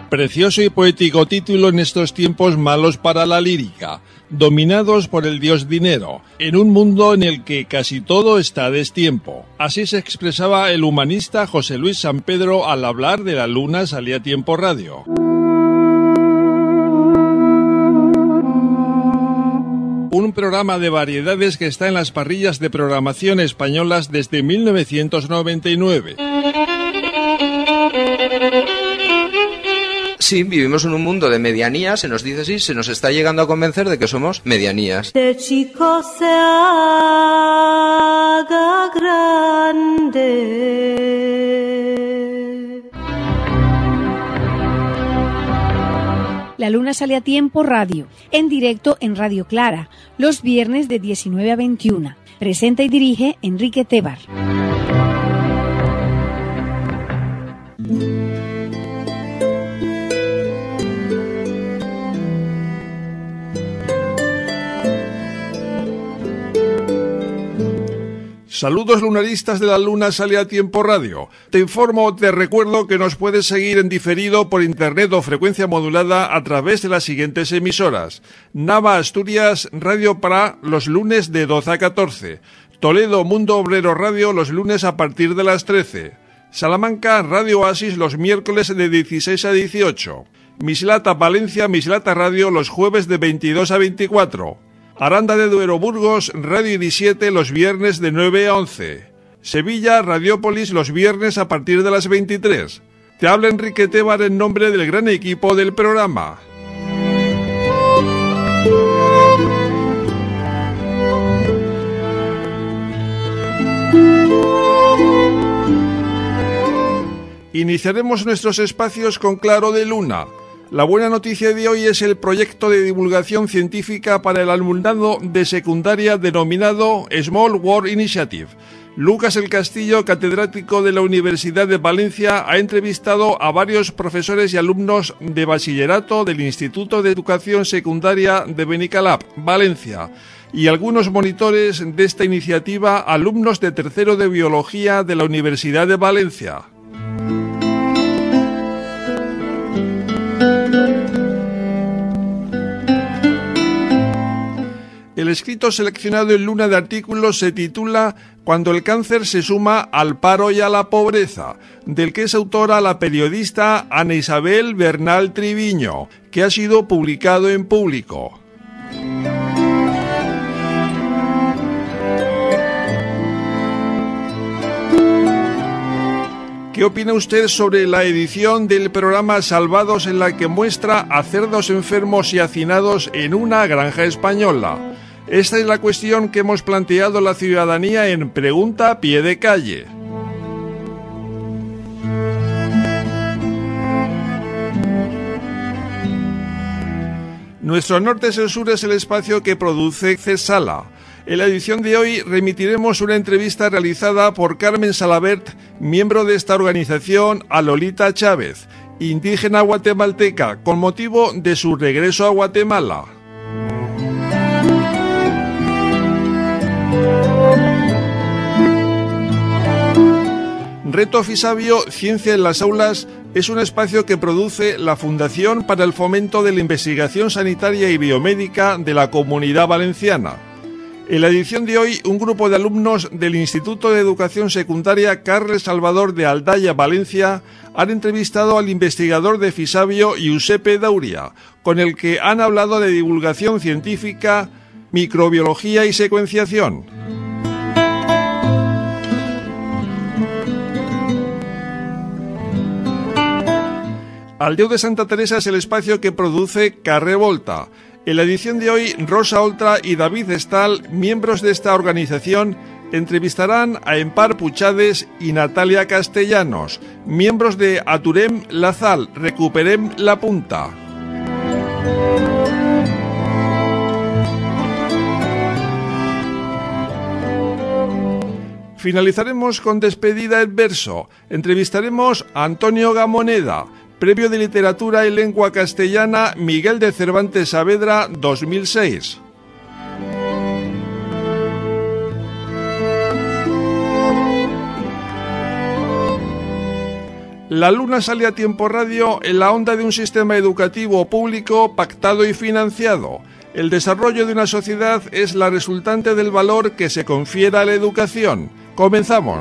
Precioso y poético título en estos tiempos malos para la lírica, dominados por el dios dinero, en un mundo en el que casi todo está a destiempo. Así se expresaba el humanista José Luis Sampedro al hablar de La Luna Salía a Tiempo Radio. Un programa de variedades que está en las parrillas de programación españolas desde 1999. Sí, vivimos en un mundo de medianías, se nos dice así, se nos está llegando a convencer de que somos medianías. De chico se haga grande. La Luna Sale a Tiempo Radio, en directo en Radio Clara, los viernes de 19 a 21. Presenta y dirige Enrique Tebar. Saludos lunaristas de La Luna Sale a Tiempo Radio. Te recuerdo que nos puedes seguir en diferido por internet o frecuencia modulada a través de las siguientes emisoras. Nava Asturias, Radio Pra, los lunes de 12 a 14. Toledo Mundo Obrero Radio, los lunes a partir de las 13. Salamanca, Radio Oasis, los miércoles de 16 a 18. Mislata Valencia, Mislata Radio, los jueves de 22 a 24. Aranda de Duero Burgos, Radio 17, los viernes de 9 a 11. Sevilla, Radiópolis, los viernes a partir de las 23. Te habla Enrique Tebar en nombre del gran equipo del programa. Iniciaremos nuestros espacios con Claro de Luna. La buena noticia de hoy es el proyecto de divulgación científica para el alumnado de secundaria denominado Small World Initiative. Lucas El Castillo, catedrático de la Universidad de Valencia, ha entrevistado a varios profesores y alumnos de bachillerato del Instituto de Educación Secundaria de Benicalap, Valencia, y algunos monitores de esta iniciativa, alumnos de tercero de Biología de la Universidad de Valencia. El escrito seleccionado en Luna de Artículos se titula Cuando el cáncer se suma al paro y a la pobreza, del que es autora la periodista Ana Isabel Bernal Triviño, que ha sido publicado en Público. ¿Qué opina usted sobre la edición del programa Salvados, en la que muestra a cerdos enfermos y hacinados en una granja española? Esta es la cuestión que hemos planteado a la ciudadanía en Pregunta a Pie de Calle. Nuestro Norte es el Sur es el espacio que produce Cesala. En la edición de hoy remitiremos una entrevista realizada por Carmen Salabert, miembro de esta organización, a Lolita Chávez, indígena guatemalteca, con motivo de su regreso a Guatemala. Reto Fisabio, Ciencia en las Aulas, es un espacio que produce la Fundación para el Fomento de la Investigación Sanitaria y Biomédica de la Comunidad Valenciana. En la edición de hoy, un grupo de alumnos del Instituto de Educación Secundaria Carles Salvador de Aldaya, Valencia, han entrevistado al investigador de Fisabio, Giuseppe Dauria, con el que han hablado de divulgación científica, microbiología y secuenciación. Aldeo de Santa Teresa es el espacio que produce Carrer Volta. En la edición de hoy, Rosa Oltra y David Estal, miembros de esta organización, entrevistarán a Empar Puchades y Natalia Castellanos, miembros de Aturem la Sal, Recuperem la Punta. Finalizaremos con Despedida en verso. Entrevistaremos a Antonio Gamoneda, Premio de Literatura y Lengua Castellana Miguel de Cervantes Saavedra 2006. La Luna sale a tiempo radio en la onda de un sistema educativo público pactado y financiado. El desarrollo de una sociedad es la resultante del valor que se confiera a la educación. ¡Comenzamos!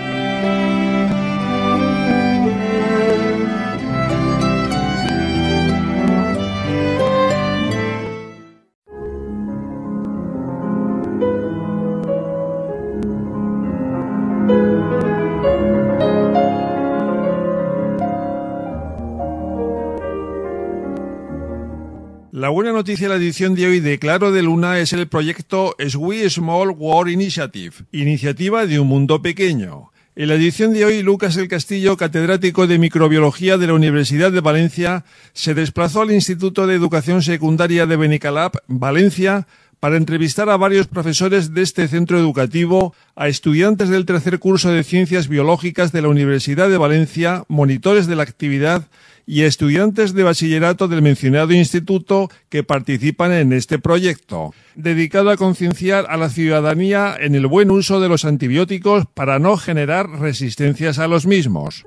La buena noticia de la edición de hoy de Claro de Luna es el proyecto SWE Small World Initiative, iniciativa de un mundo pequeño. En la edición de hoy, Lucas del Castillo, catedrático de Microbiología de la Universidad de Valencia, se desplazó al Instituto de Educación Secundaria de Benicalap, Valencia, para entrevistar a varios profesores de este centro educativo, a estudiantes del tercer curso de Ciencias Biológicas de la Universidad de Valencia, monitores de la actividad y a estudiantes de bachillerato del mencionado instituto que participan en este proyecto, dedicado a concienciar a la ciudadanía en el buen uso de los antibióticos para no generar resistencias a los mismos.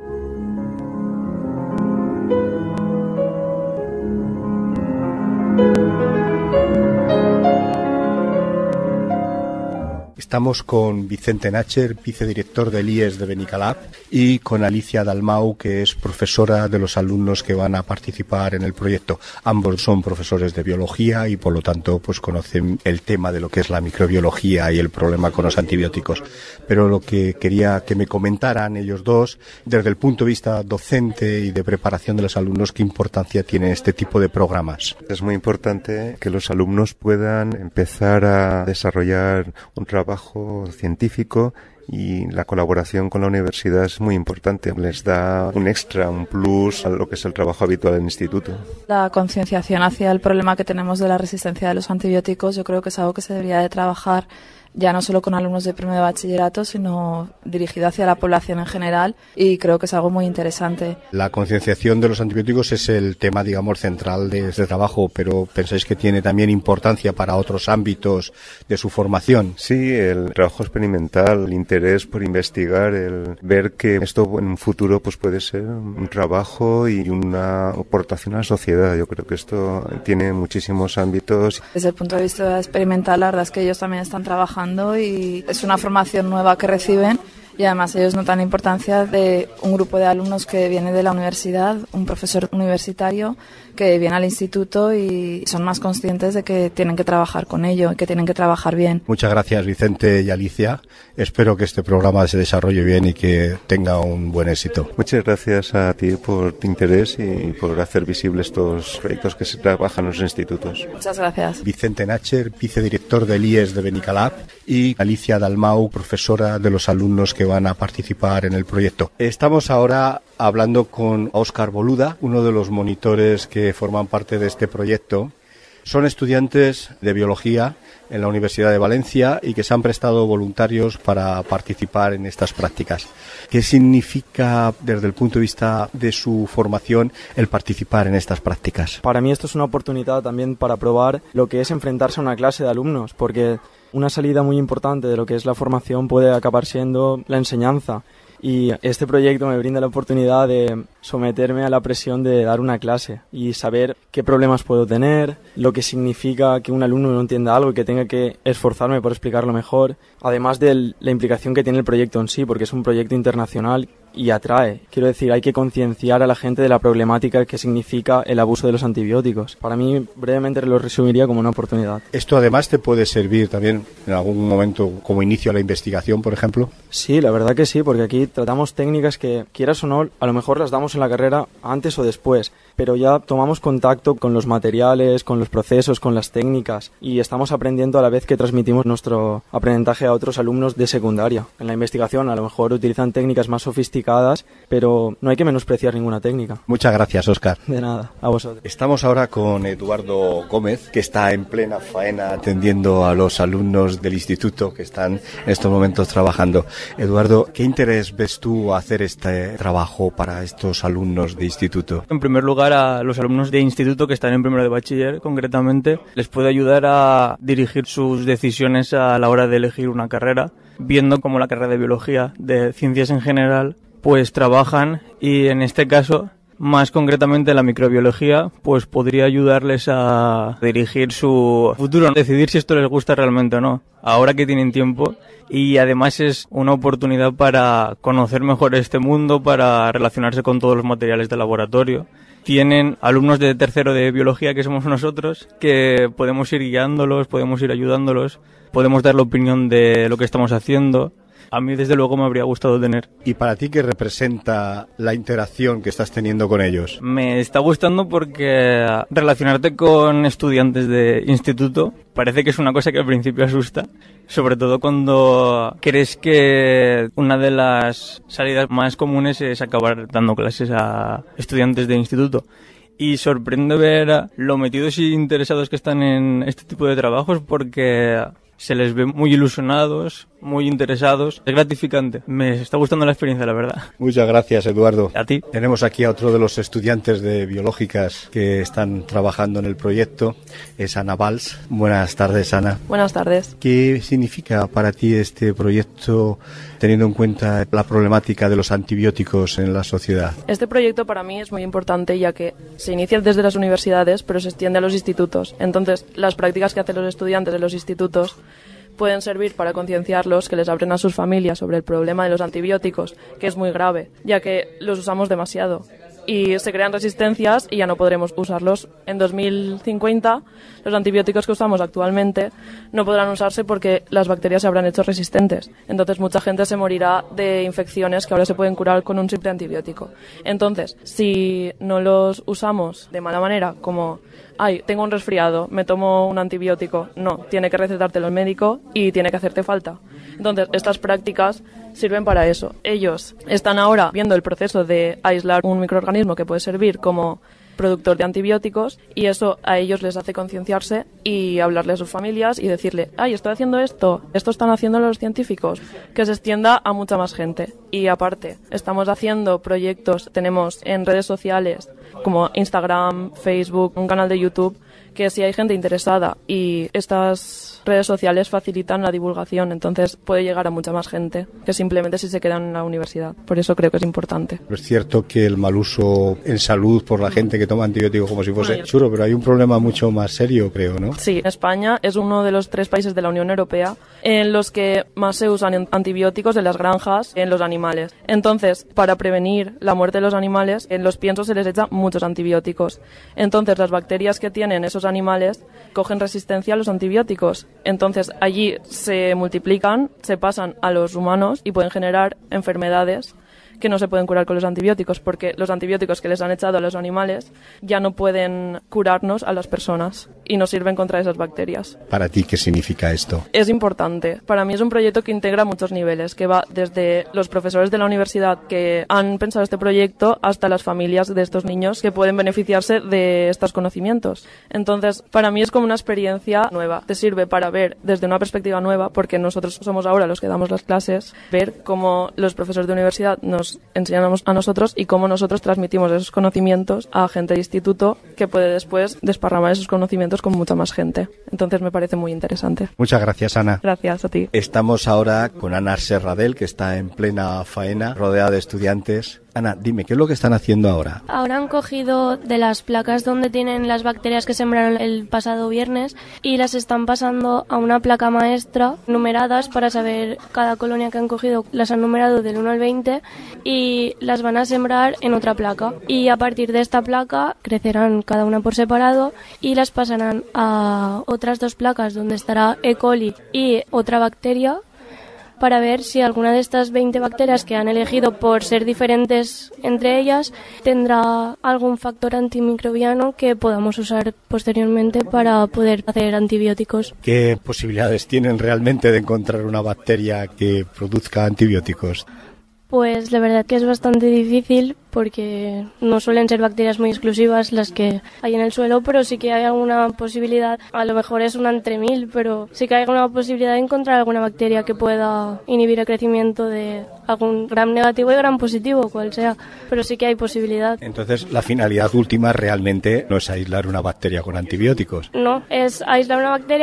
Estamos con Vicente Nacher, vicedirector del IES de Benicalap, y con Alicia Dalmau, que es profesora de los alumnos que van a participar en el proyecto. Ambos son profesores de biología y por lo tanto pues conocen el tema de lo que es la microbiología y el problema con los antibióticos. Pero lo que quería que me comentaran ellos dos, desde el punto de vista docente y de preparación de los alumnos, qué importancia tiene este tipo de programas. Es muy importante que los alumnos puedan empezar a desarrollar un trabajo científico y la colaboración con la universidad es muy importante. Les da un extra, un plus a lo que es el trabajo habitual del instituto. La concienciación hacia el problema que tenemos de la resistencia de los antibióticos, yo creo que es algo que se debería de trabajar ya no solo con alumnos de primero de bachillerato, sino dirigido hacia la población en general, y creo que es algo muy interesante. La concienciación de los antibióticos es el tema, digamos, central de este trabajo, pero ¿pensáis que tiene también importancia para otros ámbitos de su formación? Sí, el trabajo experimental, el interés por investigar, el ver que esto en un futuro pues puede ser un trabajo y una aportación a la sociedad. Yo creo que esto tiene muchísimos ámbitos. Desde el punto de vista experimental, la verdad es que ellos también están trabajando y es una formación nueva que reciben, y además ellos notan la importancia de un grupo de alumnos que viene de la universidad, un profesor universitario que viene al instituto y son más conscientes de que tienen que trabajar con ello y que tienen que trabajar bien. Muchas gracias, Vicente y Alicia. Espero que este programa se desarrolle bien y que tenga un buen éxito. Muchas gracias a ti por tu interés y por hacer visibles estos proyectos que se trabajan en los institutos. Muchas gracias. Vicente Nacher, vicedirector del IES de Benicalap, y Alicia Dalmau, profesora de los alumnos que van a participar en el proyecto. Estamos ahora hablando con Óscar Boluda, uno de los monitores que forman parte de este proyecto. Son estudiantes de biología en la Universidad de Valencia y que se han prestado voluntarios para participar en estas prácticas. ¿Qué significa, desde el punto de vista de su formación, el participar en estas prácticas? Para mí esto es una oportunidad también para probar lo que es enfrentarse a una clase de alumnos, porque una salida muy importante de lo que es la formación puede acabar siendo la enseñanza. Y este proyecto me brinda la oportunidad de someterme a la presión de dar una clase y saber qué problemas puedo tener, lo que significa que un alumno no entienda algo y que tenga que esforzarme por explicarlo mejor, además de la implicación que tiene el proyecto en sí, porque es un proyecto internacional y atrae. Quiero decir, hay que concienciar a la gente de la problemática que significa el abuso de los antibióticos. Para mí, brevemente lo resumiría como una oportunidad. ¿Esto además te puede servir también en algún momento como inicio a la investigación, por ejemplo? Sí, la verdad que sí, porque aquí tratamos técnicas que, quieras o no, a lo mejor las damos en la carrera antes o después, pero ya tomamos contacto con los materiales, con los procesos, con las técnicas, y estamos aprendiendo a la vez que transmitimos nuestro aprendizaje a otros alumnos de secundaria. En la investigación a lo mejor utilizan técnicas más sofisticadas, pero no hay que menospreciar ninguna técnica. Muchas gracias, Óscar. De nada, a vosotros. Estamos ahora con Eduardo Gómez, que está en plena faena atendiendo a los alumnos del instituto que están en estos momentos trabajando. Eduardo, ¿qué interés ves tú a hacer este trabajo para estos alumnos de instituto? En primer lugar, a los alumnos de instituto que están en primero de bachiller, concretamente, les puede ayudar a dirigir sus decisiones a la hora de elegir una carrera, viendo cómo la carrera de biología, de ciencias en general, pues trabajan, y en este caso, más concretamente la microbiología, pues podría ayudarles a dirigir su futuro, decidir si esto les gusta realmente o no, ahora que tienen tiempo. Y además es una oportunidad para conocer mejor este mundo, para relacionarse con todos los materiales de laboratorio. Tienen alumnos de tercero de biología, que somos nosotros, que podemos ir guiándolos, podemos ir ayudándolos, podemos dar la opinión de lo que estamos haciendo. A mí, desde luego, me habría gustado tener. ¿Y para ti qué representa la interacción que estás teniendo con ellos? Me está gustando porque relacionarte con estudiantes de instituto parece que es una cosa que al principio asusta, sobre todo cuando crees que una de las salidas más comunes es acabar dando clases a estudiantes de instituto. Y sorprende ver lo metidos y interesados que están en este tipo de trabajos, porque se les ve muy ilusionados, muy interesados. Es gratificante. Me está gustando la experiencia, la verdad. Muchas gracias, Eduardo. A ti. Tenemos aquí a otro de los estudiantes de biológicas que están trabajando en el proyecto. Es Ana Valls. Buenas tardes, Ana. Buenas tardes. ¿Qué significa para ti este proyecto, teniendo en cuenta la problemática de los antibióticos en la sociedad? Este proyecto para mí es muy importante, ya que se inicia desde las universidades, pero se extiende a los institutos. Entonces, las prácticas que hacen los estudiantes de los institutos pueden servir para concienciarlos, que les hablen a sus familias sobre el problema de los antibióticos, que es muy grave, ya que los usamos demasiado. Y se crean resistencias y ya no podremos usarlos. En 2050, los antibióticos que usamos actualmente no podrán usarse porque las bacterias se habrán hecho resistentes. Entonces, mucha gente se morirá de infecciones que ahora se pueden curar con un simple antibiótico. Entonces, si no los usamos de mala manera, como tengo un resfriado, me tomo un antibiótico, no, tiene que recetártelo el médico y tiene que hacerte falta. Entonces, estas prácticas sirven para eso. Ellos están ahora viendo el proceso de aislar un microorganismo que puede servir como productor de antibióticos, y eso a ellos les hace concienciarse y hablarle a sus familias y decirle, estoy haciendo esto están haciendo los científicos, que se extienda a mucha más gente. Y aparte, estamos haciendo proyectos, tenemos en redes sociales como Instagram, Facebook, un canal de YouTube, que si hay gente interesada y estas redes sociales facilitan la divulgación, entonces puede llegar a mucha más gente que simplemente si se quedan en la universidad. Por eso creo que es importante. Es cierto que el mal uso en salud por la gente que toma antibióticos como si fuese churro, pero hay un problema mucho más serio, creo, ¿no? Sí, España es uno de los 3 países de la Unión Europea en los que más se usan antibióticos en las granjas, en los animales. Entonces, para prevenir la muerte de los animales, en los piensos se les echa muchos antibióticos. Entonces, las bacterias que tienen esos animales cogen resistencia a los antibióticos. Entonces, allí se multiplican, se pasan a los humanos y pueden generar enfermedades que no se pueden curar con los antibióticos, porque los antibióticos que les han echado a los animales ya no pueden curarnos a las personas y nos sirven contra esas bacterias. ¿Para ti qué significa esto? Es importante. Para mí es un proyecto que integra muchos niveles, que va desde los profesores de la universidad que han pensado este proyecto hasta las familias de estos niños que pueden beneficiarse de estos conocimientos. Entonces, para mí es como una experiencia nueva. Te sirve para ver desde una perspectiva nueva, porque nosotros somos ahora los que damos las clases, ver cómo los profesores de universidad nos enseñan a nosotros y cómo nosotros transmitimos esos conocimientos a gente de instituto que puede después desparramar esos conocimientos con mucha más gente. Entonces me parece muy interesante. Muchas gracias, Ana. Gracias a ti. Estamos ahora con Ana Serradell, que está en plena faena, rodeada de estudiantes. Ana, dime, ¿qué es lo que están haciendo ahora? Ahora han cogido de las placas donde tienen las bacterias que sembraron el pasado viernes y las están pasando a una placa maestra numeradas para saber cada colonia que han cogido. Las han numerado del 1 al 20 y las van a sembrar en otra placa. Y a partir de esta placa crecerán cada una por separado y las pasarán a otras 2 placas donde estará E. coli y otra bacteria, para ver si alguna de estas 20 bacterias que han elegido por ser diferentes entre ellas tendrá algún factor antimicrobiano que podamos usar posteriormente para poder hacer antibióticos. ¿Qué posibilidades tienen realmente de encontrar una bacteria que produzca antibióticos? Pues la verdad que es bastante difícil porque no suelen ser bacterias muy exclusivas las que hay en el suelo, pero sí que hay alguna posibilidad, a lo mejor es una entre 1000, pero sí que hay alguna posibilidad de encontrar alguna bacteria que pueda inhibir el crecimiento de algún gram negativo y gram positivo, cual sea, pero sí que hay posibilidad. Entonces, la finalidad última realmente no es aislar una bacteria con antibióticos. No, es aislar una bacteria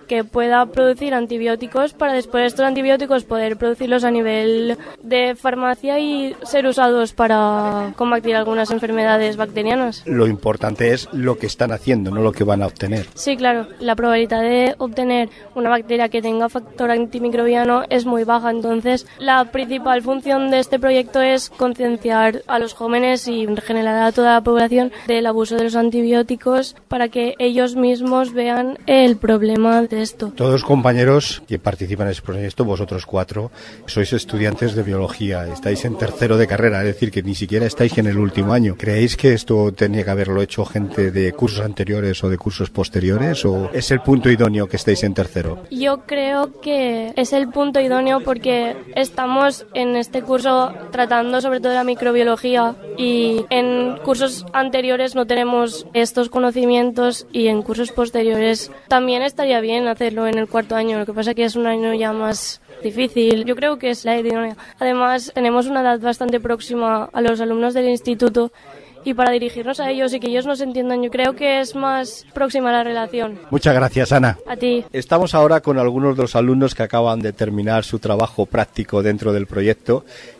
que pueda producir antibióticos para después estos antibióticos poder producirlos a nivel de farmacia y ser usados para combatir algunas enfermedades bacterianas. Lo importante es lo que están haciendo, no lo que van a obtener. Sí, claro. La probabilidad de obtener una bacteria que tenga factor antimicrobiano es muy baja. Entonces, la principal función de este proyecto es concienciar a los jóvenes y en general a toda la población del abuso de los antibióticos para que ellos mismos vean el problema de esto. Todos los compañeros que participan en este proyecto, vosotros 4, sois estudiantes de biología, estáis en tercero de carrera, es decir, que ni siquiera estáis en el último año. ¿Creéis que esto tenía que haberlo hecho gente de cursos anteriores o de cursos posteriores, o es el punto idóneo que estéis en tercero? Yo creo que es el punto idóneo porque estamos en este curso tratando sobre todo la microbiología y en cursos anteriores no tenemos estos conocimientos y en cursos posteriores también estaría bien hacerlo en el cuarto año, lo que pasa que es un año ya más difícil. Yo creo que es la idónea. Además, tenemos una edad bastante próxima a los alumnos del instituto y para dirigirnos a ellos y que ellos nos entiendan, yo creo que es más próxima la relación. Muchas gracias, Ana. A ti. Estamos ahora con algunos de los alumnos que acaban de terminar su trabajo práctico dentro del proyecto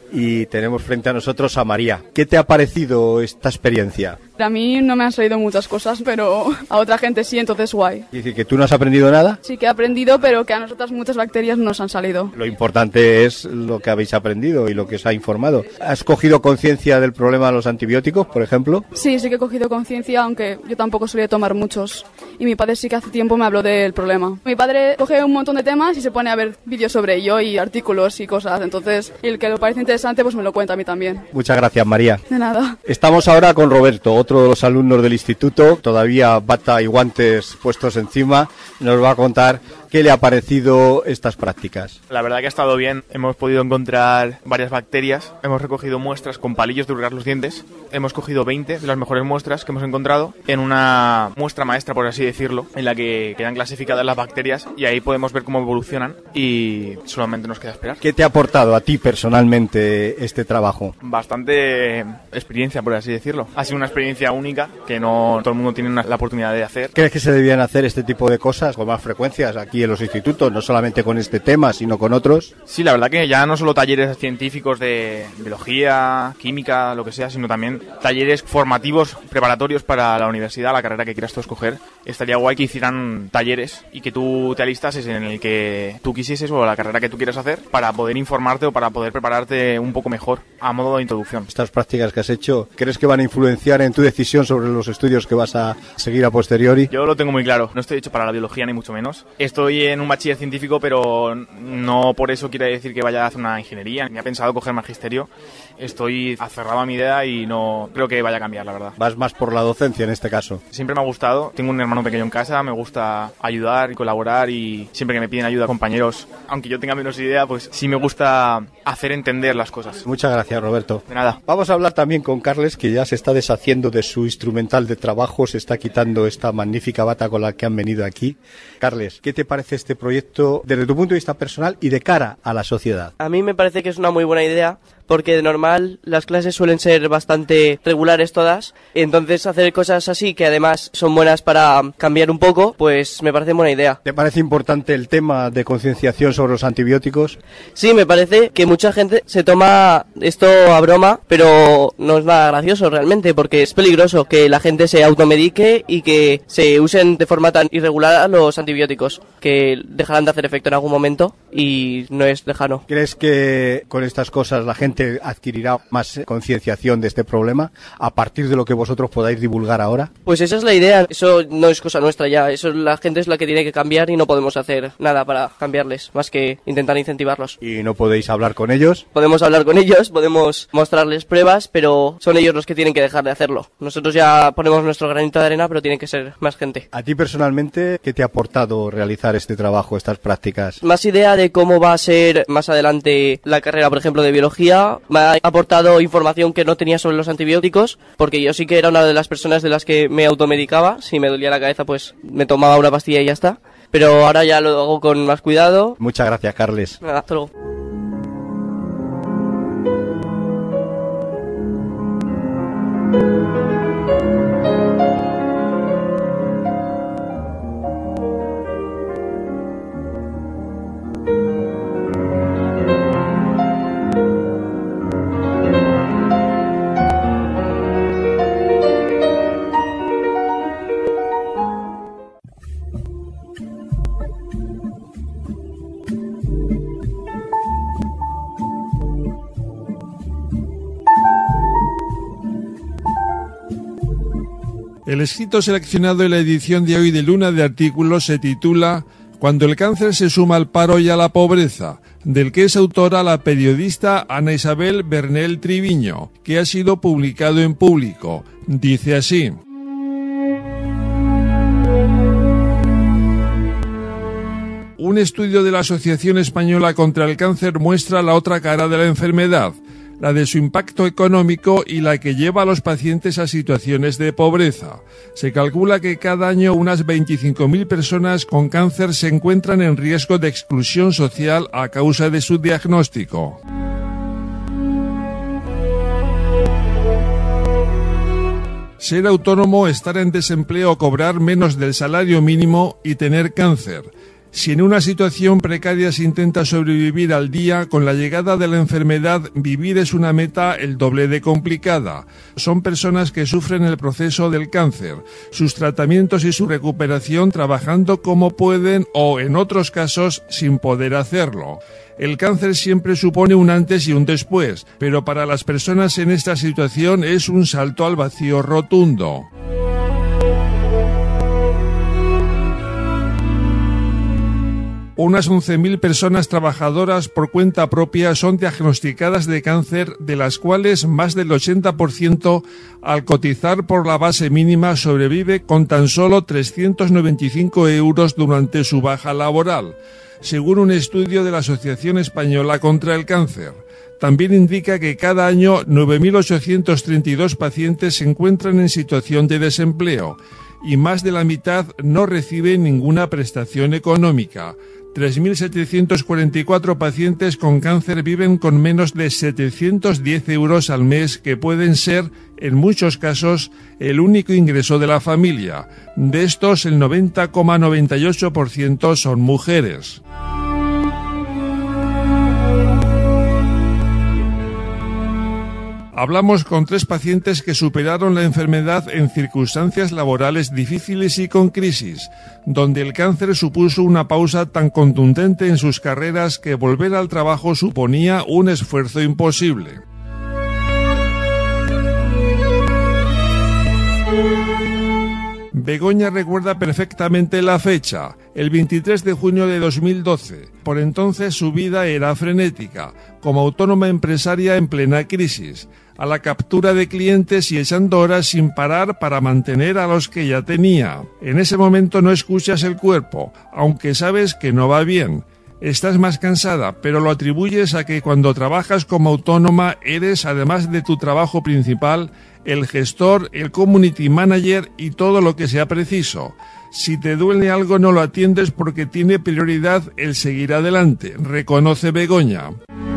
y tenemos frente a nosotros a María. ¿Qué te ha parecido esta experiencia? A mí no me han salido muchas cosas, pero a otra gente sí, entonces guay. ¿Es decir, que tú no has aprendido nada? Sí que he aprendido, pero que a nosotras muchas bacterias no nos han salido. Lo importante es lo que habéis aprendido y lo que os ha informado. ¿Has cogido conciencia del problema de los antibióticos, por ejemplo? Sí, sí que he cogido conciencia, aunque yo tampoco solía tomar muchos. Y mi padre sí que hace tiempo me habló del problema. Mi padre coge un montón de temas y se pone a ver vídeos sobre ello y artículos y cosas. Entonces, el que le parece interesante, pues me lo cuenta a mí también. Muchas gracias, María. De nada. Estamos ahora con Roberto, otro de los alumnos del instituto, todavía bata y guantes puestos encima. Nos va a contar qué le ha parecido estas prácticas. La verdad que ha estado bien. Hemos podido encontrar varias bacterias. Hemos recogido muestras con palillos de hurgar los dientes. Hemos cogido 20 de las mejores muestras que hemos encontrado en una muestra maestra, por así decirlo, en la que quedan clasificadas las bacterias y ahí podemos ver cómo evolucionan y solamente nos queda esperar. ¿Qué te ha aportado a ti personalmente este trabajo? Bastante experiencia, por así decirlo. Ha sido una experiencia única que no todo el mundo tiene la oportunidad de hacer. ¿Crees que se debían hacer este tipo de cosas con más frecuencias aquí en los institutos, no solamente con este tema, sino con otros? Sí, la verdad que ya no solo talleres científicos de biología, química, lo que sea, sino también talleres formativos, preparatorios para la universidad, la carrera que quieras tú escoger. Estaría guay que hicieran talleres y que tú te alistases en el que tú quisieses o la carrera que tú quieras hacer para poder informarte o para poder prepararte un poco mejor a modo de introducción. Estas prácticas que has hecho, ¿crees que van a influenciar en tu decisión sobre los estudios que vas a seguir a posteriori? Yo lo tengo muy claro, no estoy hecho para la biología ni mucho menos. Estoy en un bachiller científico, pero no por eso quiere decir que vaya a hacer una ingeniería, ni he pensado coger magisterio. Estoy aferrado a mi idea y no creo que vaya a cambiar, la verdad. Vas más por la docencia en este caso. Siempre me ha gustado, tengo un hermano pequeño en casa, me gusta ayudar y colaborar y siempre que me piden ayuda compañeros, aunque yo tenga menos idea, pues sí me gusta hacer entender las cosas. Muchas gracias, Roberto. De nada. Vamos a hablar también con Carles, que ya se está deshaciendo de su instrumental de trabajo, se está quitando esta magnífica bata con la que han venido aquí. Carles, ¿qué te parece este proyecto desde tu punto de vista personal y de cara a la sociedad? A mí me parece que es una muy buena idea, porque de normal las clases suelen ser bastante regulares todas, entonces hacer cosas así que además son buenas para cambiar un poco, pues me parece buena idea. ¿Te parece importante el tema de concienciación sobre los antibióticos? Sí, me parece que mucha gente se toma esto a broma, pero no es nada gracioso realmente, porque es peligroso que la gente se automedique y que se usen de forma tan irregular los antibióticos, que dejarán de hacer efecto en algún momento y no es lejano. ¿Crees que con estas cosas la gente adquirirá más concienciación de este problema a partir de lo que vosotros podáis divulgar ahora? Pues esa es la idea, eso no es cosa nuestra ya, eso la gente es la que tiene que cambiar y no podemos hacer nada para cambiarles, más que intentar incentivarlos. ¿Y no podéis hablar con ellos? Podemos hablar con ellos, podemos mostrarles pruebas, pero son ellos los que tienen que dejar de hacerlo. Nosotros ya ponemos nuestro granito de arena, pero tiene que ser más gente. ¿A ti personalmente qué te ha aportado realizar este trabajo, estas prácticas? Más idea de cómo va a ser más adelante la carrera, por ejemplo, de biología. Me ha aportado información que no tenía sobre los antibióticos, porque yo sí que era una de las personas de las que me automedicaba. Si me dolía la cabeza, pues me tomaba una pastilla y ya está. Pero ahora ya lo hago con más cuidado. Muchas gracias, Carles. Hasta luego. El escrito seleccionado en la edición de hoy de Luna de Artículos se titula Cuando el cáncer se suma al paro y a la pobreza, del que es autora la periodista Ana Isabel Bernel Triviño, que ha sido publicado en Público. Dice así: Un estudio de la Asociación Española contra el Cáncer muestra la otra cara de la enfermedad, la de su impacto económico y la que lleva a los pacientes a situaciones de pobreza. Se calcula que cada año unas 25.000 personas con cáncer se encuentran en riesgo de exclusión social a causa de su diagnóstico. Ser autónomo, estar en desempleo, cobrar menos del salario mínimo y tener cáncer. Si en una situación precaria se intenta sobrevivir al día, con la llegada de la enfermedad, vivir es una meta el doble de complicada. Son personas que sufren el proceso del cáncer, sus tratamientos y su recuperación trabajando como pueden o, en otros casos, sin poder hacerlo. El cáncer siempre supone un antes y un después, pero para las personas en esta situación es un salto al vacío rotundo. Unas 11.000 personas trabajadoras por cuenta propia son diagnosticadas de cáncer, de las cuales más del 80% al cotizar por la base mínima sobrevive con tan solo 395 euros durante su baja laboral, según un estudio de la Asociación Española contra el Cáncer. También indica que cada año 9.832 pacientes se encuentran en situación de desempleo y más de la mitad no reciben ninguna prestación económica. 3.744 pacientes con cáncer viven con menos de 710 euros al mes, que pueden ser, en muchos casos, el único ingreso de la familia. De estos, el 90,98% son mujeres. Hablamos con 3 pacientes que superaron la enfermedad en circunstancias laborales difíciles y con crisis, donde el cáncer supuso una pausa tan contundente en sus carreras que volver al trabajo suponía un esfuerzo imposible. Begoña recuerda perfectamente la fecha, el 23 de junio de 2012. Por entonces su vida era frenética, como autónoma empresaria en plena crisis, a la captura de clientes y echando horas sin parar para mantener a los que ya tenía. En ese momento no escuchas el cuerpo, aunque sabes que no va bien. Estás más cansada, pero lo atribuyes a que cuando trabajas como autónoma eres, además de tu trabajo principal, el gestor, el community manager y todo lo que sea preciso. Si te duele algo no lo atiendes porque tiene prioridad el seguir adelante, reconoce Begoña.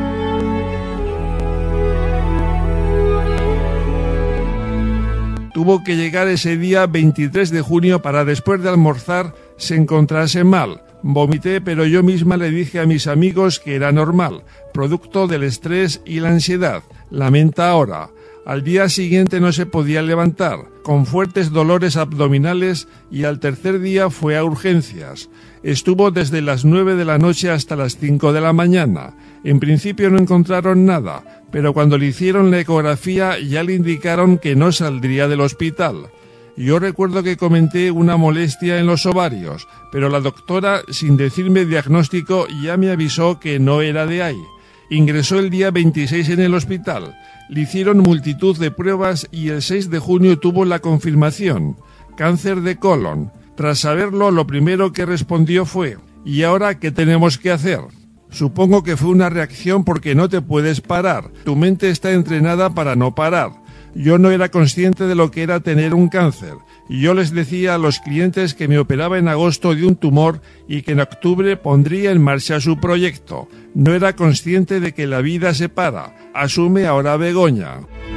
Tuvo que llegar ese día 23 de junio para después de almorzar se encontrase mal. Vomité, pero yo misma le dije a mis amigos que era normal, producto del estrés y la ansiedad. Lamenta ahora. Al día siguiente no se podía levantar, con fuertes dolores abdominales, y al tercer día fue a urgencias. Estuvo desde las 9 de la noche hasta las 5 de la mañana. En principio no encontraron nada, pero cuando le hicieron la ecografía ya le indicaron que no saldría del hospital. Yo recuerdo que comenté una molestia en los ovarios, pero la doctora, sin decirme diagnóstico, ya me avisó que no era de ahí. Ingresó el día 26 en el hospital. Le hicieron multitud de pruebas y el 6 de junio tuvo la confirmación: cáncer de colon. Tras saberlo, lo primero que respondió fue: ¿y ahora qué tenemos que hacer? Supongo que fue una reacción porque no te puedes parar. Tu mente está entrenada para no parar. Yo no era consciente de lo que era tener un cáncer. Y yo les decía a los clientes que me operaba en agosto de un tumor y que en octubre pondría en marcha su proyecto. No era consciente de que la vida se para, asume ahora Begoña.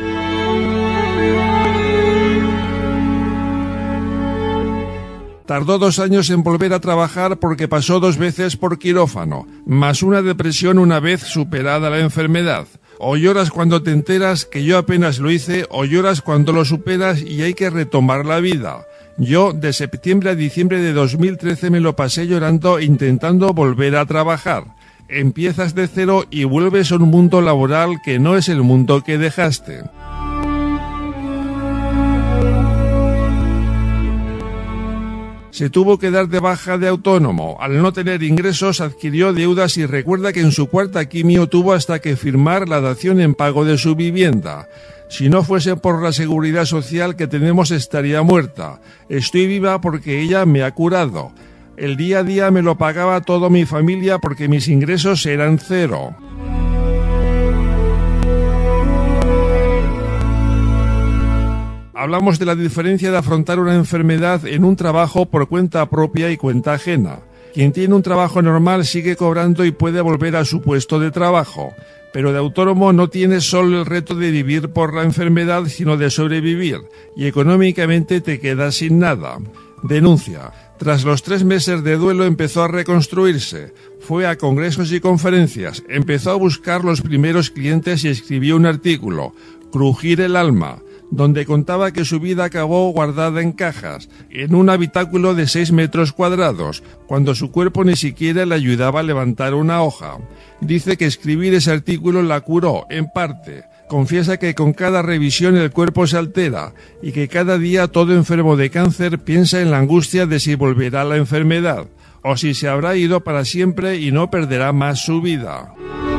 Tardó 2 años en volver a trabajar porque pasó 2 veces por quirófano, más una depresión una vez superada la enfermedad. O lloras cuando te enteras que yo apenas lo hice, o lloras cuando lo superas y hay que retomar la vida. Yo, de septiembre a diciembre de 2013, me lo pasé llorando intentando volver a trabajar. Empiezas de cero y vuelves a un mundo laboral que no es el mundo que dejaste. Se tuvo que dar de baja de autónomo. Al no tener ingresos adquirió deudas y recuerda que en su cuarta quimio tuvo hasta que firmar la dación en pago de su vivienda. Si no fuese por la seguridad social que tenemos estaría muerta. Estoy viva porque ella me ha curado. El día a día me lo pagaba toda mi familia porque mis ingresos eran cero. Hablamos de la diferencia de afrontar una enfermedad en un trabajo por cuenta propia y cuenta ajena. Quien tiene un trabajo normal sigue cobrando y puede volver a su puesto de trabajo, pero de autónomo no tienes solo el reto de vivir por la enfermedad, sino de sobrevivir, y económicamente te quedas sin nada. Denuncia. Tras los 3 meses de duelo empezó a reconstruirse. Fue a congresos y conferencias, empezó a buscar los primeros clientes y escribió un artículo, Crujir el alma, donde contaba que su vida acabó guardada en cajas, en un habitáculo de 6 metros cuadrados, cuando su cuerpo ni siquiera le ayudaba a levantar una hoja. Dice que escribir ese artículo la curó, en parte. Confiesa que con cada revisión el cuerpo se altera y que cada día todo enfermo de cáncer piensa en la angustia de si volverá la enfermedad, o si se habrá ido para siempre y no perderá más su vida.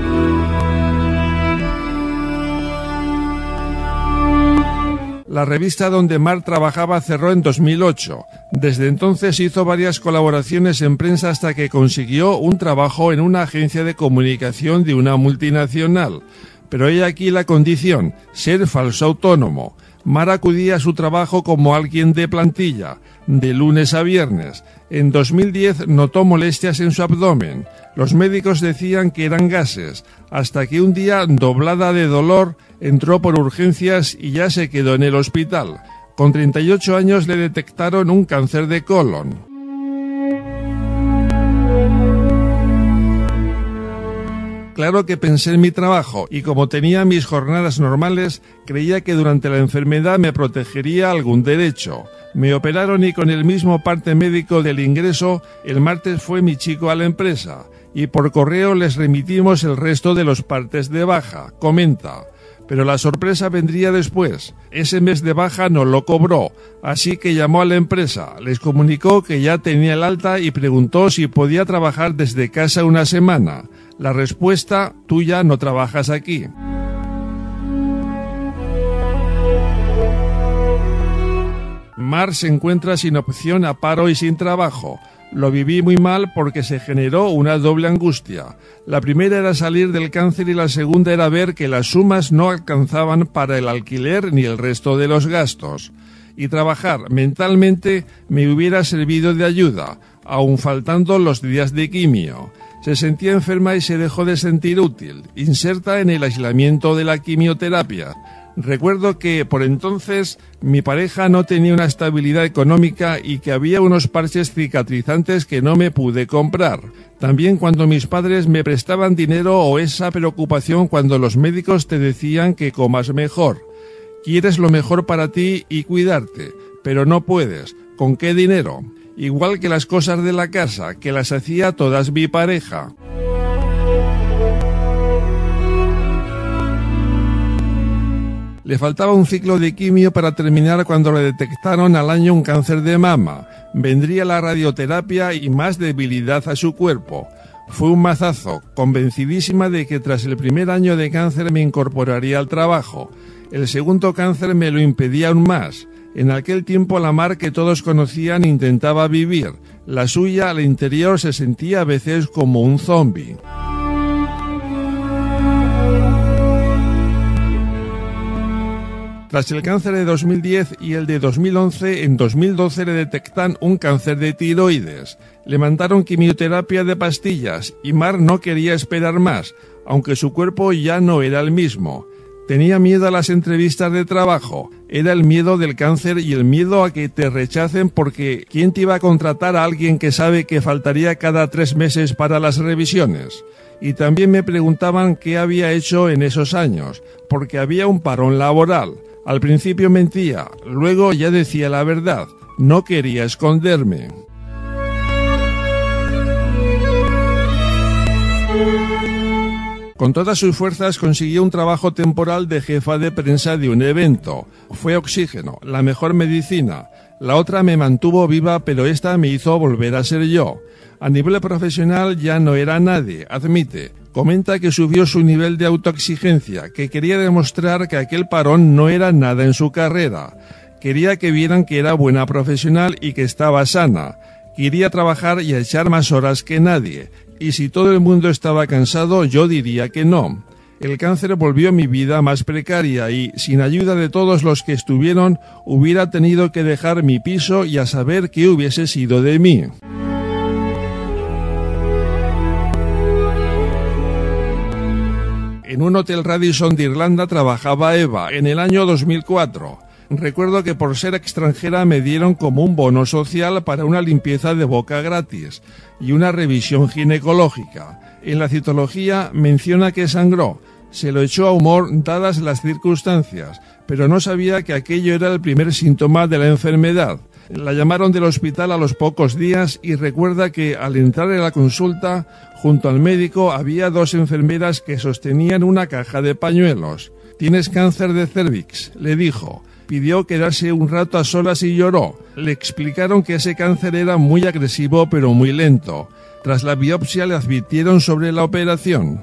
La revista donde Mar trabajaba cerró en 2008. Desde entonces hizo varias colaboraciones en prensa hasta que consiguió un trabajo en una agencia de comunicación de una multinacional. Pero he aquí la condición, ser falso autónomo. Mar acudía a su trabajo como alguien de plantilla, de lunes a viernes. En 2010 notó molestias en su abdomen. Los médicos decían que eran gases, hasta que un día, doblada de dolor, entró por urgencias y ya se quedó en el hospital. Con 38 años le detectaron un cáncer de colon. Claro que pensé en mi trabajo y como tenía mis jornadas normales, creía que durante la enfermedad me protegería algún derecho. Me operaron y con el mismo parte médico del ingreso, el martes fue mi chico a la empresa y por correo les remitimos el resto de los partes de baja, comenta. Pero la sorpresa vendría después. Ese mes de baja no lo cobró, así que llamó a la empresa, les comunicó que ya tenía el alta y preguntó si podía trabajar desde casa una semana. La respuesta, tú ya no trabajas aquí. Mar se encuentra sin opción a paro y sin trabajo. Lo viví muy mal porque se generó una doble angustia. La primera era salir del cáncer y la segunda era ver que las sumas no alcanzaban para el alquiler ni el resto de los gastos. Y trabajar mentalmente me hubiera servido de ayuda, aun faltando los días de quimio. Se sentía enferma y se dejó de sentir útil, inserta en el aislamiento de la quimioterapia. Recuerdo que, por entonces, mi pareja no tenía una estabilidad económica y que había unos parches cicatrizantes que no me pude comprar. También cuando mis padres me prestaban dinero o esa preocupación cuando los médicos te decían que comas mejor. Quieres lo mejor para ti y cuidarte, pero no puedes. ¿Con qué dinero? Igual que las cosas de la casa, que las hacía todas mi pareja. Le faltaba un ciclo de quimio para terminar cuando le detectaron al año un cáncer de mama. Vendría la radioterapia y más debilidad a su cuerpo. Fue un mazazo, convencidísima de que tras el primer año de cáncer me incorporaría al trabajo. El segundo cáncer me lo impedía aún más. En aquel tiempo la Mar que todos conocían intentaba vivir. La suya al interior se sentía a veces como un zombi. Tras el cáncer de 2010 y el de 2011, en 2012 le detectan un cáncer de tiroides. Le mandaron quimioterapia de pastillas y Mar no quería esperar más, aunque su cuerpo ya no era el mismo. Tenía miedo a las entrevistas de trabajo, era el miedo del cáncer y el miedo a que te rechacen porque ¿quién te iba a contratar a alguien que sabe que faltaría cada 3 meses para las revisiones? Y también me preguntaban qué había hecho en esos años, porque había un parón laboral. Al principio mentía, luego ya decía la verdad, no quería esconderme. Con todas sus fuerzas consiguió un trabajo temporal de jefa de prensa de un evento. Fue oxígeno, la mejor medicina. La otra me mantuvo viva, pero esta me hizo volver a ser yo. A nivel profesional ya no era nadie, admite. Comenta que subió su nivel de autoexigencia, que quería demostrar que aquel parón no era nada en su carrera. Quería que vieran que era buena profesional y que estaba sana. Quería trabajar y echar más horas que nadie. Y si todo el mundo estaba cansado, yo diría que no. El cáncer volvió mi vida más precaria y, sin ayuda de todos los que estuvieron, hubiera tenido que dejar mi piso y a saber qué hubiese sido de mí. En un hotel Radisson de Irlanda trabajaba Eva en el año 2004. Recuerdo que por ser extranjera me dieron como un bono social para una limpieza de boca gratis y una revisión ginecológica. En la citología menciona que sangró. Se lo echó a humor dadas las circunstancias, pero no sabía que aquello era el primer síntoma de la enfermedad. La llamaron del hospital a los pocos días y recuerda que al entrar en la consulta, junto al médico había 2 enfermeras que sostenían una caja de pañuelos. «Tienes cáncer de cérvix», le dijo. Pidió quedarse un rato a solas y lloró. Le explicaron que ese cáncer era muy agresivo pero muy lento. Tras la biopsia le advirtieron sobre la operación.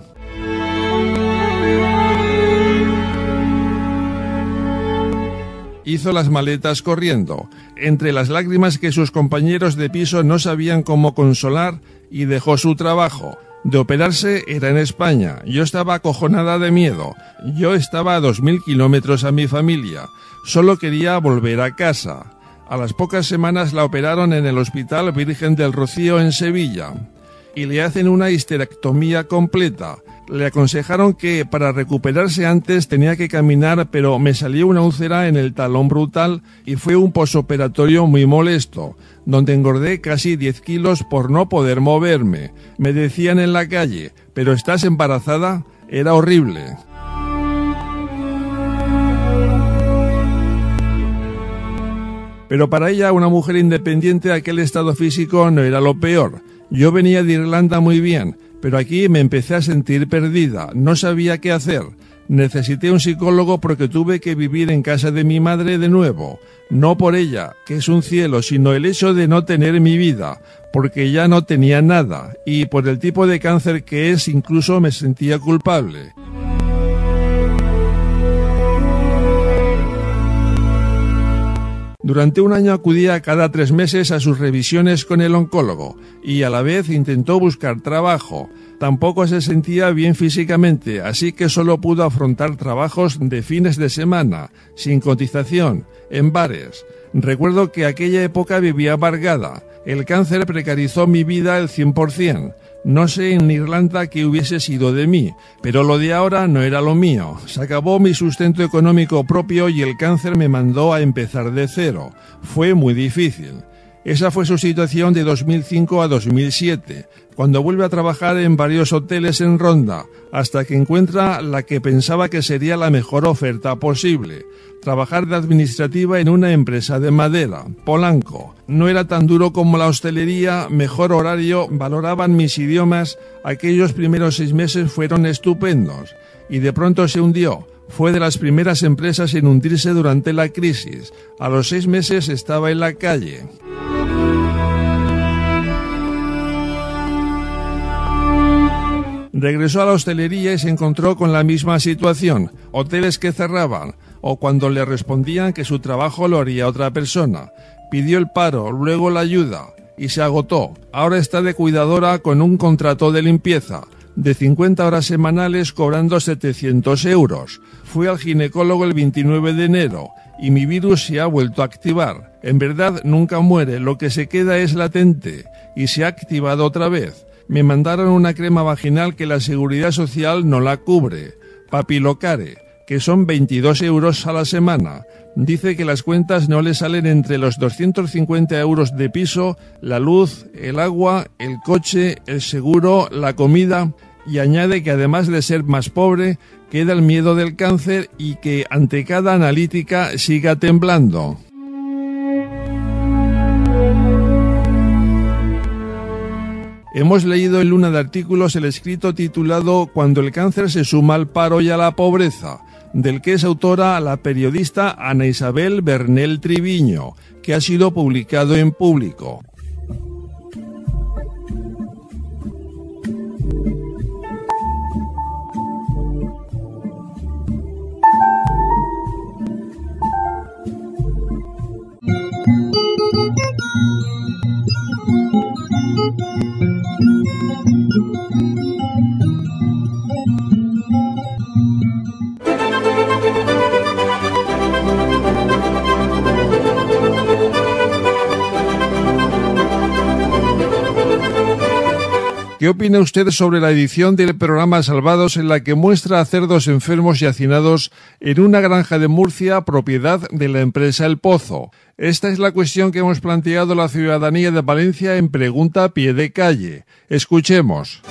Hizo las maletas corriendo, entre las lágrimas que sus compañeros de piso no sabían cómo consolar, y dejó su trabajo. De operarse era en España. Yo estaba acojonada de miedo. Yo estaba a 2000 kilómetros a mi familia. Solo quería volver a casa. A las pocas semanas la operaron en el Hospital Virgen del Rocío en Sevilla y le hacen una histerectomía completa. Le aconsejaron que para recuperarse antes tenía que caminar, pero me salió una úlcera en el talón brutal y fue un posoperatorio muy molesto, donde engordé casi 10 kilos por no poder moverme. Me decían en la calle, ¿pero estás embarazada? Era horrible. Pero para ella, una mujer independiente, aquel estado físico no era lo peor. Yo venía de Irlanda muy bien, pero aquí me empecé a sentir perdida, no sabía qué hacer. Necesité un psicólogo porque tuve que vivir en casa de mi madre de nuevo. No por ella, que es un cielo, sino el hecho de no tener mi vida, porque ya no tenía nada, y por el tipo de cáncer que es, incluso me sentía culpable. Durante un año acudía cada 3 meses a sus revisiones con el oncólogo y a la vez intentó buscar trabajo. Tampoco se sentía bien físicamente, así que solo pudo afrontar trabajos de fines de semana, sin cotización, en bares. Recuerdo que aquella época vivía amargada. El cáncer precarizó mi vida al 100%. No sé en Irlanda qué hubiese sido de mí, pero lo de ahora no era lo mío. Se acabó mi sustento económico propio y el cáncer me mandó a empezar de cero. Fue muy difícil. Esa fue su situación de 2005 a 2007, cuando vuelve a trabajar en varios hoteles en Ronda, hasta que encuentra la que pensaba que sería la mejor oferta posible. Trabajar de administrativa en una empresa de madera, Polanco. No era tan duro como la hostelería, mejor horario, valoraban mis idiomas. Aquellos primeros 6 meses fueron estupendos. Y de pronto se hundió. Fue de las primeras empresas en hundirse durante la crisis. A los 6 meses estaba en la calle. Regresó a la hostelería y se encontró con la misma situación, hoteles que cerraban, o cuando le respondían que su trabajo lo haría otra persona. Pidió el paro, luego la ayuda, y se agotó. Ahora está de cuidadora con un contrato de limpieza, de 50 horas semanales cobrando 700 euros. Fui al ginecólogo el 29 de enero, y mi virus se ha vuelto a activar. En verdad nunca muere, lo que se queda es latente, y se ha activado otra vez. Me mandaron una crema vaginal que la Seguridad Social no la cubre, Papilocare, que son 22 euros a la semana. Dice que las cuentas no le salen entre los 250 euros de piso, la luz, el agua, el coche, el seguro, la comida, y añade que además de ser más pobre, queda el miedo del cáncer y que ante cada analítica siga temblando. Hemos leído en Luna de Artículos el escrito titulado «Cuando el cáncer se suma al paro y a la pobreza». del que es autora la periodista Ana Isabel Bernel Triviño, que ha sido publicado en Público. ¿Qué opina usted sobre la edición del programa Salvados, en la que muestra a cerdos enfermos y hacinados en una granja de Murcia, propiedad de la empresa El Pozo? Esta es la cuestión que hemos planteado a la ciudadanía de Valencia en Pregunta a Pie de Calle. Escuchemos.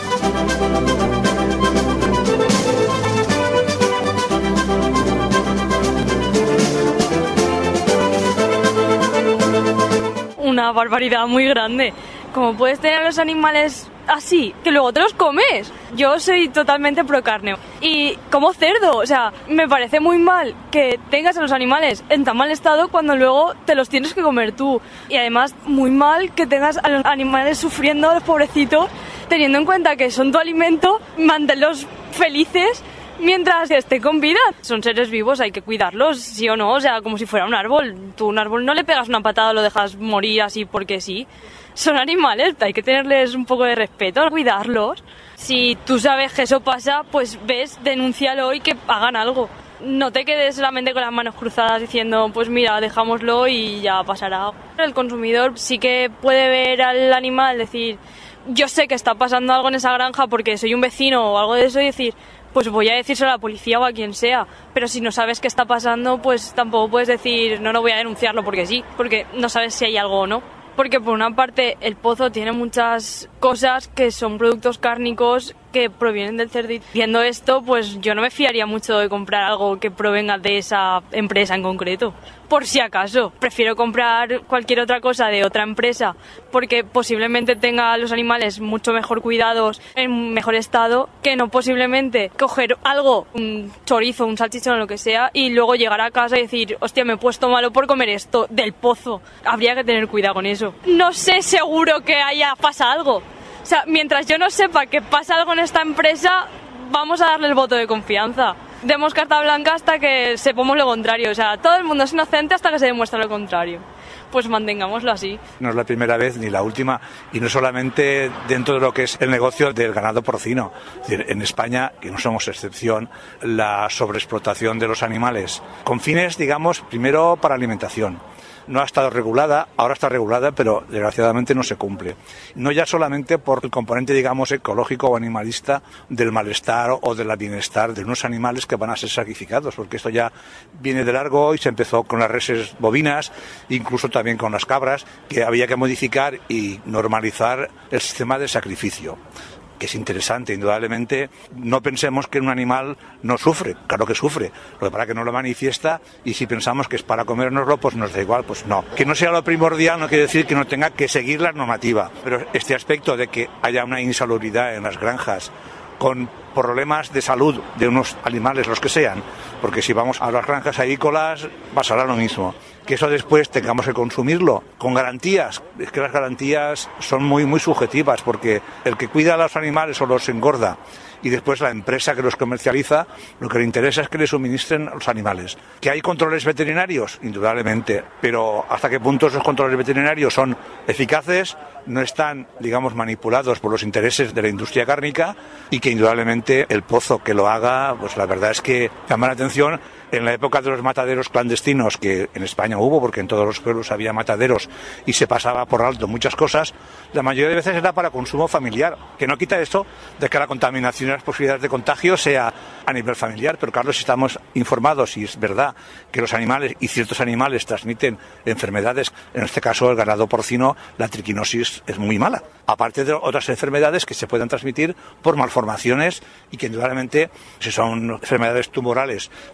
Una barbaridad muy grande. Como puedes tener a los animales así, que luego te los comes. Yo soy totalmente pro carne y como cerdo, o sea, me parece muy mal que tengas a los animales en tan mal estado cuando luego te los tienes que comer tú. Y además muy mal que tengas a los animales sufriendo, los pobrecitos, teniendo en cuenta que son tu alimento, manténlos felices mientras estén con vida. Son seres vivos, hay que cuidarlos, sí o no, o sea, como si fuera un árbol. Tú un árbol no le pegas una patada, lo dejas morir así porque sí. Son animales, hay que tenerles un poco de respeto, cuidarlos. Si tú sabes que eso pasa, pues ves, denúncialo y que hagan algo. No te quedes solamente con las manos cruzadas diciendo, pues mira, dejámoslo y ya pasará. El consumidor sí que puede ver al animal, decir, yo sé que está pasando algo en esa granja porque soy un vecino o algo de eso, y decir, pues voy a decírselo a la policía o a quien sea. Pero si no sabes qué está pasando, pues tampoco puedes decir, no voy a denunciarlo porque sí, porque no sabes si hay algo o no. Porque por una parte el pozo tiene muchas cosas que son productos cárnicos que provienen del cerdo. Viendo esto, pues yo no me fiaría mucho de comprar algo que provenga de esa empresa en concreto. Por si acaso, prefiero comprar cualquier otra cosa de otra empresa porque posiblemente tenga a los animales mucho mejor cuidados, en mejor estado, que no posiblemente coger algo, un chorizo, un salchichón o lo que sea, y luego llegar a casa y decir, hostia, me he puesto malo por comer esto del pozo. Habría que tener cuidado con eso. No sé seguro que pasa algo. O sea, mientras yo no sepa que pasa algo en esta empresa, vamos a darle el voto de confianza. Demos carta blanca hasta que sepamos lo contrario. O sea, todo el mundo es inocente hasta que se demuestre lo contrario. Pues mantengámoslo así. No es la primera vez ni la última, y no solamente dentro de lo que es el negocio del ganado porcino. Es decir, en España, que no somos excepción, la sobreexplotación de los animales, con fines, digamos, primero para alimentación. No ha estado regulada, ahora está regulada, pero desgraciadamente no se cumple. No ya solamente por el componente, digamos, ecológico o animalista del malestar o del bienestar de unos animales que van a ser sacrificados, porque esto ya viene de largo y se empezó con las reses bovinas, incluso también con las cabras, que había que modificar y normalizar el sistema de sacrificio, que es interesante, indudablemente. No pensemos que un animal no sufre, claro que sufre, lo que pasa es que no lo manifiesta, y si pensamos que es para comérnoslo, pues nos da igual, pues no. Que no sea lo primordial no quiere decir que no tenga que seguir la normativa, pero este aspecto de que haya una insalubridad en las granjas, con problemas de salud de unos animales, los que sean, porque si vamos a las granjas agrícolas pasará lo mismo. Que eso después tengamos que consumirlo con garantías. Es que las garantías son muy, muy subjetivas, porque el que cuida a los animales o los engorda, y después la empresa que los comercializa, lo que le interesa es que le suministren los animales. ¿Que hay controles veterinarios? Indudablemente, pero ¿hasta qué punto esos controles veterinarios son eficaces? No están, digamos, manipulados por los intereses de la industria cárnica, y que indudablemente el pozo que lo haga, pues la verdad es que llama la atención. En la época de los mataderos clandestinos, que en España hubo, porque en todos los pueblos había mataderos y se pasaba por alto muchas cosas, la mayoría de veces era para consumo familiar, que no quita esto de que la contaminación y las posibilidades de contagio sea a nivel familiar, pero claro, si estamos informados y es verdad que los animales y ciertos animales transmiten enfermedades, en este caso el ganado porcino, la triquinosis es muy mala, aparte de otras enfermedades que se pueden transmitir por malformaciones, y que indudablemente, si son enfermedades tumorales por genes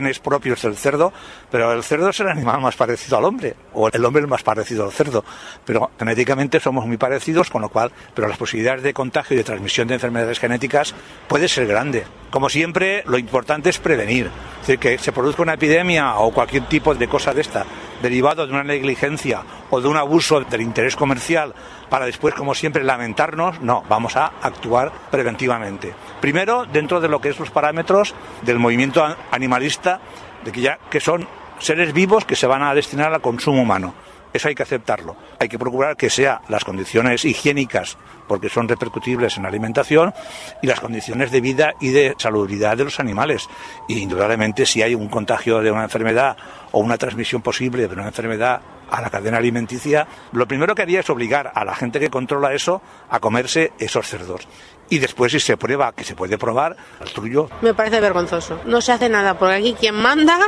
genes propios del cerdo, pero el cerdo es el animal más parecido al hombre, o el hombre es más parecido al cerdo, pero genéticamente somos muy parecidos, con lo cual, pero las posibilidades de contagio y de transmisión de enfermedades genéticas puede ser grande. Como siempre, lo importante es prevenir, es decir, que se produzca una epidemia o cualquier tipo de cosa de esta, derivado de una negligencia o de un abuso del interés comercial, para después, como siempre, lamentarnos. No, vamos a actuar preventivamente. Primero, dentro de lo que es los parámetros del movimiento animalista, de que son seres vivos que se van a destinar al consumo humano. Eso hay que aceptarlo. Hay que procurar que sean las condiciones higiénicas, porque son repercutibles en la alimentación, y las condiciones de vida y de salubridad de los animales. Y indudablemente, si hay un contagio de una enfermedad o una transmisión posible de una enfermedad a la cadena alimenticia, lo primero que haría es obligar a la gente que controla eso a comerse esos cerdos. Y después, si se prueba que se puede probar, el tuyo. Me parece vergonzoso. No se hace nada, porque aquí quien manda,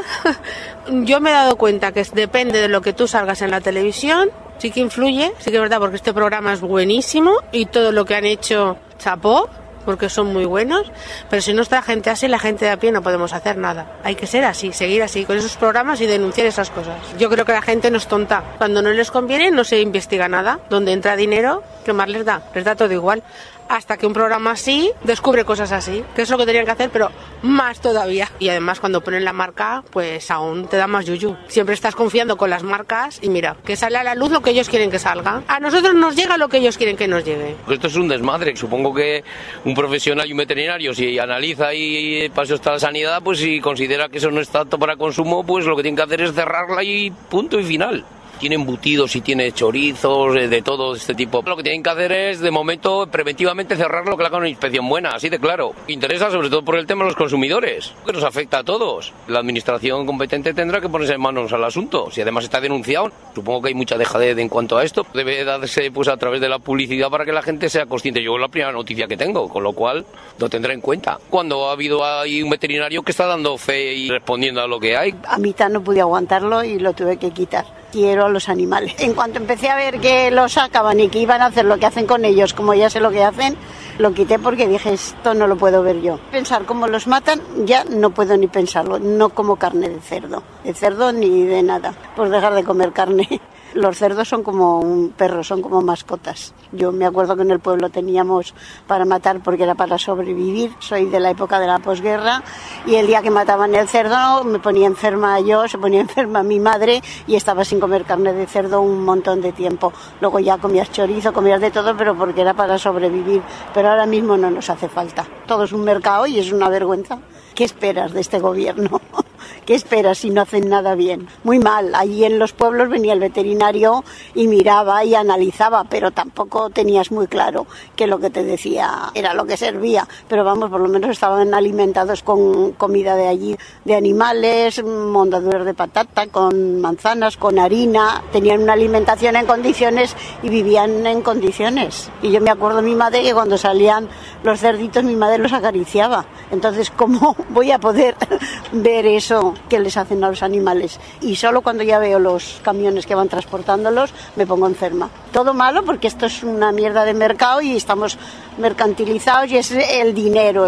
yo me he dado cuenta que depende de lo que tú salgas en la televisión, sí que influye, sí que es verdad, porque este programa es buenísimo y todo lo que han hecho, chapó, porque son muy buenos, pero si nuestra gente así, la gente de a pie no podemos hacer nada. Hay que ser así, seguir así, con esos programas y denunciar esas cosas. Yo creo que la gente no es tonta. Cuando no les conviene no se investiga nada. Donde entra dinero, ¿qué más les da? Les da todo igual. Hasta que un programa así descubre cosas así, que es lo que tenían que hacer, pero más todavía. Y además cuando ponen la marca, pues aún te da más yuyu. Siempre estás confiando con las marcas y mira, que sale a la luz lo que ellos quieren que salga. A nosotros nos llega lo que ellos quieren que nos llegue. Esto es un desmadre. Supongo que un profesional y un veterinario, si analiza y para eso está la sanidad, pues si considera que eso no está apto para consumo, pues lo que tienen que hacer es cerrarla y punto y final. Tiene embutidos y tiene chorizos, de todo este tipo. Lo que tienen que hacer es, de momento, preventivamente cerrarlo, que le hagan una inspección buena, así de claro. Interesa sobre todo por el tema de los consumidores, que nos afecta a todos. La administración competente tendrá que ponerse en manos al asunto. Si además está denunciado, supongo que hay mucha dejadez en cuanto a esto. Debe darse pues a través de la publicidad para que la gente sea consciente. Yo es la primera noticia que tengo, con lo cual lo tendré en cuenta. Cuando ha habido ahí un veterinario que está dando fe y respondiendo a lo que hay. A mitad no pude aguantarlo y lo tuve que quitar. Quiero a los animales. En cuanto empecé a ver que los sacaban y que iban a hacer lo que hacen con ellos, como ya sé lo que hacen, lo quité porque dije, esto no lo puedo ver yo. Pensar cómo los matan, ya no puedo ni pensarlo. No como carne de cerdo ni de nada. Pues dejar de comer carne. Los cerdos son como un perro, son como mascotas. Yo me acuerdo que en el pueblo teníamos para matar porque era para sobrevivir. Soy de la época de la posguerra y el día que mataban el cerdo me ponía enferma yo, se ponía enferma mi madre y estaba sin comer carne de cerdo un montón de tiempo. Luego ya comías chorizo, comías de todo, pero porque era para sobrevivir. Pero ahora mismo no nos hace falta. Todo es un mercado y es una vergüenza. ¿Qué esperas de este gobierno? ¿Qué esperas si no hacen nada bien? Muy mal. Allí en los pueblos venía el veterinario y miraba y analizaba, pero tampoco tenías muy claro que lo que te decía era lo que servía. Pero vamos, por lo menos estaban alimentados con comida de allí, de animales, mondaduras de patata, con manzanas, con harina. Tenían una alimentación en condiciones y vivían en condiciones. Y yo me acuerdo de mi madre que cuando salían los cerditos mi madre los acariciaba. Entonces, ¿cómo voy a poder ver eso que les hacen a los animales? Y solo cuando ya veo los camiones que van transportándolos me pongo enferma. Todo malo porque esto es una mierda de mercado y estamos mercantilizados y es el dinero,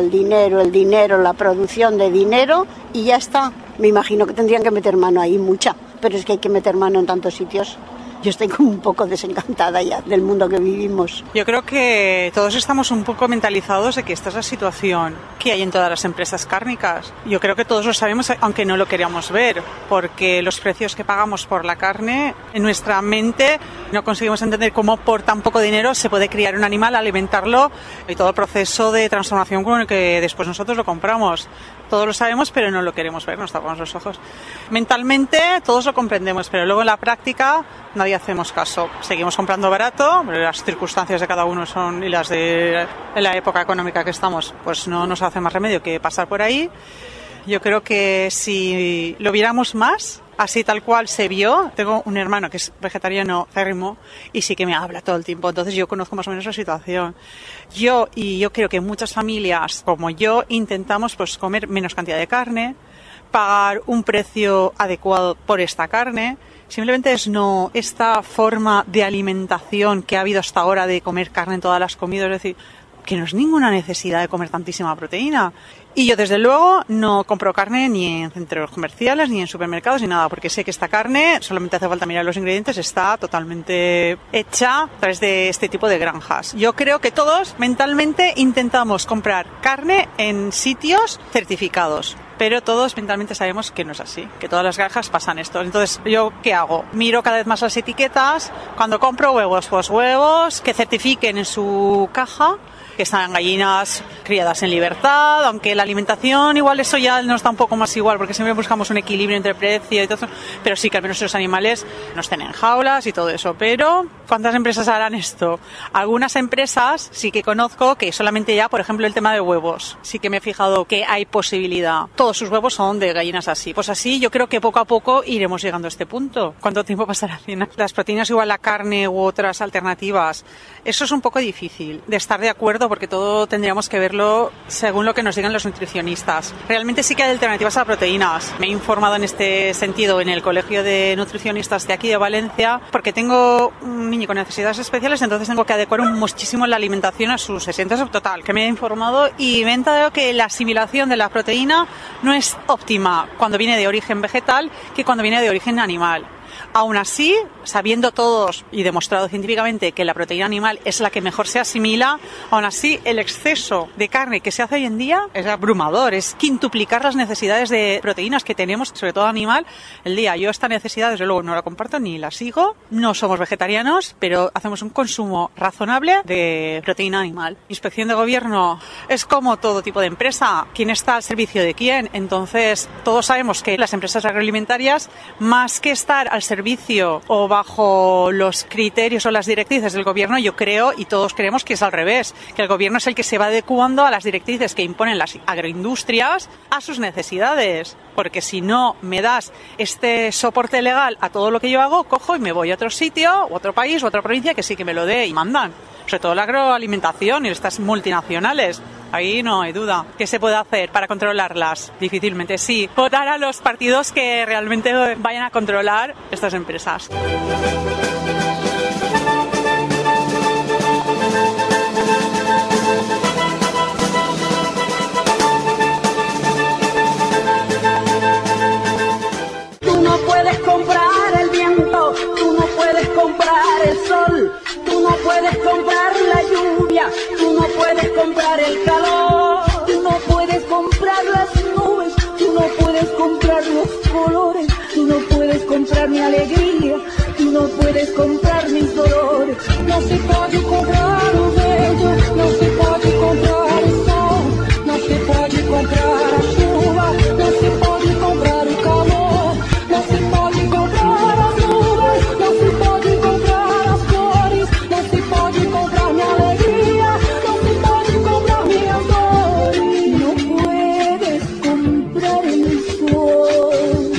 la producción de dinero y ya está. Me imagino que tendrían que meter mano ahí, mucha, pero es que hay que meter mano en tantos sitios. Yo estoy como un poco desencantada ya del mundo que vivimos. Yo creo que todos estamos un poco mentalizados de que esta es la situación que hay en todas las empresas cárnicas. Yo creo que todos lo sabemos, aunque no lo queríamos ver, porque los precios que pagamos por la carne, en nuestra mente no conseguimos entender cómo por tan poco dinero se puede criar un animal, alimentarlo y todo el proceso de transformación con el que después nosotros lo compramos. Todos lo sabemos, pero no lo queremos ver, nos tapamos los ojos. Mentalmente todos lo comprendemos, pero luego en la práctica nadie hacemos caso. Seguimos comprando barato, las circunstancias de cada uno son y las de la época económica que estamos, pues no nos hace más remedio que pasar por ahí. Yo creo que si lo viéramos más, así tal cual se vio. Tengo un hermano que es vegetariano férrimo y sí que me habla todo el tiempo, entonces yo conozco más o menos la situación. Yo creo que muchas familias como yo intentamos pues comer menos cantidad de carne, pagar un precio adecuado por esta carne. Simplemente es no esta forma de alimentación que ha habido hasta ahora de comer carne en todas las comidas, es decir, que no es ninguna necesidad de comer tantísima proteína. Y yo, desde luego, no compro carne ni en centros comerciales, ni en supermercados, ni nada, porque sé que esta carne, solamente hace falta mirar los ingredientes, está totalmente hecha a través de este tipo de granjas. Yo creo que todos mentalmente intentamos comprar carne en sitios certificados, pero todos mentalmente sabemos que no es así, que todas las granjas pasan esto. Entonces, ¿yo qué hago? Miro cada vez más las etiquetas. Cuando compro huevos, pues huevos que certifiquen en su caja que están gallinas criadas en libertad, aunque la alimentación igual eso ya nos da un poco más igual, porque siempre buscamos un equilibrio entre precio y todo eso, pero sí que al menos los animales no estén en jaulas y todo eso. Pero ¿cuántas empresas harán esto? Algunas empresas sí que conozco que solamente ya, por ejemplo, el tema de huevos, sí que me he fijado que hay posibilidad. Todos sus huevos son de gallinas así. Pues así yo creo que poco a poco iremos llegando a este punto. ¿Cuánto tiempo pasará? Las proteínas igual la carne u otras alternativas, eso es un poco difícil de estar de acuerdo, porque todo tendríamos que verlo según lo que nos digan los nutricionistas. Realmente sí que hay alternativas a proteínas. Me he informado en este sentido en el Colegio de Nutricionistas de aquí de Valencia, porque tengo un niño con necesidades especiales, entonces tengo que adecuar muchísimo la alimentación a sus exigencias. Total, que me he informado y me he enterado que la asimilación de la proteína no es óptima cuando viene de origen vegetal que cuando viene de origen animal. Aún así, sabiendo todos y demostrado científicamente que la proteína animal es la que mejor se asimila, aún así el exceso de carne que se hace hoy en día es abrumador, es quintuplicar las necesidades de proteínas que tenemos, sobre todo animal, el día. Yo esta necesidad desde luego no la comparto ni la sigo, no somos vegetarianos, pero hacemos un consumo razonable de proteína animal. Inspección de Gobierno es como todo tipo de empresa, ¿quién está al servicio de quién? Entonces todos sabemos que las empresas agroalimentarias, más que estar al servicio o bajo los criterios o las directrices del gobierno, yo creo y todos creemos que es al revés, que el gobierno es el que se va adecuando a las directrices que imponen las agroindustrias a sus necesidades, porque si no me das este soporte legal a todo lo que yo hago, cojo y me voy a otro sitio, u otro país, u otra provincia que sí que me lo dé y mandan. Sobre todo la agroalimentación y estas multinacionales. Ahí no hay duda. ¿Qué se puede hacer para controlarlas? Difícilmente. Sí, votar a los partidos que realmente vayan a controlar estas empresas. Tú no puedes comprar el viento, tú no puedes comprar el sol, tú no puedes comprar la lluvia, tú no puedes comprar el calor, tú no puedes comprar las nubes, tú no puedes comprar los colores, tú no puedes comprar mi alegría, tú no puedes comprar mis dolores. No se puede comprar o bello, no se puede comprar el sol, no se puede comprar a chuva, no se puede comprar el calor, no se puede comprar as nuvens, no se pode comprar as flores, não se pode comprar minha alegria, não se pode comprar minhas dores, não puedes comprar el sol.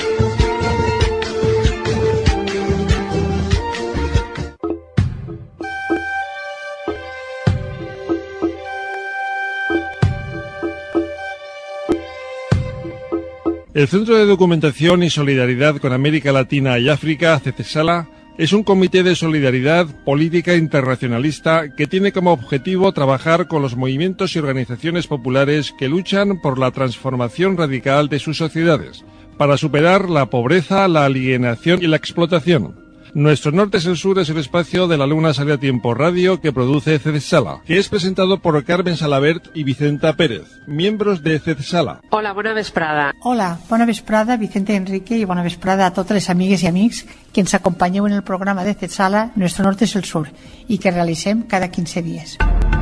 El Centro de Documentación y Solidaridad con América Latina y África, CECESALA, es un comité de solidaridad política internacionalista que tiene como objetivo trabajar con los movimientos y organizaciones populares que luchan por la transformación radical de sus sociedades, para superar la pobreza, la alienación y la explotación. Nuestro Norte es el Sur es el espacio de la Luna Sale a Tiempo Radio que produce CECESALA, que es presentado por Carmen Salabert y Vicenta Pérez, miembros de CECESALA. Hola, bona vesprada. Hola, bona vesprada, Vicente Enrique, i bona vesprada a totes les amigues i amics que ens acompanyeu en el programa de CECESALA Nuestro Norte es el Sur i que realitzem cada 15 dies.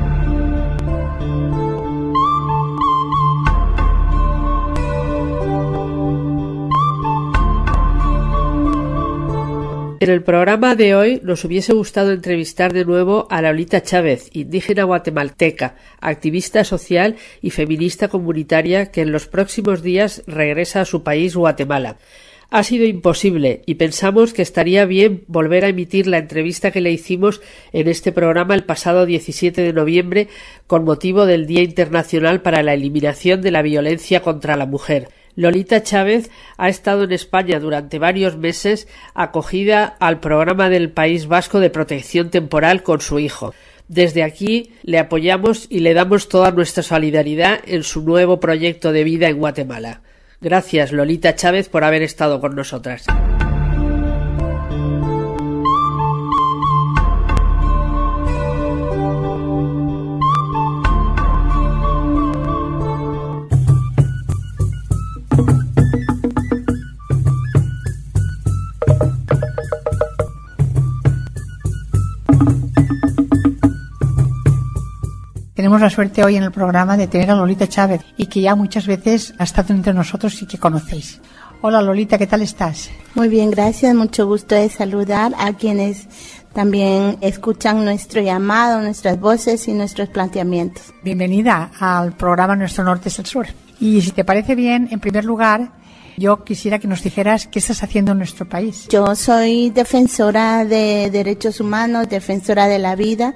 En el programa de hoy nos hubiese gustado entrevistar de nuevo a Lolita Chávez, indígena guatemalteca, activista social y feminista comunitaria que en los próximos días regresa a su país, Guatemala. Ha sido imposible y pensamos que estaría bien volver a emitir la entrevista que le hicimos en este programa el pasado 17 de noviembre con motivo del Día Internacional para la Eliminación de la Violencia contra la Mujer. Lolita Chávez ha estado en España durante varios meses acogida al programa del País Vasco de protección temporal con su hijo. Desde aquí le apoyamos y le damos toda nuestra solidaridad en su nuevo proyecto de vida en Guatemala. Gracias, Lolita Chávez, por haber estado con nosotras. Tenemos la suerte hoy en el programa de tener a Lolita Chávez y que ya muchas veces ha estado entre nosotros y que conocéis. Hola Lolita, ¿qué tal estás? Muy bien, gracias. Mucho gusto de saludar a quienes también escuchan nuestro llamado, nuestras voces y nuestros planteamientos. Bienvenida al programa Nuestro Norte es el Sur. Y si te parece bien, en primer lugar, yo quisiera que nos dijeras qué estás haciendo en nuestro país. Yo soy defensora de derechos humanos, defensora de la vida,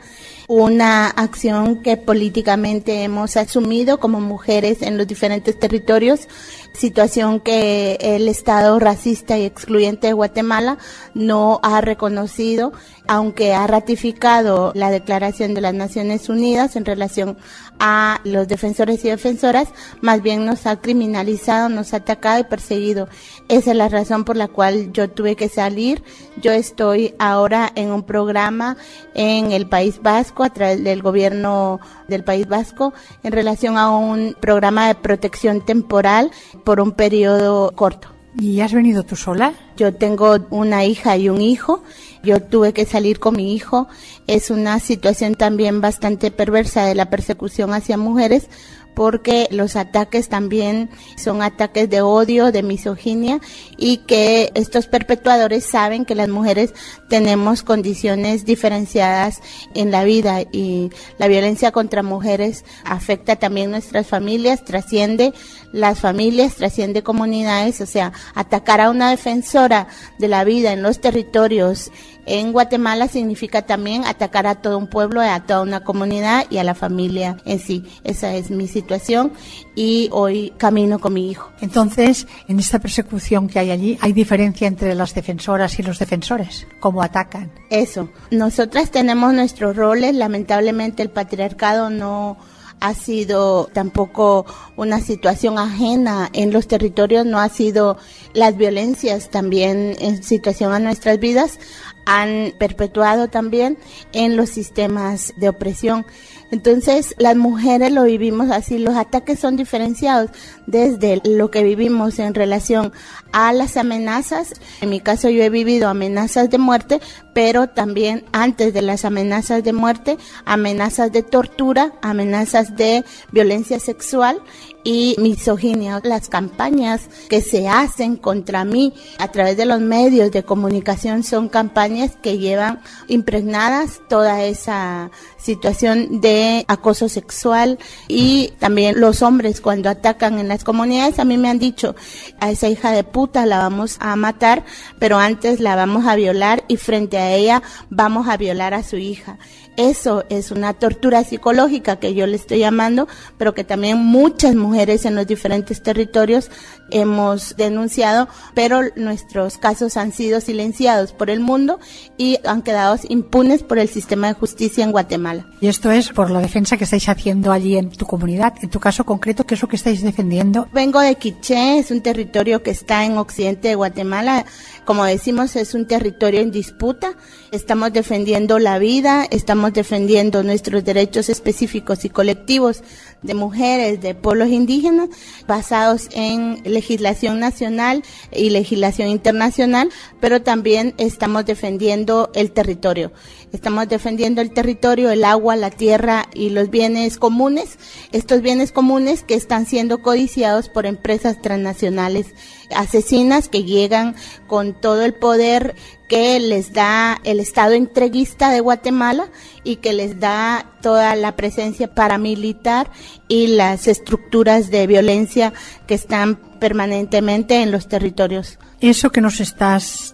una acción que políticamente hemos asumido como mujeres en los diferentes territorios, situación que el Estado racista y excluyente de Guatemala no ha reconocido, aunque ha ratificado la Declaración de las Naciones Unidas en relación a los defensores y defensoras, más bien nos ha criminalizado, nos ha atacado y perseguido. Esa es la razón por la cual yo tuve que salir. Yo estoy ahora en un programa en el País Vasco, a través del gobierno del País Vasco, en relación a un programa de protección temporal por un periodo corto. ¿Y has venido tú sola? Yo tengo una hija y un hijo. Yo tuve que salir con mi hijo. Es una situación también bastante perversa de la persecución hacia mujeres, porque los ataques también son ataques de odio, de misoginia, y que estos perpetuadores saben que las mujeres tenemos condiciones diferenciadas en la vida, y la violencia contra mujeres afecta también nuestras familias, trasciende las familias, trasciende comunidades. O sea, atacar a una defensora de la vida en los territorios en Guatemala significa también atacar a todo un pueblo, a toda una comunidad y a la familia en sí. Esa es mi situación y hoy camino con mi hijo. Entonces, en esta persecución que hay allí, ¿hay diferencia entre las defensoras y los defensores? ¿Cómo atacan? Eso. Nosotras tenemos nuestros roles. Lamentablemente el patriarcado no ha sido tampoco una situación ajena en los territorios, no ha sido las violencias también en situación a nuestras vidas, han perpetuado también en los sistemas de opresión. Entonces, las mujeres lo vivimos así, los ataques son diferenciados desde lo que vivimos en relación a las amenazas. En mi caso yo he vivido amenazas de muerte, pero también antes de las amenazas de muerte, amenazas de tortura, amenazas de violencia sexual y misoginia. Las campañas que se hacen contra mí a través de los medios de comunicación son campañas que llevan impregnadas toda esa situación de acoso sexual. Y también los hombres, cuando atacan en las comunidades, a mí me han dicho: a esa hija de puta la vamos a matar, pero antes la vamos a violar y frente a ella vamos a violar a su hija. Eso es una tortura psicológica que yo le estoy llamando, pero que también muchas mujeres en los diferentes territorios hemos denunciado, pero nuestros casos han sido silenciados por el mundo y han quedado impunes por el sistema de justicia en Guatemala. Y esto es por la defensa que estáis haciendo allí en tu comunidad. En tu caso concreto, ¿qué es lo que estáis defendiendo? Vengo de Quiché, es un territorio que está en occidente de Guatemala. Como decimos, es un territorio en disputa. Estamos defendiendo la vida, estamos defendiendo nuestros derechos específicos y colectivos de mujeres, de pueblos indígenas, basados en legislación nacional y legislación internacional, pero también estamos defendiendo el territorio. Estamos defendiendo el territorio, el agua, la tierra y los bienes comunes. Estos bienes comunes que están siendo codiciados por empresas transnacionales asesinas que llegan con todo el poder que les da el Estado entreguista de Guatemala y que les da toda la presencia paramilitar y las estructuras de violencia que están permanentemente en los territorios. Eso que nos estás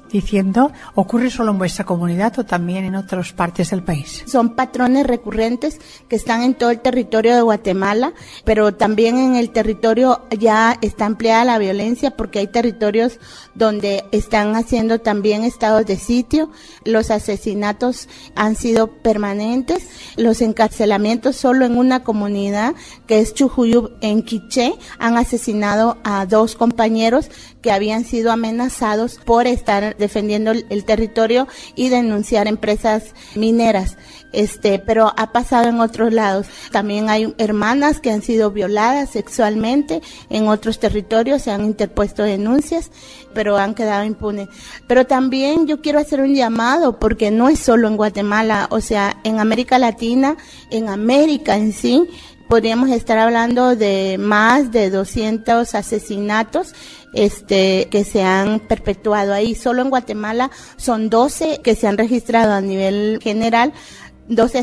diciendo, ¿ocurre solo en vuestra comunidad o también en otras partes del país? Son patrones recurrentes que están en todo el territorio de Guatemala, pero también en el territorio ya está empleada la violencia porque hay territorios donde están haciendo también estados de sitio. Los asesinatos han sido permanentes, los encarcelamientos solo en una comunidad que es Chujuyub en Quiché han asesinado a 2 compañeros que habían sido amenazados por estar defendiendo el territorio y denunciar empresas mineras. Pero ha pasado en otros lados. También hay hermanas que han sido violadas sexualmente en otros territorios, se han interpuesto denuncias, pero han quedado impunes. Pero también yo quiero hacer un llamado, porque no es solo en Guatemala, o sea, en América Latina, en América en sí, podríamos estar hablando de más de 200 asesinatos que se han perpetuado ahí. Solo en Guatemala son 12 que se han registrado a nivel general, 12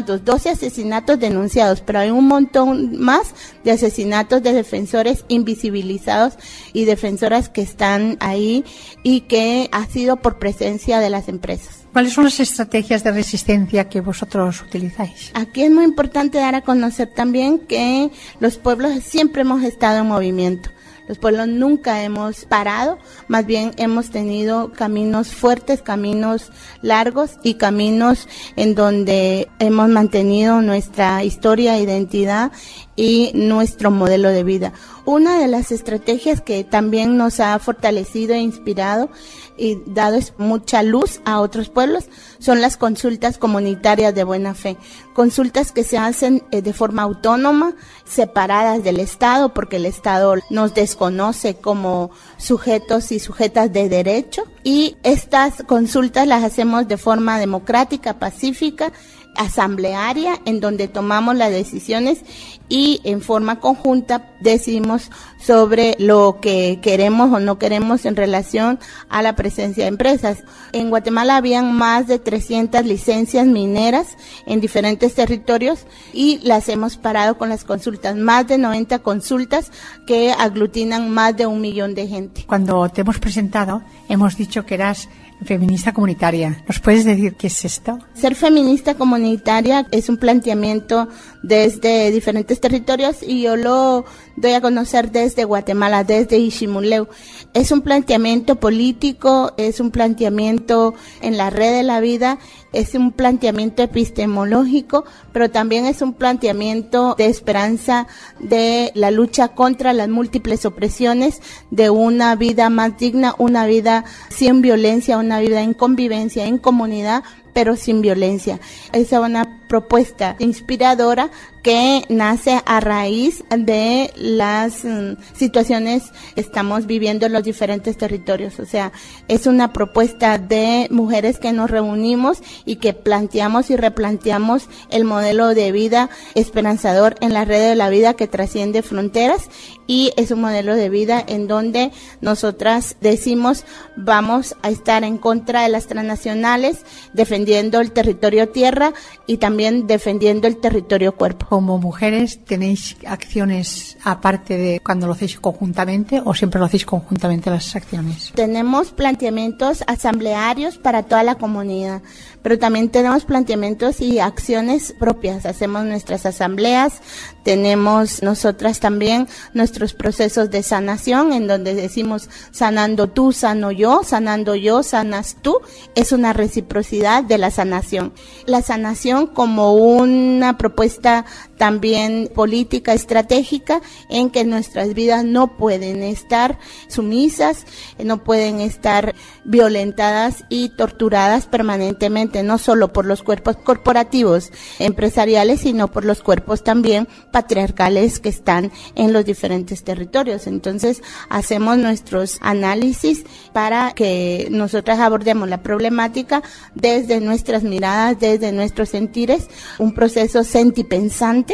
asesinatos denunciados, pero hay un montón más de asesinatos de defensores invisibilizados y defensoras que están ahí y que ha sido por presencia de las empresas. ¿Cuáles son las estrategias de resistencia que vosotros utilizáis? Aquí es muy importante dar a conocer también que los pueblos siempre hemos estado en movimiento. Los pueblos nunca hemos parado, más bien hemos tenido caminos fuertes, caminos largos y caminos en donde hemos mantenido nuestra historia, identidad y nuestro modelo de vida. Una de las estrategias que también nos ha fortalecido e inspirado y dado mucha luz a otros pueblos son las consultas comunitarias de buena fe. Consultas que se hacen de forma autónoma, separadas del Estado, porque el Estado nos desconoce como sujetos y sujetas de derecho. Y estas consultas las hacemos de forma democrática, pacífica, asamblearia, en donde tomamos las decisiones y en forma conjunta decidimos sobre lo que queremos o no queremos en relación a la presencia de empresas. En Guatemala habían más de 300 licencias mineras en diferentes territorios y las hemos parado con las consultas, más de 90 consultas que aglutinan más de 1 millón de gente. Cuando te hemos presentado, hemos dicho que eras feminista comunitaria. ¿Nos puedes decir qué es esto? Ser feminista comunitaria es un planteamiento desde diferentes territorios y yo lo doy a conocer desde Guatemala, desde Iximuleu. Es un planteamiento político, es un planteamiento en la red de la vida, es un planteamiento epistemológico, pero también es un planteamiento de esperanza de la lucha contra las múltiples opresiones, de una vida más digna, una vida sin violencia, una vida en convivencia, en comunidad, pero sin violencia. Es una propuesta inspiradora que nace a raíz de las situaciones que estamos viviendo en los diferentes territorios. O sea, es una propuesta de mujeres que nos reunimos y que planteamos y replanteamos el modelo de vida esperanzador en la red de la vida que trasciende fronteras, y es un modelo de vida en donde nosotras decimos vamos a estar en contra de las transnacionales, defendiendo el territorio tierra y también defendiendo el territorio cuerpo. Como mujeres, ¿tenéis acciones aparte de cuando lo hacéis conjuntamente o siempre lo hacéis conjuntamente las acciones? Tenemos planteamientos asamblearios para toda la comunidad, pero también tenemos planteamientos y acciones propias. Hacemos nuestras asambleas, tenemos nosotras también nuestros procesos de sanación, en donde decimos sanando tú, sano yo, sanando yo, sanas tú. Es una reciprocidad de la sanación. La sanación como una propuesta también política, estratégica, en que nuestras vidas no pueden estar sumisas, no pueden estar violentadas y torturadas permanentemente, no solo por los cuerpos corporativos empresariales, sino por los cuerpos también patriarcales que están en los diferentes territorios. Entonces, hacemos nuestros análisis para que nosotras abordemos la problemática desde nuestras miradas, desde nuestros sentires, un proceso sentipensante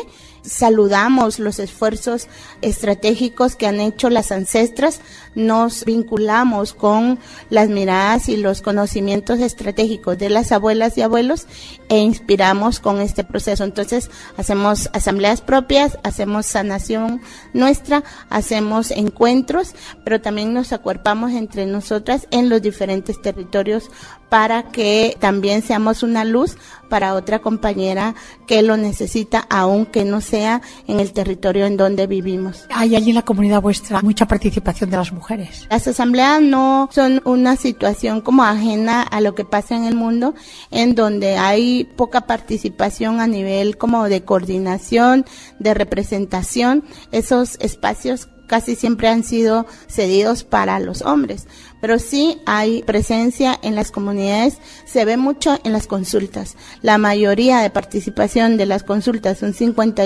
saludamos los esfuerzos estratégicos que han hecho las ancestras, nos vinculamos con las miradas y los conocimientos estratégicos de las abuelas y abuelos e inspiramos con este proceso. Entonces hacemos asambleas propias, hacemos sanación nuestra, hacemos encuentros, pero también nos acuerpamos entre nosotras en los diferentes territorios para que también seamos una luz para otra compañera que lo necesita, aunque no sea en el territorio en donde vivimos. ¿Hay allí en la comunidad vuestra mucha participación de las mujeres? Las asambleas no son una situación como ajena a lo que pasa en el mundo, en donde hay poca participación a nivel como de coordinación, de representación. Esos espacios casi siempre han sido cedidos para los hombres, pero sí hay presencia en las comunidades, se ve mucho en las consultas. La mayoría de participación de las consultas, un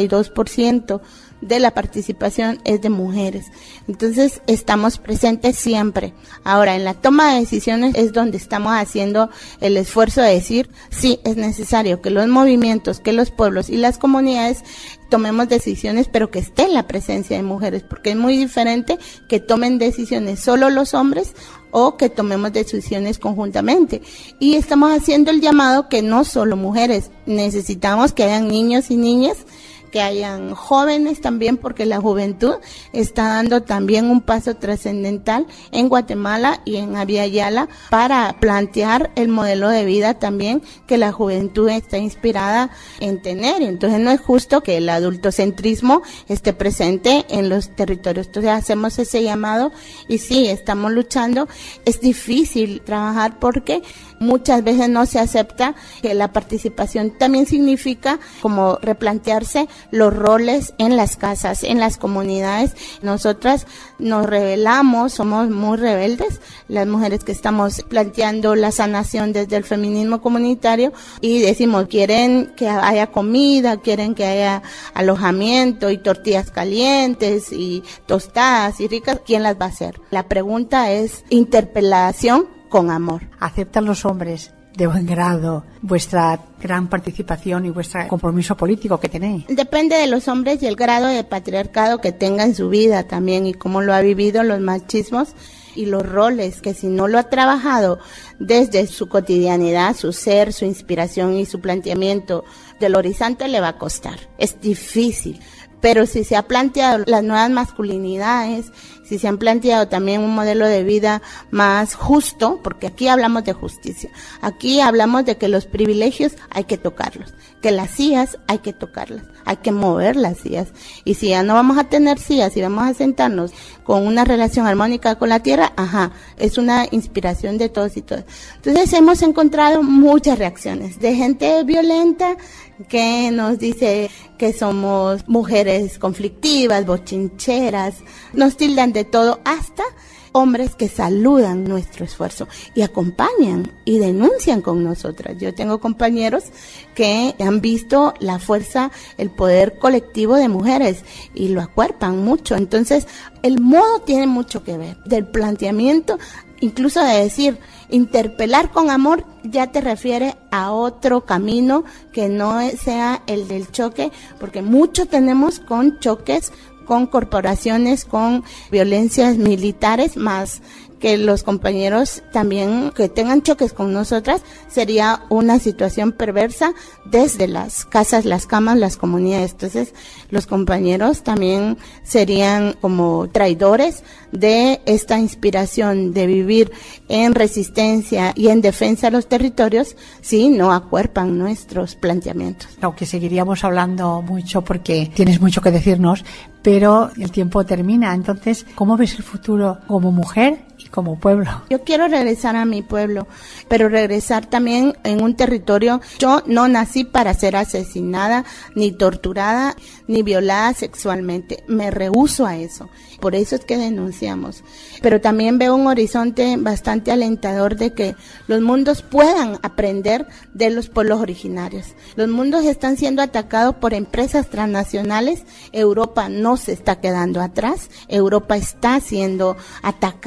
52% de la participación es de mujeres. Entonces estamos presentes siempre. Ahora, en la toma de decisiones es donde estamos haciendo el esfuerzo de decir, sí, es necesario que los movimientos, que los pueblos y las comunidades tomemos decisiones, pero que esté la presencia de mujeres, porque es muy diferente que tomen decisiones solo los hombres o que tomemos decisiones conjuntamente. Y estamos haciendo el llamado que no solo mujeres, necesitamos que hayan niños y niñas, que hayan jóvenes también, porque la juventud está dando también un paso trascendental en Guatemala y en Abya Yala para plantear el modelo de vida también que la juventud está inspirada en tener. Entonces no es justo que el adultocentrismo esté presente en los territorios. Entonces hacemos ese llamado y sí, estamos luchando. Es difícil trabajar porque muchas veces no se acepta que la participación también significa como replantearse los roles en las casas, en las comunidades. Nosotras nos rebelamos, somos muy rebeldes, las mujeres que estamos planteando la sanación desde el feminismo comunitario, y decimos, quieren que haya comida, quieren que haya alojamiento y tortillas calientes y tostadas y ricas, ¿quién las va a hacer? La pregunta es interpelación con amor. ¿Aceptan los hombres de buen grado vuestra gran participación y vuestro compromiso político que tenéis? Depende de los hombres y el grado de patriarcado que tenga en su vida también, y cómo lo ha vivido, los machismos y los roles, que si no lo ha trabajado desde su cotidianidad, su ser, su inspiración y su planteamiento del horizonte, le va a costar. Es difícil. Pero si se ha planteado las nuevas masculinidades, si se han planteado también un modelo de vida más justo, porque aquí hablamos de justicia, aquí hablamos de que los privilegios hay que tocarlos, que las sillas hay que tocarlas, hay que mover las sillas, y si ya no vamos a tener sillas y vamos a sentarnos con una relación armónica con la tierra, es una inspiración de todos y todas. Entonces hemos encontrado muchas reacciones de gente violenta que nos dice que somos mujeres conflictivas, bochincheras, nos tildan de todo, hasta hombres que saludan nuestro esfuerzo y acompañan y denuncian con nosotras. Yo tengo compañeros que han visto la fuerza, el poder colectivo de mujeres y lo acuerpan mucho. Entonces, el modo tiene mucho que ver del planteamiento, incluso de decir, interpelar con amor ya te refiere a otro camino que no sea el del choque, porque mucho tenemos con choques, con corporaciones, con violencias militares, más que los compañeros también que tengan choques con nosotras, sería una situación perversa desde las casas, las camas, las comunidades. Entonces, los compañeros también serían como traidores de esta inspiración de vivir en resistencia y en defensa de los territorios si no acuerpan nuestros planteamientos. Aunque seguiríamos hablando mucho porque tienes mucho que decirnos, pero el tiempo termina. Entonces, ¿cómo ves el futuro como mujer y como pueblo? Yo quiero regresar a mi pueblo, pero regresar también en un territorio. Yo no nací para ser asesinada, ni torturada, ni violada sexualmente. Me rehúso a eso. Por eso es que denunciamos. Pero también veo un horizonte bastante alentador de que los mundos puedan aprender de los pueblos originarios. Los mundos están siendo atacados por empresas transnacionales. Europa no se está quedando atrás. Europa está siendo atacada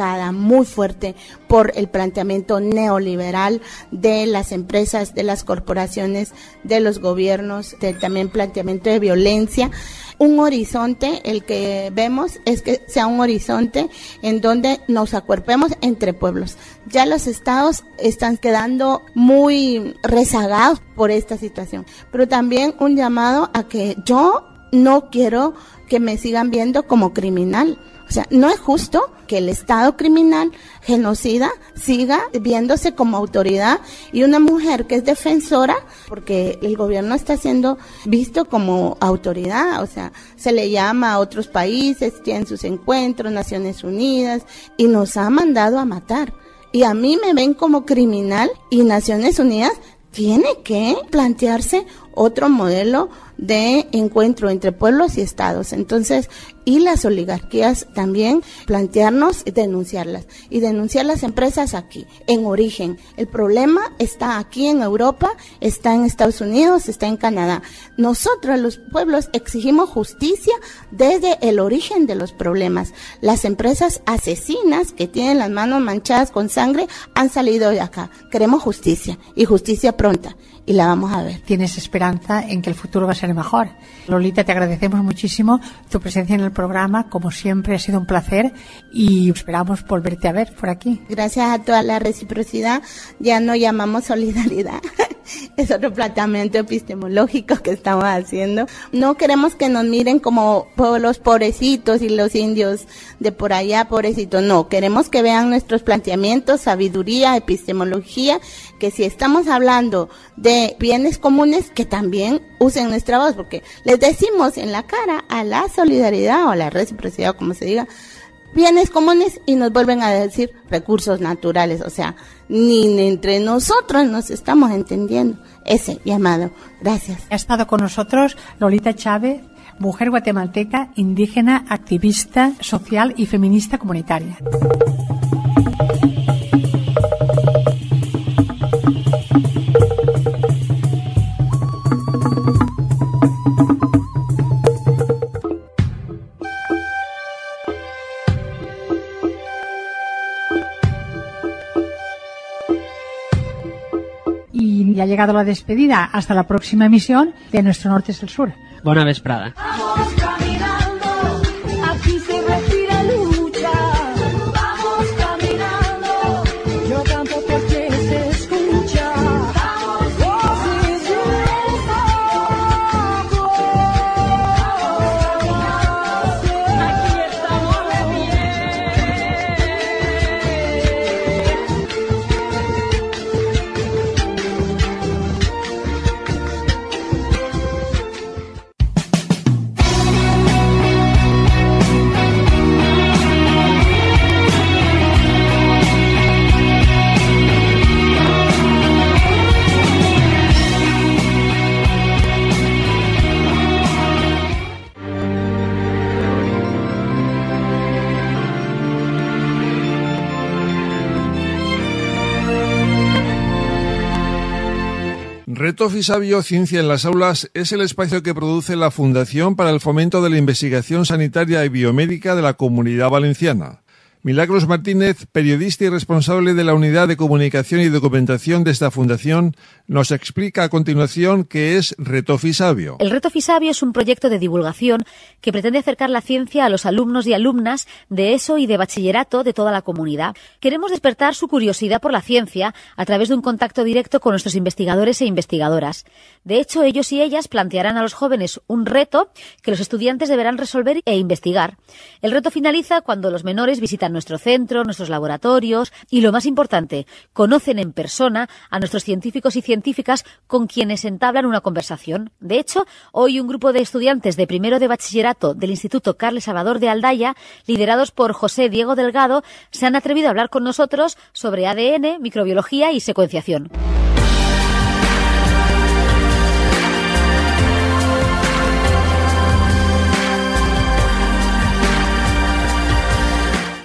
muy fuerte por el planteamiento neoliberal de las empresas, de las corporaciones, de los gobiernos, también planteamiento de violencia. Un horizonte, el que vemos es que sea un horizonte en donde nos acuerpemos entre pueblos. Ya los estados están quedando muy rezagados por esta situación, pero también un llamado a que yo no quiero que me sigan viendo como criminal. O sea, no es justo que el Estado criminal, genocida, siga viéndose como autoridad y una mujer que es defensora, porque el gobierno está siendo visto como autoridad, o sea, se le llama a otros países, tienen sus encuentros, Naciones Unidas, y nos ha mandado a matar. Y a mí me ven como criminal y Naciones Unidas tiene que plantearse otro modelo de encuentro entre pueblos y estados. Entonces, y las oligarquías también plantearnos denunciarlas y denunciar las empresas aquí, en origen. El problema está aquí en Europa, está en Estados Unidos, está en Canadá. Nosotros los pueblos exigimos justicia desde el origen de los problemas. Las empresas asesinas que tienen las manos manchadas con sangre han salido de acá. Queremos justicia y justicia pronta. Y la vamos a ver. Tienes esperanza en que el futuro va a ser mejor. Lolita, te agradecemos muchísimo tu presencia en el programa. Como siempre, ha sido un placer y esperamos volverte a ver por aquí. Gracias a toda la reciprocidad, ya no llamamos solidaridad. Es otro planteamiento epistemológico que estamos haciendo. No queremos que nos miren como los pobrecitos y los indios de por allá, pobrecitos. No, queremos que vean nuestros planteamientos, sabiduría, epistemología, que si estamos hablando de bienes comunes, que también usen nuestra voz, porque les decimos en la cara a la solidaridad o a la reciprocidad, como se diga, bienes comunes, y nos vuelven a decir recursos naturales. O sea, ni entre nosotros nos estamos entendiendo ese llamado. Gracias. Ha estado con nosotros Lolita Chávez, mujer guatemalteca, indígena, activista social y feminista comunitaria. Y ha llegado la despedida. Hasta la próxima emisión de Nuestro Norte es el Sur. Bona vesprada. Vamos caminando, aquí se respira lucha. Vamos caminando, yo canto porque se escucha. Vamos aquí estamos de pie. Reto Fisabio Ciencia en las Aulas es el espacio que produce la Fundación para el Fomento de la Investigación Sanitaria y Biomédica de la Comunidad Valenciana. Milagros Martínez, periodista y responsable de la Unidad de Comunicación y Documentación de esta fundación, nos explica a continuación qué es Reto Fisabio. El Reto Fisabio es un proyecto de divulgación que pretende acercar la ciencia a los alumnos y alumnas de ESO y de bachillerato de toda la comunidad. Queremos despertar su curiosidad por la ciencia a través de un contacto directo con nuestros investigadores e investigadoras. De hecho, ellos y ellas plantearán a los jóvenes un reto que los estudiantes deberán resolver e investigar. El reto finaliza cuando los menores visitan nuestro centro, nuestros laboratorios y, lo más importante, conocen en persona a nuestros científicos y científicas con quienes entablan una conversación. De hecho, hoy un grupo de estudiantes de primero de bachillerato del Instituto Carles Salvador de Aldaya, liderados por José Diego Delgado, se han atrevido a hablar con nosotros sobre ADN, microbiología y secuenciación.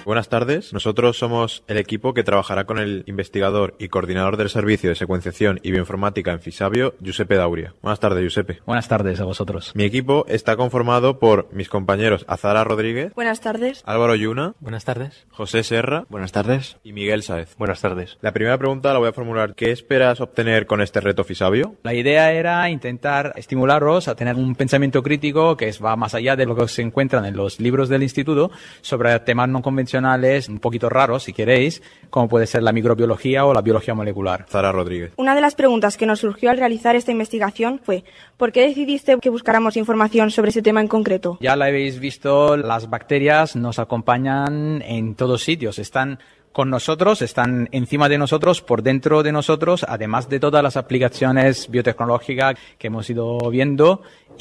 Buenas tardes. Nosotros somos el equipo que trabajará con el investigador y coordinador del Servicio de Secuenciación y Bioinformática en Fisabio, Giuseppe Dauria. Buenas tardes, Giuseppe. Buenas tardes a vosotros. Mi equipo está conformado por mis compañeros Azara Rodríguez. Buenas tardes. Álvaro Yuna. Buenas tardes. José Serra. Buenas tardes. Y Miguel Sáez. Buenas tardes. La primera pregunta la voy a formular. ¿Qué esperas obtener con este reto Fisabio? La idea era intentar estimularos a tener un pensamiento crítico que va más allá de lo que se encuentran en los libros del instituto sobre temas no convencionales, un poquito raros si queréis, como puede ser la microbiología o la biología molecular. Zara Rodríguez. Una de las preguntas que nos surgió al realizar esta investigación fue ¿por qué decidiste que buscáramos información sobre ese tema en concreto? Ya la habéis visto, las bacterias nos acompañan en todos sitios, están con nosotros, están encima de nosotros, por dentro de nosotros, además de todas las aplicaciones biotecnológicas que hemos ido viendo,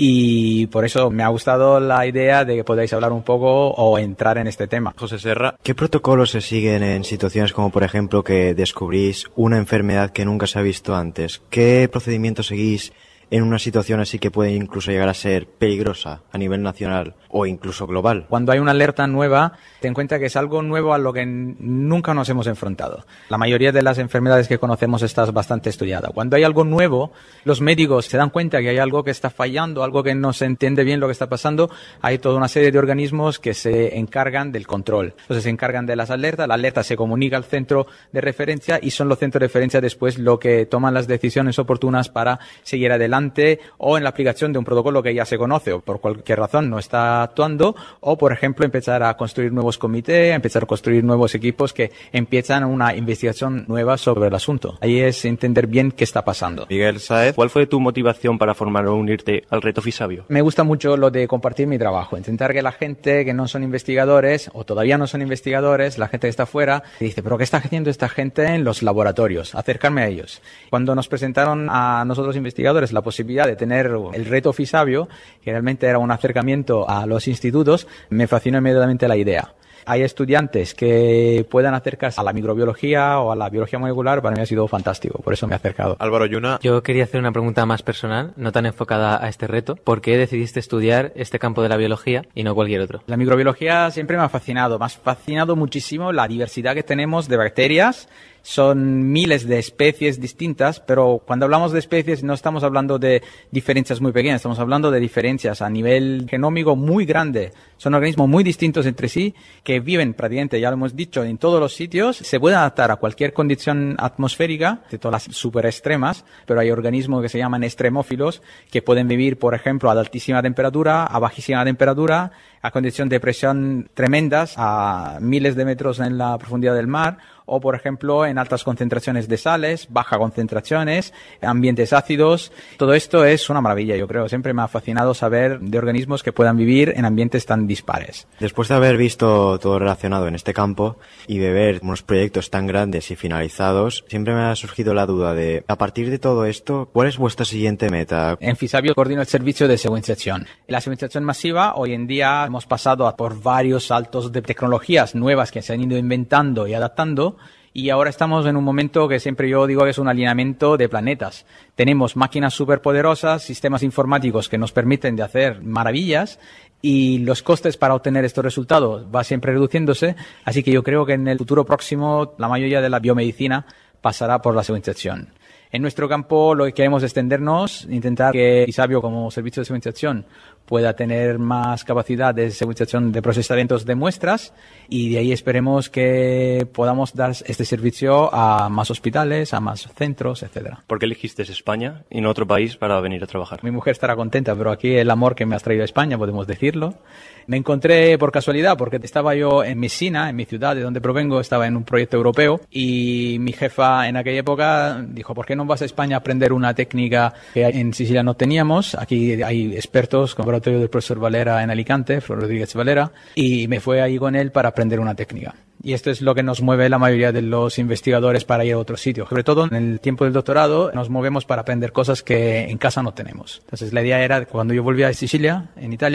y por eso me ha gustado la idea de que podáis hablar un poco o entrar en este tema. José Serra. ¿Qué protocolos se siguen en situaciones como, por ejemplo, que descubrís una enfermedad que nunca se ha visto antes? ¿Qué procedimientos seguís en una situación así que puede incluso llegar a ser peligrosa a nivel nacional o incluso global? Cuando hay una alerta nueva, ten en cuenta que es algo nuevo a lo que nunca nos hemos enfrentado. La mayoría de las enfermedades que conocemos está bastante estudiada. Cuando hay algo nuevo, los médicos se dan cuenta que hay algo que está fallando, algo que no se entiende bien lo que está pasando. Hay toda una serie de organismos que se encargan del control. Entonces se encargan de las alertas, la alerta se comunica al centro de referencia y son los centros de referencia después lo que toman las decisiones oportunas para seguir adelante o en la aplicación de un protocolo que ya se conoce o por cualquier razón no está actuando, o por ejemplo empezar a construir nuevos comités, empezar a construir nuevos equipos que empiezan una investigación nueva sobre el asunto. Ahí es entender bien qué está pasando. Miguel Sáez. ¿Cuál fue tu motivación para formar o unirte al reto Fisabio? Me gusta mucho lo de compartir mi trabajo, intentar que la gente que no son investigadores o todavía no son investigadores, la gente que está fuera, dice, pero ¿qué está haciendo esta gente en los laboratorios? Acercarme a ellos. Cuando nos presentaron a nosotros investigadores la posibilidad de tener el reto Fisabio, que realmente era un acercamiento a los institutos, me fascinó inmediatamente la idea. Hay estudiantes que puedan acercarse a la microbiología o a la biología molecular, para mí ha sido fantástico, por eso me he acercado. Álvaro Yuna. Yo quería hacer una pregunta más personal, no tan enfocada a este reto. ¿Por qué decidiste estudiar este campo de la biología y no cualquier otro? La microbiología siempre me ha fascinado muchísimo la diversidad que tenemos de bacterias. Son miles de especies distintas, pero cuando hablamos de especies no estamos hablando de diferencias muy pequeñas, estamos hablando de diferencias a nivel genómico muy grande. Son organismos muy distintos entre sí que viven prácticamente, ya lo hemos dicho, en todos los sitios. Se pueden adaptar a cualquier condición atmosférica, de todas las super extremas, pero hay organismos que se llaman extremófilos que pueden vivir, por ejemplo, a altísima temperatura, a bajísima temperatura, a condiciones de presión tremendas, a miles de metros en la profundidad del mar, o por ejemplo en altas concentraciones de sales, bajas concentraciones, ambientes ácidos. Todo esto es una maravilla, yo creo. Siempre me ha fascinado saber de organismos que puedan vivir en ambientes tan dispares. Después de haber visto todo relacionado en este campo y de ver unos proyectos tan grandes y finalizados, siempre me ha surgido la duda de, a partir de todo esto, ¿cuál es vuestra siguiente meta? En Fisabio coordino el servicio de secuenciación. La secuenciación masiva, hoy en día hemos pasado por varios saltos de tecnologías nuevas que se han ido inventando y adaptando. Y ahora estamos en un momento que siempre yo digo que es un alineamiento de planetas. Tenemos máquinas superpoderosas, sistemas informáticos que nos permiten de hacer maravillas y los costes para obtener estos resultados va siempre reduciéndose. Así que yo creo que en el futuro próximo la mayoría de la biomedicina pasará por la secuenciación. En nuestro campo lo que queremos es extendernos, intentar que Fisabio como servicio de secuenciación pueda tener más capacidad de secuenciación de procesamientos de muestras y de ahí esperemos que podamos dar este servicio a más hospitales, a más centros, etcétera. ¿Por qué elegiste España y no otro país para venir a trabajar? Mi mujer estará contenta, pero aquí el amor que me has traído a España, podemos decirlo. Me encontré por casualidad porque estaba yo en Messina, en mi ciudad de donde provengo, estaba en un proyecto europeo y mi jefa en aquella época dijo, ¿por qué no vas a España a aprender una técnica que en Sicilia no teníamos? Aquí hay expertos, como el laboratorio del profesor Valera en Alicante, Rodríguez Valera, y me fue ahí con él para aprender una técnica. Y esto es lo que nos mueve la mayoría de los investigadores para ir a otros sitios. Sobre todo en el tiempo del doctorado nos movemos para aprender cosas que en casa no tenemos. Entonces la idea era, cuando yo volví a Sicilia, en Italia,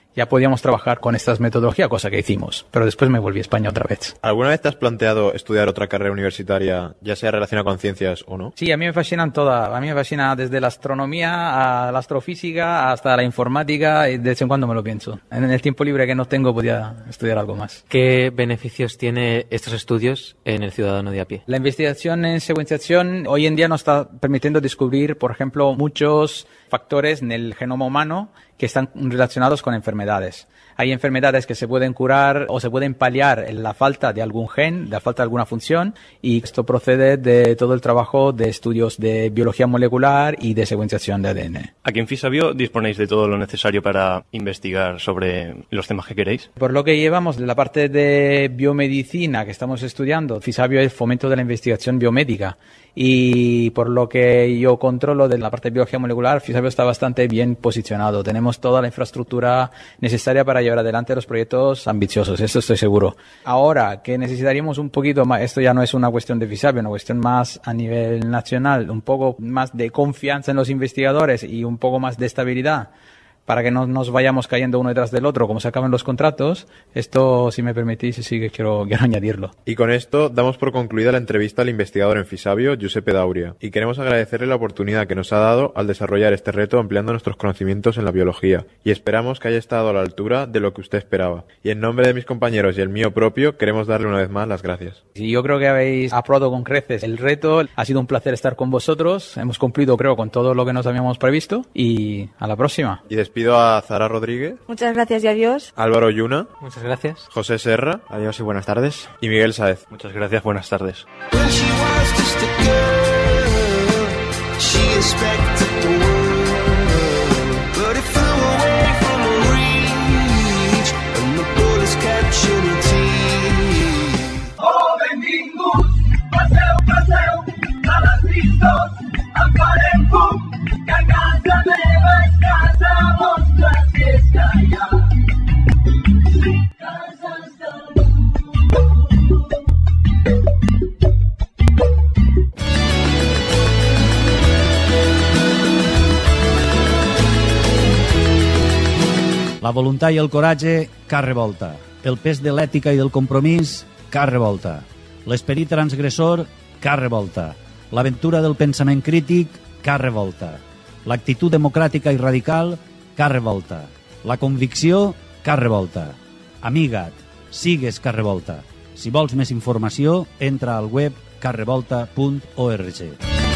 ya podíamos trabajar con estas metodologías, cosa que hicimos. Pero después me volví a España otra vez. ¿Alguna vez te has planteado estudiar otra carrera universitaria, ya sea relacionada con ciencias o no? Sí, a mí me fascinan todas. A mí me fascina desde la astronomía a la astrofísica hasta la informática, y de vez en cuando me lo pienso. En el tiempo libre que no tengo podía estudiar algo más. ¿Qué beneficios tiene estos estudios en el ciudadano de a pie? La investigación en secuenciación hoy en día nos está permitiendo descubrir, por ejemplo, muchos factores en el genoma humano que están relacionados con enfermedades. Hay enfermedades que se pueden curar o se pueden paliar en la falta de algún gen, la falta de alguna función, y esto procede de todo el trabajo de estudios de biología molecular y de secuenciación de ADN. Aquí en Fisabio disponéis de todo lo necesario para investigar sobre los temas que queréis. Por lo que llevamos de la parte de biomedicina que estamos estudiando, Fisabio es el fomento de la investigación biomédica. Y por lo que yo controlo de la parte de biología molecular, Fisabio está bastante bien posicionado. Tenemos toda la infraestructura necesaria para llevar adelante los proyectos ambiciosos, eso estoy seguro. Ahora, que necesitaríamos un poquito más, esto ya no es una cuestión de Fisabio, una cuestión más a nivel nacional, un poco más de confianza en los investigadores y un poco más de estabilidad, para que no nos vayamos cayendo uno detrás del otro, como se acaban los contratos. Esto, si me permitís, sí que quiero añadirlo. Y con esto damos por concluida la entrevista al investigador en Fisabio, Giuseppe Dauria, y queremos agradecerle la oportunidad que nos ha dado al desarrollar este reto ampliando nuestros conocimientos en la biología, y esperamos que haya estado a la altura de lo que usted esperaba. Y en nombre de mis compañeros y el mío propio, queremos darle una vez más las gracias. Y yo creo que habéis aprobado con creces el reto. Ha sido un placer estar con vosotros. Hemos cumplido, creo, con todo lo que nos habíamos previsto, y a la próxima. Y pido a Zara Rodríguez. Muchas gracias y adiós. Álvaro Yuna. Muchas gracias. José Serra. Adiós y buenas tardes. Y Miguel Sáez. Muchas gracias, buenas tardes. La voluntat i el coratge, Car Revolta. El pes de l'ètica i del compromís, Car Revolta. L'esperit transgressor, Car Revolta. L'aventura del pensament crític, Car Revolta. L'actitud democràtica i radical, Car Revolta. La convicció, Car Revolta. Amiga't, sigues Car Revolta. Si vols més informació, entra al web carrevolta.org.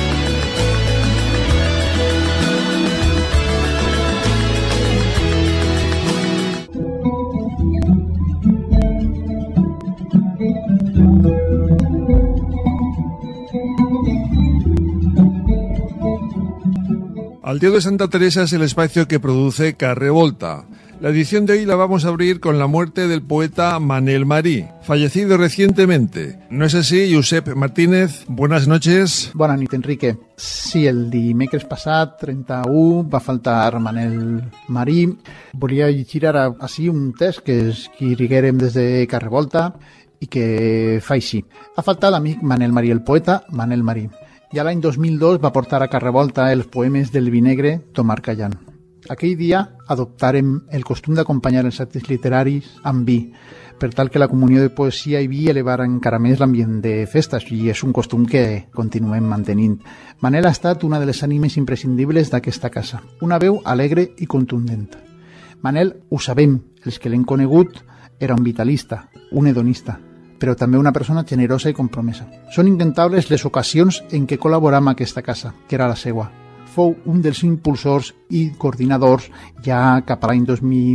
Aldeo de Santa Teresa es el espacio que produce Car Revolta. La edición de hoy la vamos a abrir con la muerte del poeta Manel Marí, fallecido recientemente. ¿No es así, Josep Martínez? Buenas noches. Bona nit, Enrique. Sí, el dimecres passat, 31, va faltar Manel Marí. Volia llegir ara així un text que escriguérem des de Car Revolta i que fa així. Ha faltat l'amic Manel Marí, el poeta Manel Marí. Ja l'any 2002 va portar a Car Revolta els poemes del vinegre Tomàs Callant. Aquell dia adoptàrem el costum d'acompanyar els actes literaris amb vi, per tal que la comunió de poesia i vi elevara encara més l'ambient de festes, i és un costum que continuem mantenint. Manel ha estat una de les ànimes imprescindibles d'aquesta casa, una veu alegre i contundent. Manel, ho sabem, els que l'hem conegut, era un vitalista, un hedonista, però també una persona generosa i compromesa. Són incontables les ocasions en què col·laborà amb aquesta casa, que era la seva. Fou un dels impulsors i coordinadors, ja cap a l'any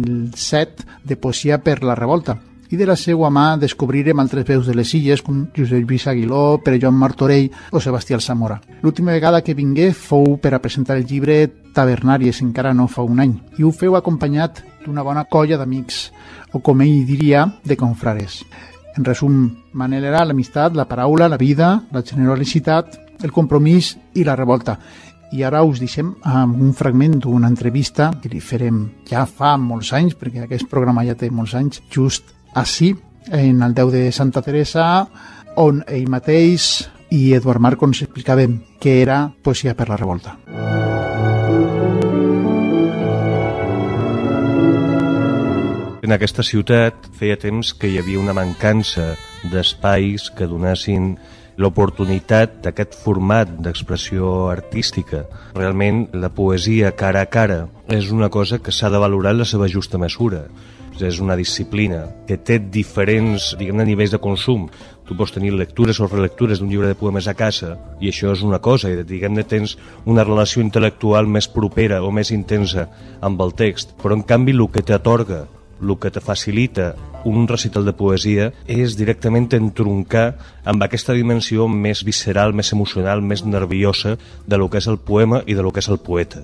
2007, de Poesia per la Revolta, i de la seva mà descobrirem altres veus de les illes, com Josep Lluís Aguiló, Pere Joan Martorell o Sebastià Alsamora. L'última vegada que vingué fou per a presentar el llibre Tavernàries, encara no fa un any, i ho feu acompanyat d'una bona colla d'amics, o com ell diria, de confrares. En resum, Manel era l'amistat, la paraula, la vida, la generositat, el compromís i la revolta. I ara us deixem amb un fragment d'una entrevista que li farem ja fa molts anys, perquè aquest programa ja té molts anys, just així, en el Déu de Santa Teresa, on ell mateix i Eduard Marco ens explicaven què era Poesia per la Revolta. en aquesta ciutat feia temps que hi havia una mancança d'espais que donessin l'oportunitat d'aquest format d'expressió artística. Realment, la poesia cara a cara és una cosa que s'ha de valorar en la seva justa mesura. És una disciplina que té diferents, nivells de consum. Tu pots tenir lectures o relectures d'un llibre de poemes a casa i això és una cosa, i tens una relació intel·lectual més propera o més intensa amb el text, però en canvi el que t'atorga, el que te facilita un recital de poesia és directament entroncar amb aquesta dimensió més visceral, més emocional, més nerviosa de lo que és el poema i de lo que és el poeta.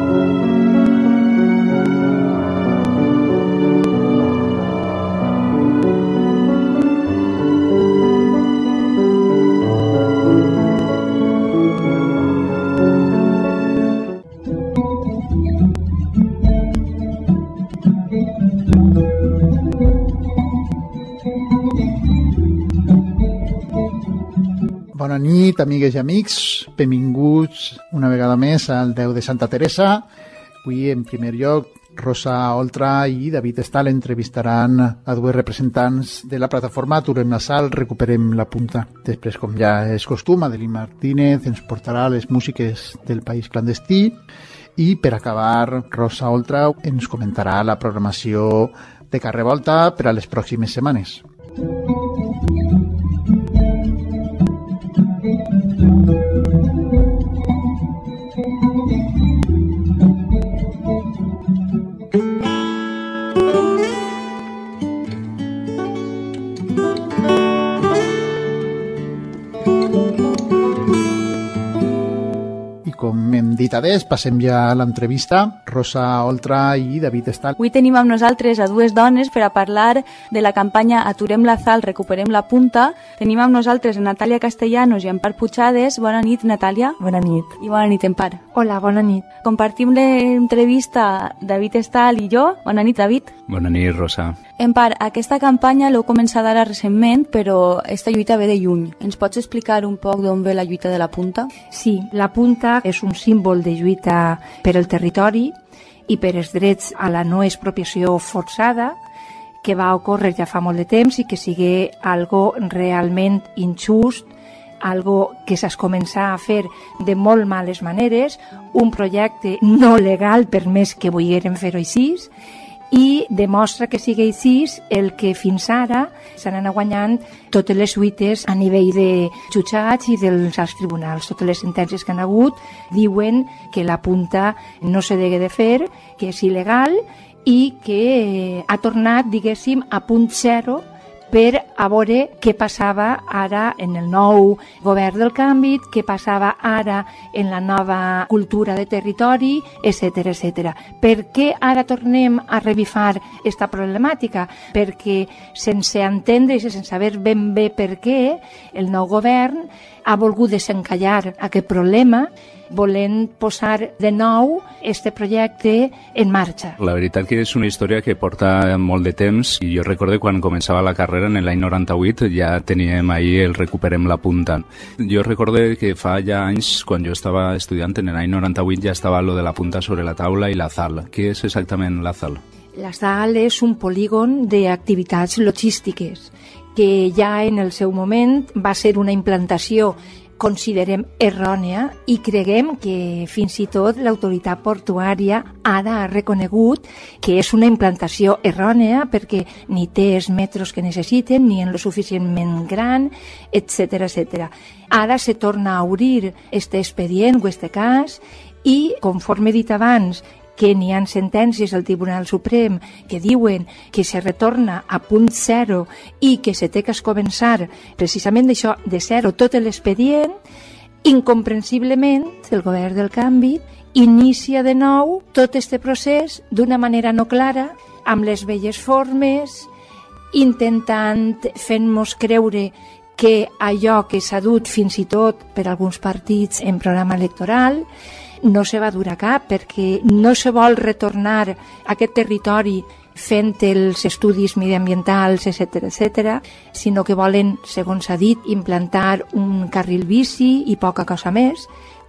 Bona nit, amigues i amics. Benvinguts una vegada més al Déu de Santa Teresa. Avui, en primer lloc, Rosa Oltra i David Estal entrevistaran a dues representants de la plataforma Aturem la Sal, Recuperem la Punta. Després, com ja és costum, Adelín Martínez ens portarà les músiques del País Clandestí i, per acabar, Rosa Oltra ens comentarà la programació de Carrer Volta per a les pròximes setmanes. Com hem dit adés, passem ja a l'entrevista. Rosa Oltra i David Estal. Avui tenim amb nosaltres a dues dones per a parlar de la campanya Aturem la Sal, Recuperem la Punta. Tenim amb nosaltres a Natàlia Castellanos i Empar Puigades. Bona nit, Natàlia. Bona nit. I bona nit, Empar. Hola, bona nit. Compartim l'entrevista David Estal i jo. Bona nit, David. Bona nit, Rosa. Empar, aquesta campanya l'heu començat ara recentment, però esta lluita ve de lluny. Ens pots explicar un poc d'on ve la lluita de la Punta? Sí, la Punta és un símbol de lluita per al territori i per els drets a la no expropiació forçada que va ocórrer ja fa molt de temps i que sigui algo realment injust, algo que s'ha començat a fer de molt males maneres, un projecte no legal per més que volgueren fer-ho així, i demostra que sigui així el que fins ara s'han anat guanyant totes les lluites a nivell de jutjats i dels alts tribunals. Totes les sentències que han hagut diuen que la Punta no se degué de fer, que és il·legal i que ha tornat, diguéssim, a punt zero per a veure què passava ara en el nou govern del canvi, què passava ara en la nova cultura de territori, etc. etc. Per què ara tornem a revifar aquesta problemàtica? Perquè sense entendre i sense saber ben bé per què, el nou govern ha volgut desencallar aquest problema volent posar de nou este projecte en marxa. La veritat que és una història que porta molt de temps i jo recordo quan començava la carrera en l'any 98 ja teníem ahí el Recuperem la Punta. Jo recordo que fa ja anys, quan jo estava estudiant en l'any 98 ja estava lo de la Punta sobre la taula i la ZAL. Què és exactament la ZAL? La ZAL és un polígon d'activitats logístiques que ja en el seu moment va ser una implantació considerem errònia i creguem que fins i tot l'autoritat portuària ara ha reconegut que és una implantació errònia perquè ni té els metros que necessiten ni en lo suficientment gran, etc. etc. Ara se torna a obrir este expedient o este cas i, conforme he dit abans, que n'hi ha sentències al Tribunal Suprem que diuen que se retorna a punt zero i que se té que començar precisament d'això, de zero, tot l'expedient, incomprensiblement el govern del canvi inicia de nou tot aquest procés d'una manera no clara, amb les velles formes, intentant fent-nos creure que allò que s'ha dut fins i tot per alguns partits en programa electoral no se va dur a cap perquè no se vol retornar a aquest territori fent els estudis mediambientals, etc., etc., sinó que volen, segons s'ha dit, implantar un carril bici i poca cosa més,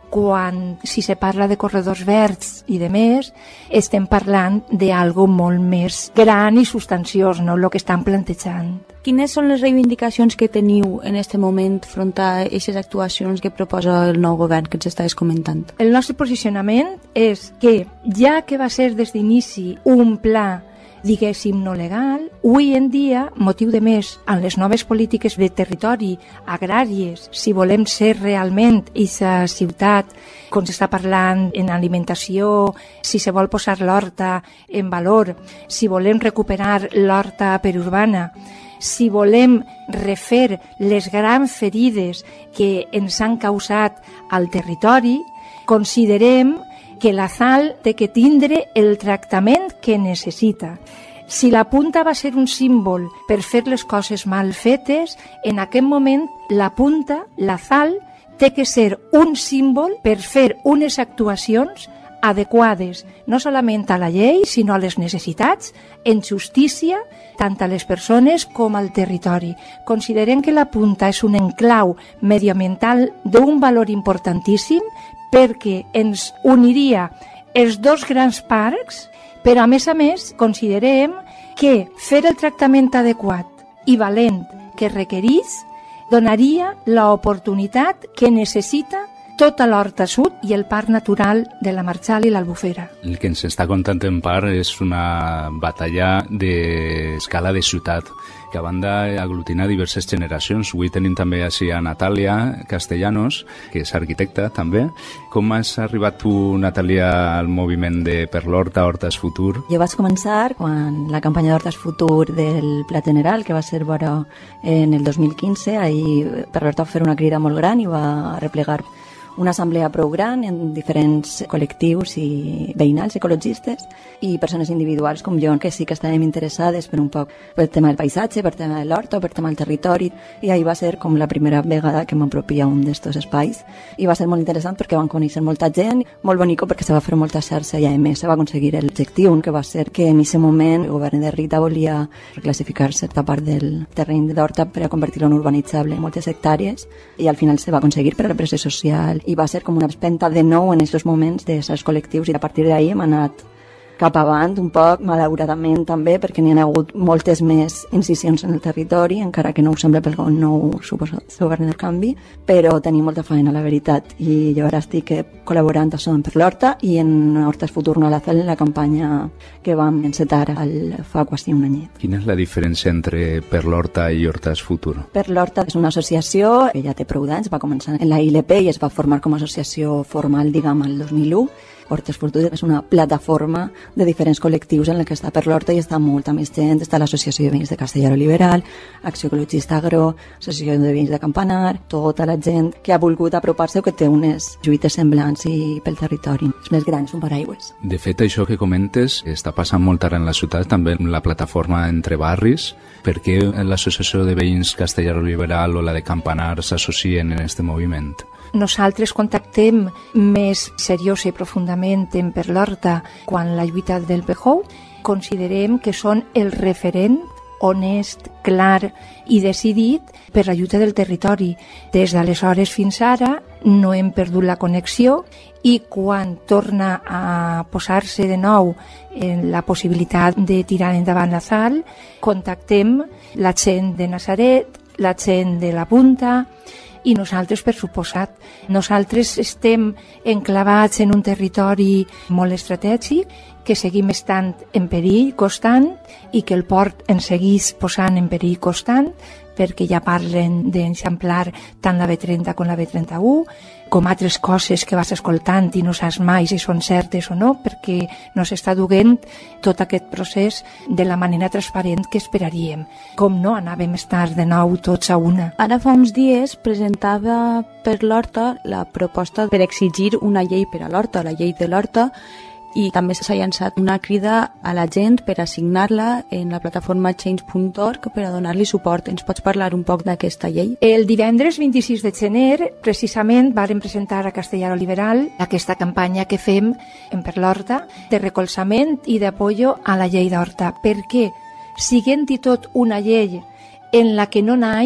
quan, si se parla de corredors verds i de més, estem parlant d'algo molt més gran i substanciós, no?, el que estan plantejant. Quines són les reivindicacions que teniu en aquest moment front a aquestes actuacions que proposa el nou govern que ens estaves comentant? El nostre posicionament és que, ja que va ser des d'inici un pla, diguéssim, no legal, avui en dia, motiu de més, en les noves polítiques de territori, agràries, si volem ser realment aquesta ciutat, com s'està parlant en alimentació, si se vol posar l'horta en valor, si volem recuperar l'horta perurbana, si volem refer les grans ferides que ens han causat al territori, considerem que la sal té que tindre el tractament que necessita. Si la punta va ser un símbol per fer les coses mal fetes, en aquest moment la punta, la sal, té que ser un símbol per fer unes actuacions adequades, no solament a la llei, sinó a les necessitats, en justícia, tant a les persones com al territori. Considerem que la punta és un enclau medioambiental d'un valor importantíssim, perquè ens uniria els dos grans parcs, però a més, considerem que fer el tractament adequat i valent que requerís donaria l'oportunitat que necessita tota l'Horta Sud i el Parc Natural de la Marxal i l'Albufera. El que ens està contant en part és una batalla d'escala de ciutat, que a banda aglutina diverses generacions. Avui tenim també així a Natàlia Castellanos, que és arquitecta també. Com has arribat tu, Natàlia, al moviment de Per l'Horta, Hortes Futur? Jo vaig començar quan la campanya d'Hortes Futur del Pla General, que va ser vora en el 2015, ahir Per l'Horta va fer una crida molt gran i va replegar una assemblea prou gran en diferents col·lectius i veïnals, ecologistes i persones individuals com jo, que sí que estàvem interessades per un poc pel tema del paisatge, per tema de l'horta, per tema del territori, i ahir va ser com la primera vegada que m'apropia a un d'estos espais i va ser molt interessant perquè van conèixer molta gent, molt bonico perquè se va fer molta xarxa i a més se va aconseguir l'objectiu, que va ser que en aquest moment el govern de Rita volia reclassificar certa part del terreny d'horta per a convertir-lo en urbanitzable, moltes hectàrees, i al final se va aconseguir per la pressió social i va ser com una empenta de nou en aquests moments de certs col·lectius i a partir d'ahir hem anat cap avant un poc, malauradament també, perquè n'hi ha hagut moltes més incisions en el territori, encara que no ho sembla pel nou suposat govern del canvi, però tenim molta feina, la veritat, i jo ara estic col·laborant això en Per l'Horta i en Hortes Futur no la fel, la campanya que vam encetar fa quasi un anyet. Quina és la diferència entre Per l'Horta i Hortes Futur? Per l'Horta és una associació que ja té prou d'anys, va començar en la ILP i es va formar com a associació formal, diguem, el 2001. Hortes Futur és una plataforma de diferents col·lectius en la que està Per l'Horta i està molta més gent. Està l'Associació de Veïns de Castellar Liberal, Acció Ecologista Agro, Associació de Veïns de Campanar, tota la gent que ha volgut apropar-se o que té unes lluites semblants i pel territori. És més gran, és un paraigües. De fet, això que comentes està passant molt ara en la ciutat, també en la plataforma entre barris. Per què l'Associació de Veïns Castellar Liberal o la de Campanar s'associen en aquest moviment? Nosaltres contactem més seriós i profundament en Per l'Horta quan la lluita del PJOU. Considerem que són el referent honest, clar i decidit per la lluita del territori. Des d'aleshores fins ara no hem perdut la connexió i quan torna a posar-se de nou en la possibilitat de tirar endavant la sal, contactem la gent de Nazaret, la gent de la Punta i nosaltres, per suposat. Nosaltres estem enclavats en un territori molt estratègic, que seguim estant en perill constant i que el port ens seguís posant en perill constant, perquè ja parlen d'enxamplar tant la B30 com la B31, com altres coses que vas escoltant i no saps mai si són certes o no, perquè no s'està duent tot aquest procés de la manera transparent que esperaríem. Com no anàvem a estar de nou tots a una. Ara fa uns dies presentava Per l'Horta la proposta per exigir una llei per a l'horta, la llei de l'horta, i també s'ha llançat una crida a la gent per assignar-la en la plataforma change.org per a donar-li suport. Ens pots parlar un poc d'aquesta llei? El divendres 26 de gener, precisament, vàrem presentar a Castellar Liberal aquesta campanya que fem en Per l'Horta de recolzament i d'apoyo a la llei d'horta. Perquè, siguent-hi tot una llei en la que no naix,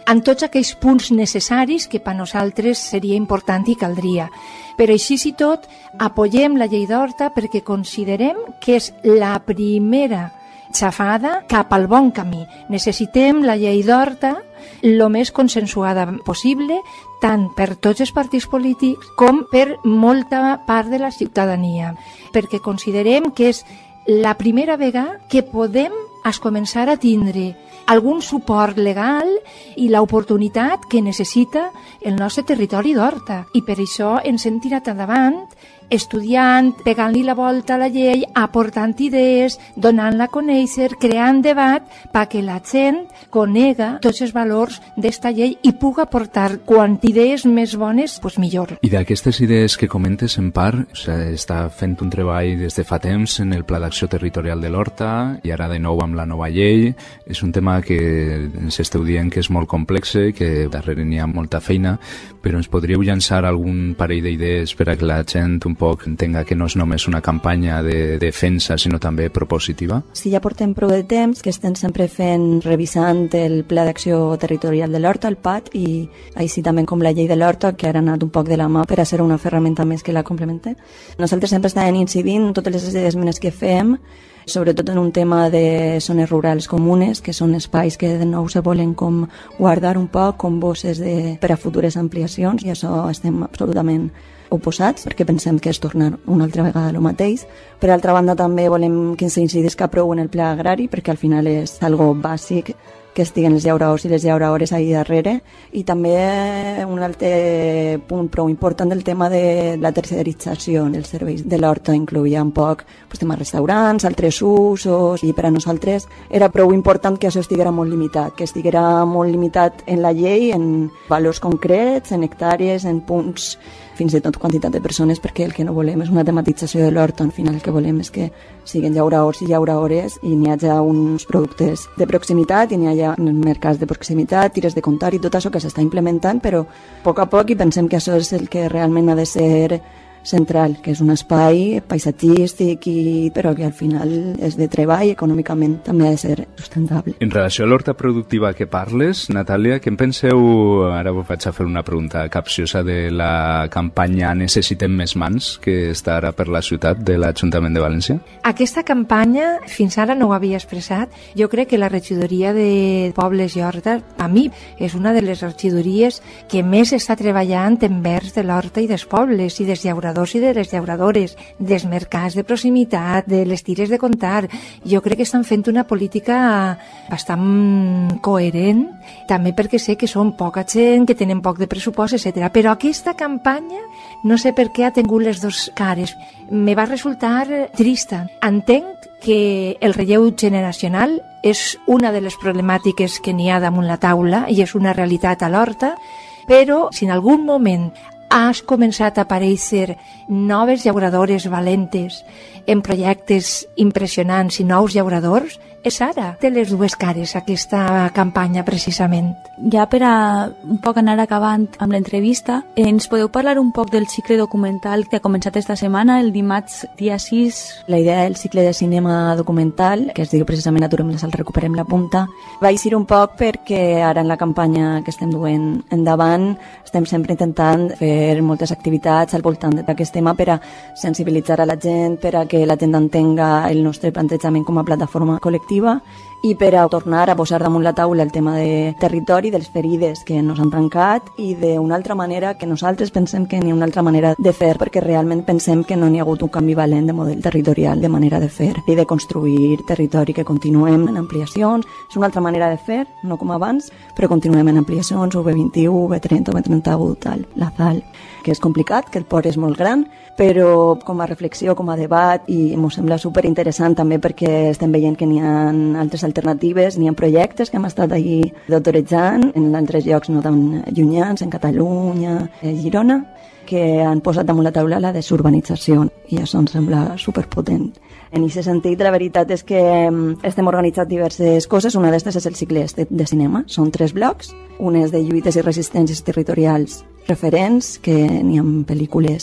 en tots aquells punts necessaris que per nosaltres seria important i caldria. Però així i tot, apoyem la llei d'Horta perquè considerem que és la primera xafada cap al bon camí. Necessitem la llei d'Horta el més consensuada possible, tant per tots els partits polítics com per molta part de la ciutadania, perquè considerem que és la primera vegada que podem començar a tindre algun suport legal i l'oportunitat que necessita el nostre territori d'Horta. I per això ens hem tirat endavant estudiant, pegant-li la volta a la llei, aportant idees, donant-la a conèixer, creant debat perquè la gent conega tots els valors d'esta llei i puga aportar quant idees més bones, doncs millor. I d'aquestes idees que comentes, en part, està fent un treball des de fa temps en el Pla d'Acció Territorial de l'Horta i ara de nou amb la nova llei. És un tema que ens esteu dient que és molt complex, que darrere n'hi ha molta feina, però ens podríeu llançar algun parell d'idees per a que la gent un poc entenga que no és només una campanya de defensa, sinó també propositiva? Sí, ja portem prou de temps que estem sempre revisant el Pla d'Acció Territorial de l'Horta, el PAT, i així també com la llei de l'Horta, que ara ha anat un poc de la mà per a ser una ferramenta més que la complemente. Nosaltres sempre estàvem incidint en totes les esmenes que fem, sobretot en un tema de zones rurals comunes, que són espais que de nou se volen com guardar un poc com bosses per a futures ampliacions, i això estem absolutament oposats, perquè pensem que és tornar una altra vegada el mateix. Per altra banda, també volem que s'incidisca prou en el pla agrari, perquè al final és algo bàsic que estiguen els llauraors i les llauraores ahí darrere. I també un altre punt prou important del tema de la tercerització dels serveis de l'Horta, incloïa un poc temes restaurants, altres usos, i per a nosaltres era prou important que això estiguera molt limitat, que estiguera molt limitat en la llei, en valors concrets, en hectàrees, en punts, fins i tot quantitat de persones, perquè el que no volem és una tematització de l'Horta. Al final el que volem és que siguin llauraors i llauraores i n'hi hagi uns productes de proximitat i n'hi hagi mercats de proximitat, tires de comptar i tot això que s'està implementant, però a poc a poc, i pensem que això és el que realment ha de ser central, que és un espai paisatgístic, però que al final és de treball, econòmicament també ha de ser sustentable. En relació a l'horta productiva que parles, Natàlia, què en penseu, ara vos vaig a fer una pregunta capciosa, de la campanya Necessitem més mans, que està ara per la ciutat de l'Ajuntament de València? Aquesta campanya, fins ara no ho havia expressat, jo crec que la regidoria de Pobles i Horta, a mi, és una de les regidories que més està treballant envers de l'horta i dels pobles i dels llauradors i de les llauradores, dels mercats de proximitat, de les tires de comptar. Jo crec que estan fent una política bastant coherent, també perquè sé que són poca gent, que tenen poc de pressupost, etc. Però aquesta campanya, no sé per què ha tingut les dues cares. Me va resultar trista. Entenc que el relleu generacional és una de les problemàtiques que n'hi ha damunt la taula i és una realitat a l'horta, però si en algun moment has començat a aparèixer noves llauradores valentes en projectes impressionants i nous llauradors, és ara. Té les dues cares aquesta campanya, precisament. Ja per a un poc anar acabant amb l'entrevista, ens podeu parlar un poc del cicle documental que ha començat esta setmana, el dimarts dia 6? La idea del cicle de cinema documental, que es diu precisament Aturem la sal, recuperem la punta, va eixir un poc perquè ara en la campanya que estem duent endavant estem sempre intentant fer moltes activitats al voltant d'aquest tema per a sensibilitzar a la gent, per a que la gent entenga el nostre plantejament com a plataforma col·lectiva i per a tornar a posar damunt la taula el tema de territori, de les ferides que ens han tancat i d'una altra manera que nosaltres pensem que n'hi ha una altra manera de fer, perquè realment pensem que no n'hi ha hagut un canvi valent de model territorial, de manera de fer i de construir territori, que continuem en ampliacions. És una altra manera de fer, no com abans, però continuem en ampliacions, V21, V30, V31, tal, la ZAL, que és complicat, que el port és molt gran, però com a reflexió, com a debat, i m'ho sembla superinteressant també perquè estem veient que n'hi ha altres alternatives, n'hi ha projectes que hem estat allí d'autoritzant en altres llocs no tan llunyans, en Catalunya, a Girona, que han posat damunt la taula la desurbanització, i això em sembla superpotent. En aquest sentit, la veritat és que estem organitzant diverses coses. Una d'estes és el cicle de cinema. Són 3 blocs. Un és de lluites i resistències territorials referents, que n'hi ha pel·lícules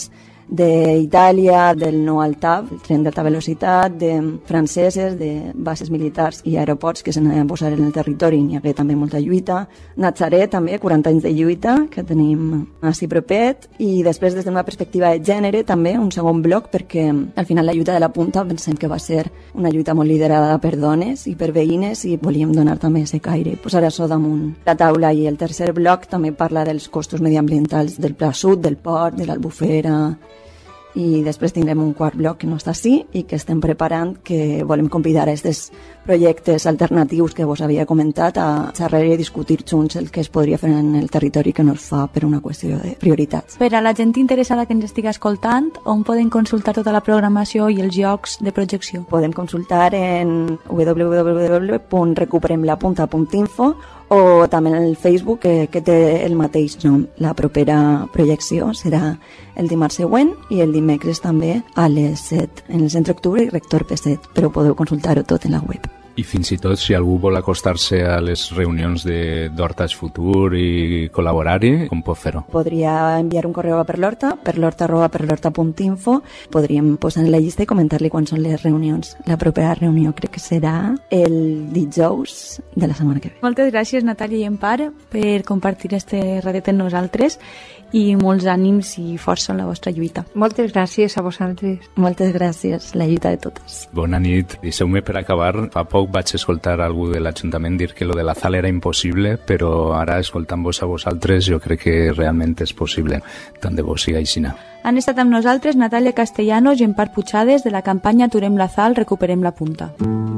d'Itàlia, del no al TAV, el tren d'alta velocitat, de franceses, de bases militars i aeroports que s'anaven a posar en el territori, n'hi hagué també molta lluita. Natzaret també, 40 anys de lluita, que tenim així propet, i després des d'una perspectiva de gènere també un segon bloc, perquè al final la lluita de la punta pensem que va ser una lluita molt liderada per dones i per veïnes i volíem donar també aquest caire, posar això damunt la taula. I el tercer bloc també parla dels costos mediambientals del Pla Sud, del port, de l'Albufera, i després tindrem un quart bloc que no està així i que estem preparant, que volem convidar a aquests projectes alternatius que vos havia comentat a xerrar i discutir junts el que es podria fer en el territori que no es fa per una qüestió de prioritats. Per a la gent interessada que ens estigui escoltant, on poden consultar tota la programació i els llocs de projecció? Podem consultar en www.recuperemlapunta.info o també en el Facebook, que té el mateix nom. La propera projecció serà el dimarts següent i el dimecres també a les 7 en el Centre Octubre i Rector P7, però podeu consultar-ho tot en la web. I fins i tot, si algú vol acostar-se a les reunions d'Hortas Futur i col·laborar-hi, com pot fer-ho? Podria enviar un correu a perlorta.info, podríem posar en la llista i comentar-li quan són les reunions. La propera reunió crec que serà el dijous de la setmana que ve. Moltes gràcies, Natàlia i Empar, per compartir este ratet amb nosaltres i molts ànims i força en la vostra lluita. Moltes gràcies a vosaltres. Moltes gràcies, la lluita de totes. Bona nit. Deixeu-me per acabar. Fa poc vaig escoltar algú de l'Ajuntament dir que lo de la sala era impossible, però ara, escoltant-vos a vosaltres, jo crec que realment és possible. Tant de bo siga així. Han estat amb nosaltres Natàlia Castellanos i Empar Puchades de la campanya Aturem la Sal, Recuperem la Punta.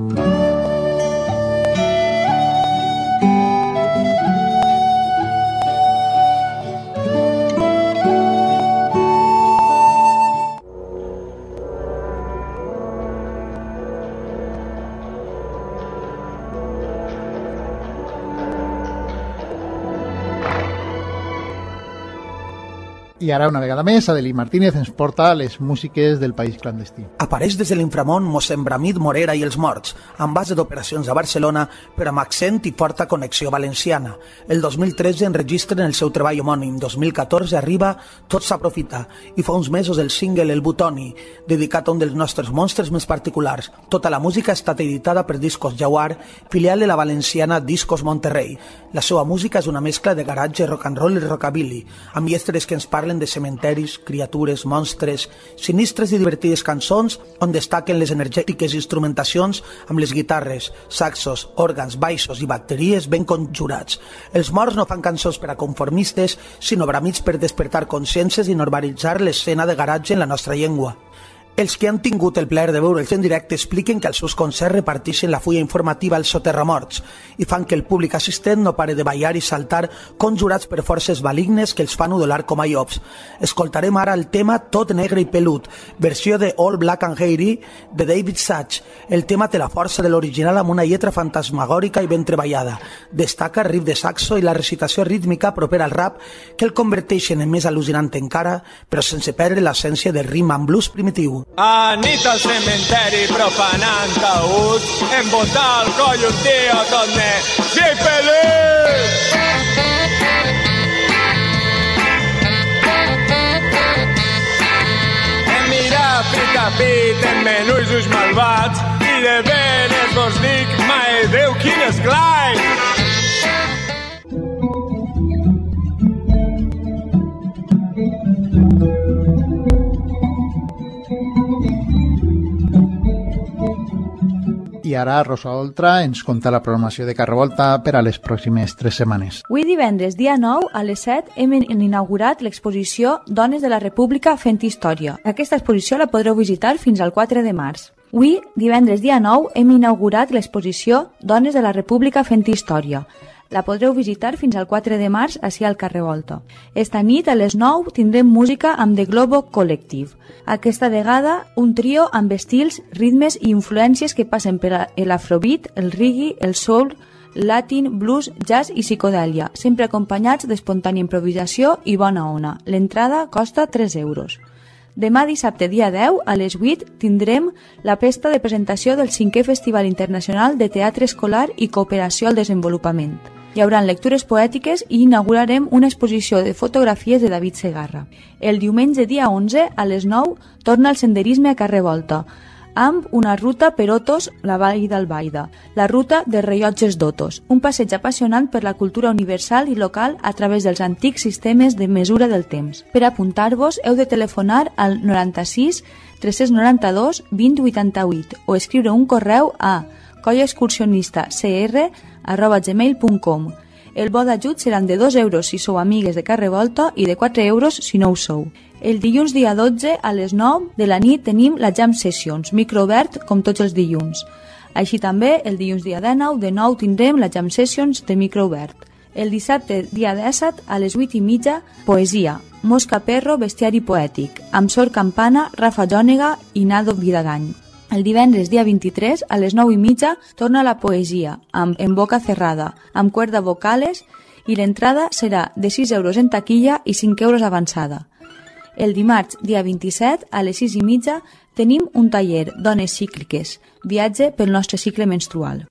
I ara, una vegada més, Adelí Martínez ens porta les músiques del País Clandestí. Apareix des de l'inframont mossèn Bramit Morera i els Morts, amb base d'operacions a Barcelona, però amb accent i forta connexió valenciana. El 2013 enregistren el seu treball homònim, 2014 arriba Tot s'aprofita, i fa uns mesos el single El Butoni, dedicat a un dels nostres monstres més particulars. Tota la música ha estat editada per Discos Jaguar, filial de la valenciana Discos Monterrey. La seva música és una mescla de garatge, rock and roll i rockabilly, amb llestres que ens parlen de cementeris, criatures, monstres, sinistres i divertides cançons on destaquen les energètiques instrumentacions amb les guitarres, saxos, òrgans, baixos i bateries ben conjurats. Els Morts no fan cançons per a conformistes, sinó bramits per despertar consciències i normalitzar l'escena de garatge en la nostra llengua. Els que han tingut el plaer de veure'ls en directe expliquen que als seus concerts reparteixen la fulla informativa als soterramorts i fan que el públic assistent no pare de ballar i saltar conjurats per forces malignes que els fan udolar com a llops. Escoltarem ara el tema Tot negre i pelut, versió de All Black and Hairy de David Sachs. El tema té la força de l'original amb una lletra fantasmagòrica i ben treballada. Destaca el riff de saxo i la recitació rítmica propera al rap que el converteixen en més al·lucinant encara, però sense perdre l'essència del rhythm and blues primitiu. Anit al cementeri profanant taüts, embotar el coll un tio tot negre i pelut. Hem mirat pit a pit en menús ulls malvats i de veres vos dic, mai Déu, quin esglai! I ara Rosa Oltra ens conta la programació de Carrevolta per a les pròximes 3 setmanes. Avui divendres, dia 9, a les 7, hem inaugurat l'exposició Dones de la República fent història. Aquesta exposició la podreu visitar fins al 4 de març. Avui, divendres, dia 9, hem inaugurat l'exposició Dones de la República fent història. La podreu visitar fins al 4 de març ací al carrer Volta. Esta nit a les 9 tindrem música amb The Globo Collective. Aquesta vegada un trio amb estils, ritmes i influències que passen per l'afrobeat, el reggae, el soul, latin, blues, jazz i psicodèlia, sempre acompanyats d'espontània improvisació i bona ona. L'entrada costa 3 euros. Demà dissabte, dia 10, a les 8, tindrem la festa de presentació del 5è Festival Internacional de Teatre Escolar i Cooperació al Desenvolupament. Hi haurà lectures poètiques i inaugurarem una exposició de fotografies de David Segarra. El diumenge dia 11 a les 9 torna el senderisme a Carrer Volta, amb una ruta per Otos, la Vall d'Albaida, la ruta de rellotges d'Otos, un passeig apassionant per la cultura universal i local a través dels antics sistemes de mesura del temps. Per apuntar-vos heu de telefonar al 96 392 2088 o escriure un correu a collaexcursionistacr@gmail.com. El bo d'ajut seran de 2 euros si sou amigues de Carrer Volta i de 4 euros si no ho sou. El dilluns dia 12 a les 9 de la nit tenim la Jam Sessions, microobert com tots els dilluns. Així també el dilluns dia 19 de nou tindrem la Jam Sessions de microobert. El dissabte dia 17 a les 8:30 poesia, Mosca Perro, bestiari poètic, amb Sor Campana, Rafa Jònega i Nado Vidagany. El divendres dia 23 a les 9:30 torna la poesia, amb En boca cerrada, amb cuerda vocales, i l'entrada serà de 6 euros en taquilla i 5 euros avançada. El dimarts, dia 27, a les 6:30, tenim un taller Dones cícliques, viatge pel nostre cicle menstrual.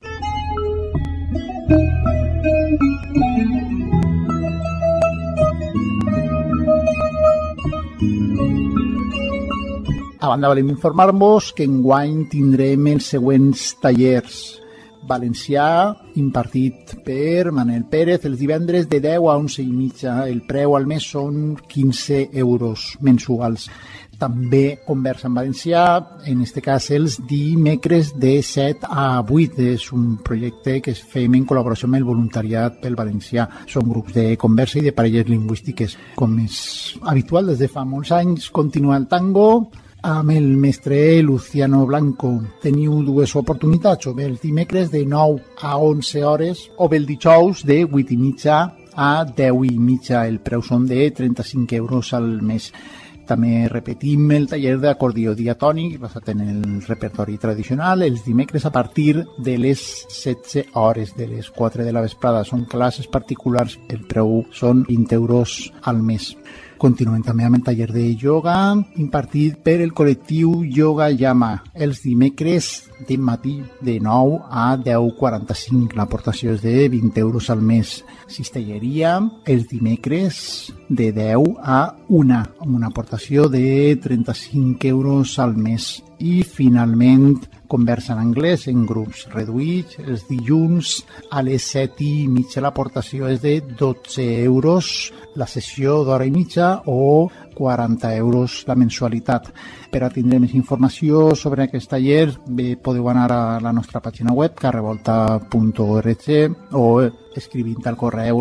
A banda, volem informar-vos que enguany tindrem els següents tallers. Valencià, impartit per Manel Pérez, els divendres de 10 a 11:30. El preu al mes són 15 euros mensuals. També conversa en valencià, en este cas els dimecres de 7 a 8. És un projecte que fem en col·laboració amb el voluntariat pel valencià. Són grups de conversa i de parelles lingüístiques. Com és habitual des de fa molts anys, continua el tango amb el mestre Luciano Blanco. Teniu dues oportunitats, o bé el dimecres de 9 a 11 hores o bé el dijous de 8:30 a 10:30. El preu són de 35 euros al mes. També repetim el taller d'acordió diatònic basat en el repertori tradicional els dimecres a partir de les 16 hores, de les 4 de la vesprada. Són classes particulars, el preu són 20 euros al mes. Continuem també amb el taller de ioga impartit per el col·lectiu Yoga Yama els dimecres de matí de 9 a 10:45. L'aportació és de 20 euros al mes. Cistelleria els dimecres de 10 a 1 amb una aportació de 35 euros al mes. I finalment conversa en anglès en grups reduïts els dilluns a les 7:30. L'aportació és de 12 euros la sessió d'hora i mitja o 40 euros la mensualitat. Per a tindre més informació sobre aquest taller podeu anar a la nostra pàgina web carrevolta.org o escrivint al correu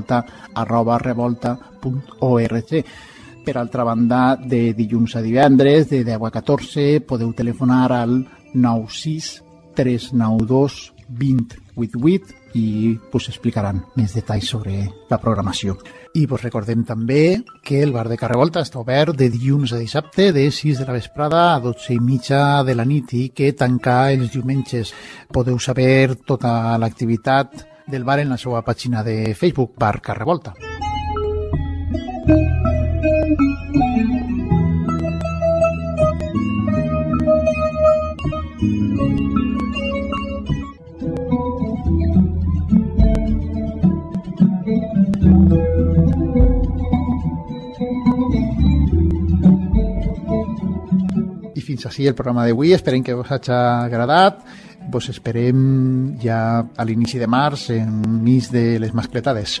revolta@revolta.org. Per altra banda, de dilluns a divendres, de 10 a 14, podeu telefonar al 96 392 2088 i us explicaran més detalls sobre la programació. I us recordem també que el bar de Carrer Volta està obert de dilluns a dissabte de 6 de la vesprada a 12:30 de la nit i que tanca els diumenges. Podeu saber tota l'activitat del bar en la seva pàgina de Facebook, Bar Carrer Volta. I fins així el programa d'avui. Esperem que us hagi agradat. Vos esperem ja a l'inici de març enmig de les mascletades.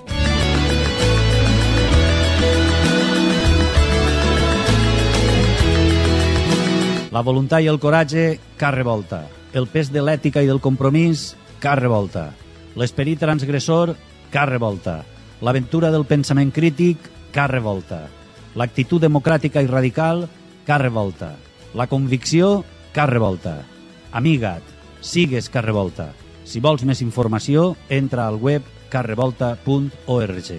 La voluntat i el coratge, Carrer Volta. El pes de l'ètica i del compromís, Carrer Volta. L'esperit transgressor, Carrer Volta. L'aventura del pensament crític, Carrer Volta. L'actitud democràtica i radical, Carrer Volta. La convicció, Carrer Volta. Amiga't, sigues Carrer Volta. Si vols més informació, entra al web carrevolta.org.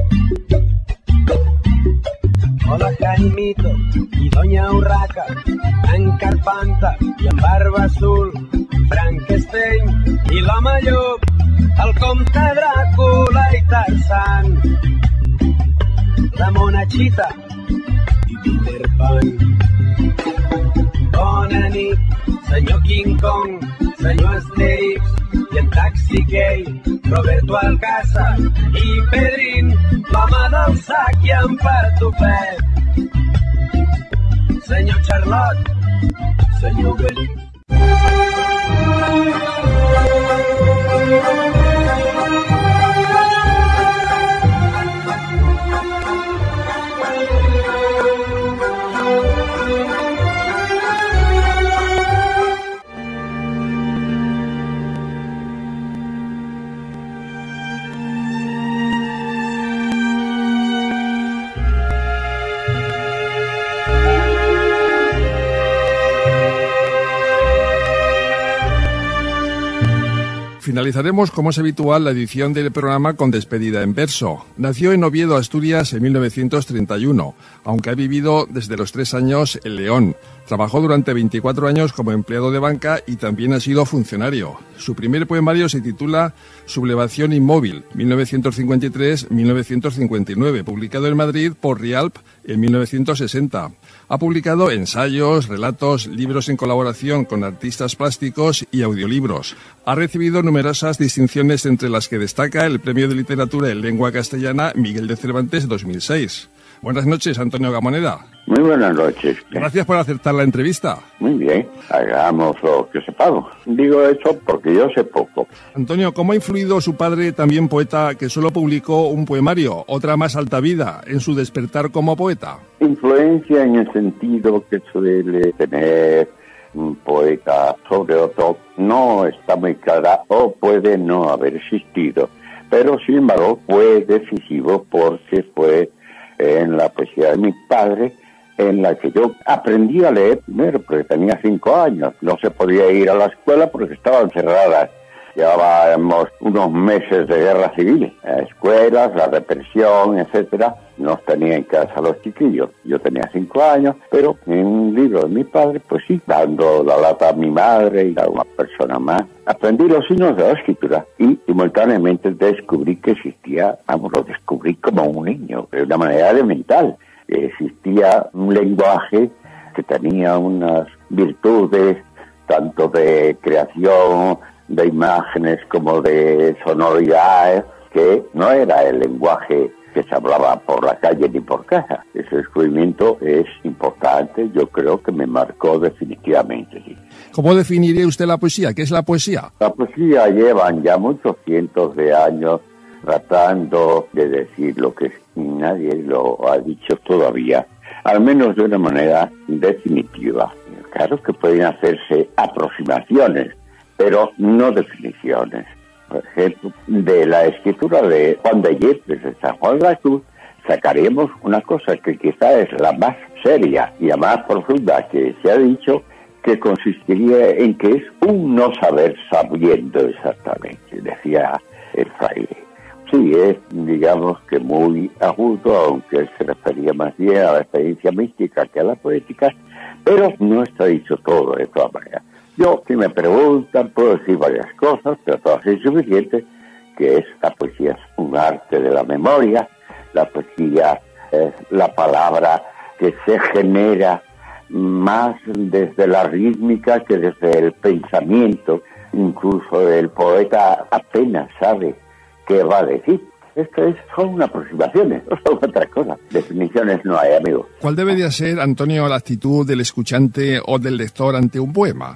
Hola Jaimito y doña Urraca, Panta i en barba azul, Frankenstein i l'home llop, el comte Dràcula i Tarzan, la monachita i Peter Pan. Bona nit, senyor King Kong, senyor Asterix i en Taxi Gay, Roberto Alcázar i Pedrín, l'home del sac i en Patufet. Senyor Charlot, senyor Belí. Finalizaremos, como es habitual, la edición del programa con despedida en verso. Nació en Oviedo, Asturias, en 1931, aunque ha vivido desde los 3 años en León. Trabajó durante 24 años como empleado de banca y también ha sido funcionario. Su primer poemario se titula Sublevación inmóvil, 1953-1959, publicado en Madrid por Rialp en 1960. Ha publicado ensayos, relatos, libros en colaboración con artistas plásticos y audiolibros. Ha recibido numerosas distinciones, entre las que destaca el Premio de Literatura en Lengua Castellana Miguel de Cervantes 2006. Buenas noches, Antonio Gamoneda. Muy buenas noches. Gracias por aceptar la entrevista. Muy bien, hagamos lo que sepamos. Digo eso porque yo sé poco. Antonio, ¿cómo ha influido su padre, también poeta, que solo publicó un poemario, Otra más alta vida, en su despertar como poeta? Influencia en el sentido que suele tener un poeta sobre otro no está muy clara o puede no haber existido, pero sin embargo fue decisivo porque fue en la poesía de mi padre en la que yo aprendí a leer primero, porque tenía 5 años. No se podía ir a la escuela porque estaban cerradas. Llevábamos unos meses de guerra civil. Escuelas, la represión, etcétera, nos tenía en casa los chiquillos. Yo tenía 5 años, pero en un libro de mi padre, pues sí, dando la lata a mi madre y a una persona más, aprendí los signos de la escritura y simultáneamente descubrí que existía, lo descubrí como un niño, de una manera elemental. Existía un lenguaje que tenía unas virtudes, tanto de creación, de imágenes como de sonoridad, que no era el lenguaje que se hablaba por la calle ni por casa. Ese descubrimiento es importante, yo creo que me marcó definitivamente, sí. ¿Cómo definiría usted la poesía? ¿Qué es la poesía? La poesía llevan ya muchos cientos de años tratando de decir lo que nadie lo ha dicho todavía, al menos de una manera definitiva. Claro que pueden hacerse aproximaciones, pero no definiciones. Por ejemplo, de la escritura de Juan de Yepes, de San Juan de la Cruz, sacaremos una cosa que quizá es la más seria y la más profunda que se ha dicho, que consistiría en que es un no saber sabiendo exactamente, decía el fraile. Sí, es, digamos que muy agudo, aunque él se refería más bien a la experiencia mística que a la poética, pero no está dicho todo de todas maneras. Yo, si me preguntan, puedo decir varias cosas, pero todas es suficiente, que es la poesía es un arte de la memoria, la poesía es la palabra que se genera más desde la rítmica que desde el pensamiento. Incluso el poeta apenas sabe qué va a decir. Esto son aproximaciones, no son otra cosa. Definiciones no hay, amigo. ¿Cuál debería ser, Antonio, la actitud del escuchante o del lector ante un poema?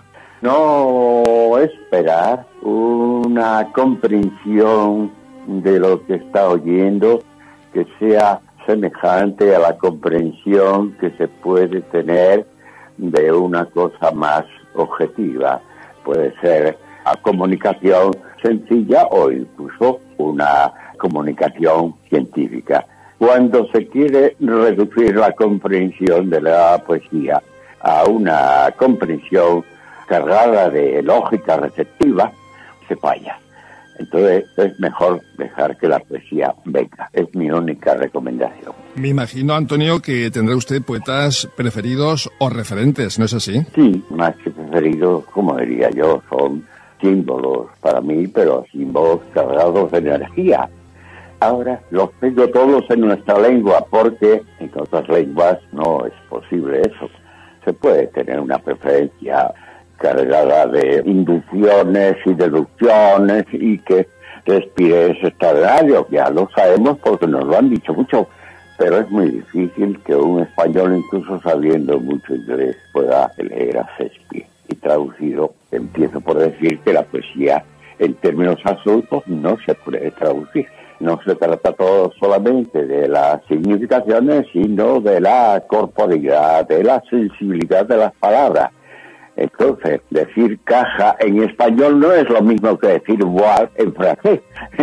No esperar una comprensión de lo que está oyendo que sea semejante a la comprensión que se puede tener de una cosa más objetiva. Puede ser a comunicación sencilla o incluso una comunicación científica. Cuando se quiere reducir la comprensión de la poesía a una comprensión cargada de lógica receptiva, se falla. Entonces es mejor dejar que la poesía venga. Es mi única recomendación. Me imagino, Antonio, que tendrá usted poetas preferidos o referentes, ¿no es así? Sí, más que preferidos, como diría yo, son símbolos para mí, pero símbolos cargados de energía. Ahora los tengo todos en nuestra lengua, porque en otras lenguas no es posible eso. Se puede tener una preferencia cargada de inducciones y deducciones y que respire ese extraordinario, ya lo sabemos porque nos lo han dicho mucho, pero es muy difícil que un español, incluso sabiendo mucho inglés, pueda leer a Shakespeare. Y traducido, empiezo por decir que la poesía en términos absolutos no se puede traducir. No se trata todo solamente de las significaciones, sino de la corporeidad, de la sensibilidad de las palabras. Entonces, decir caja en español no es lo mismo que decir bois en francés.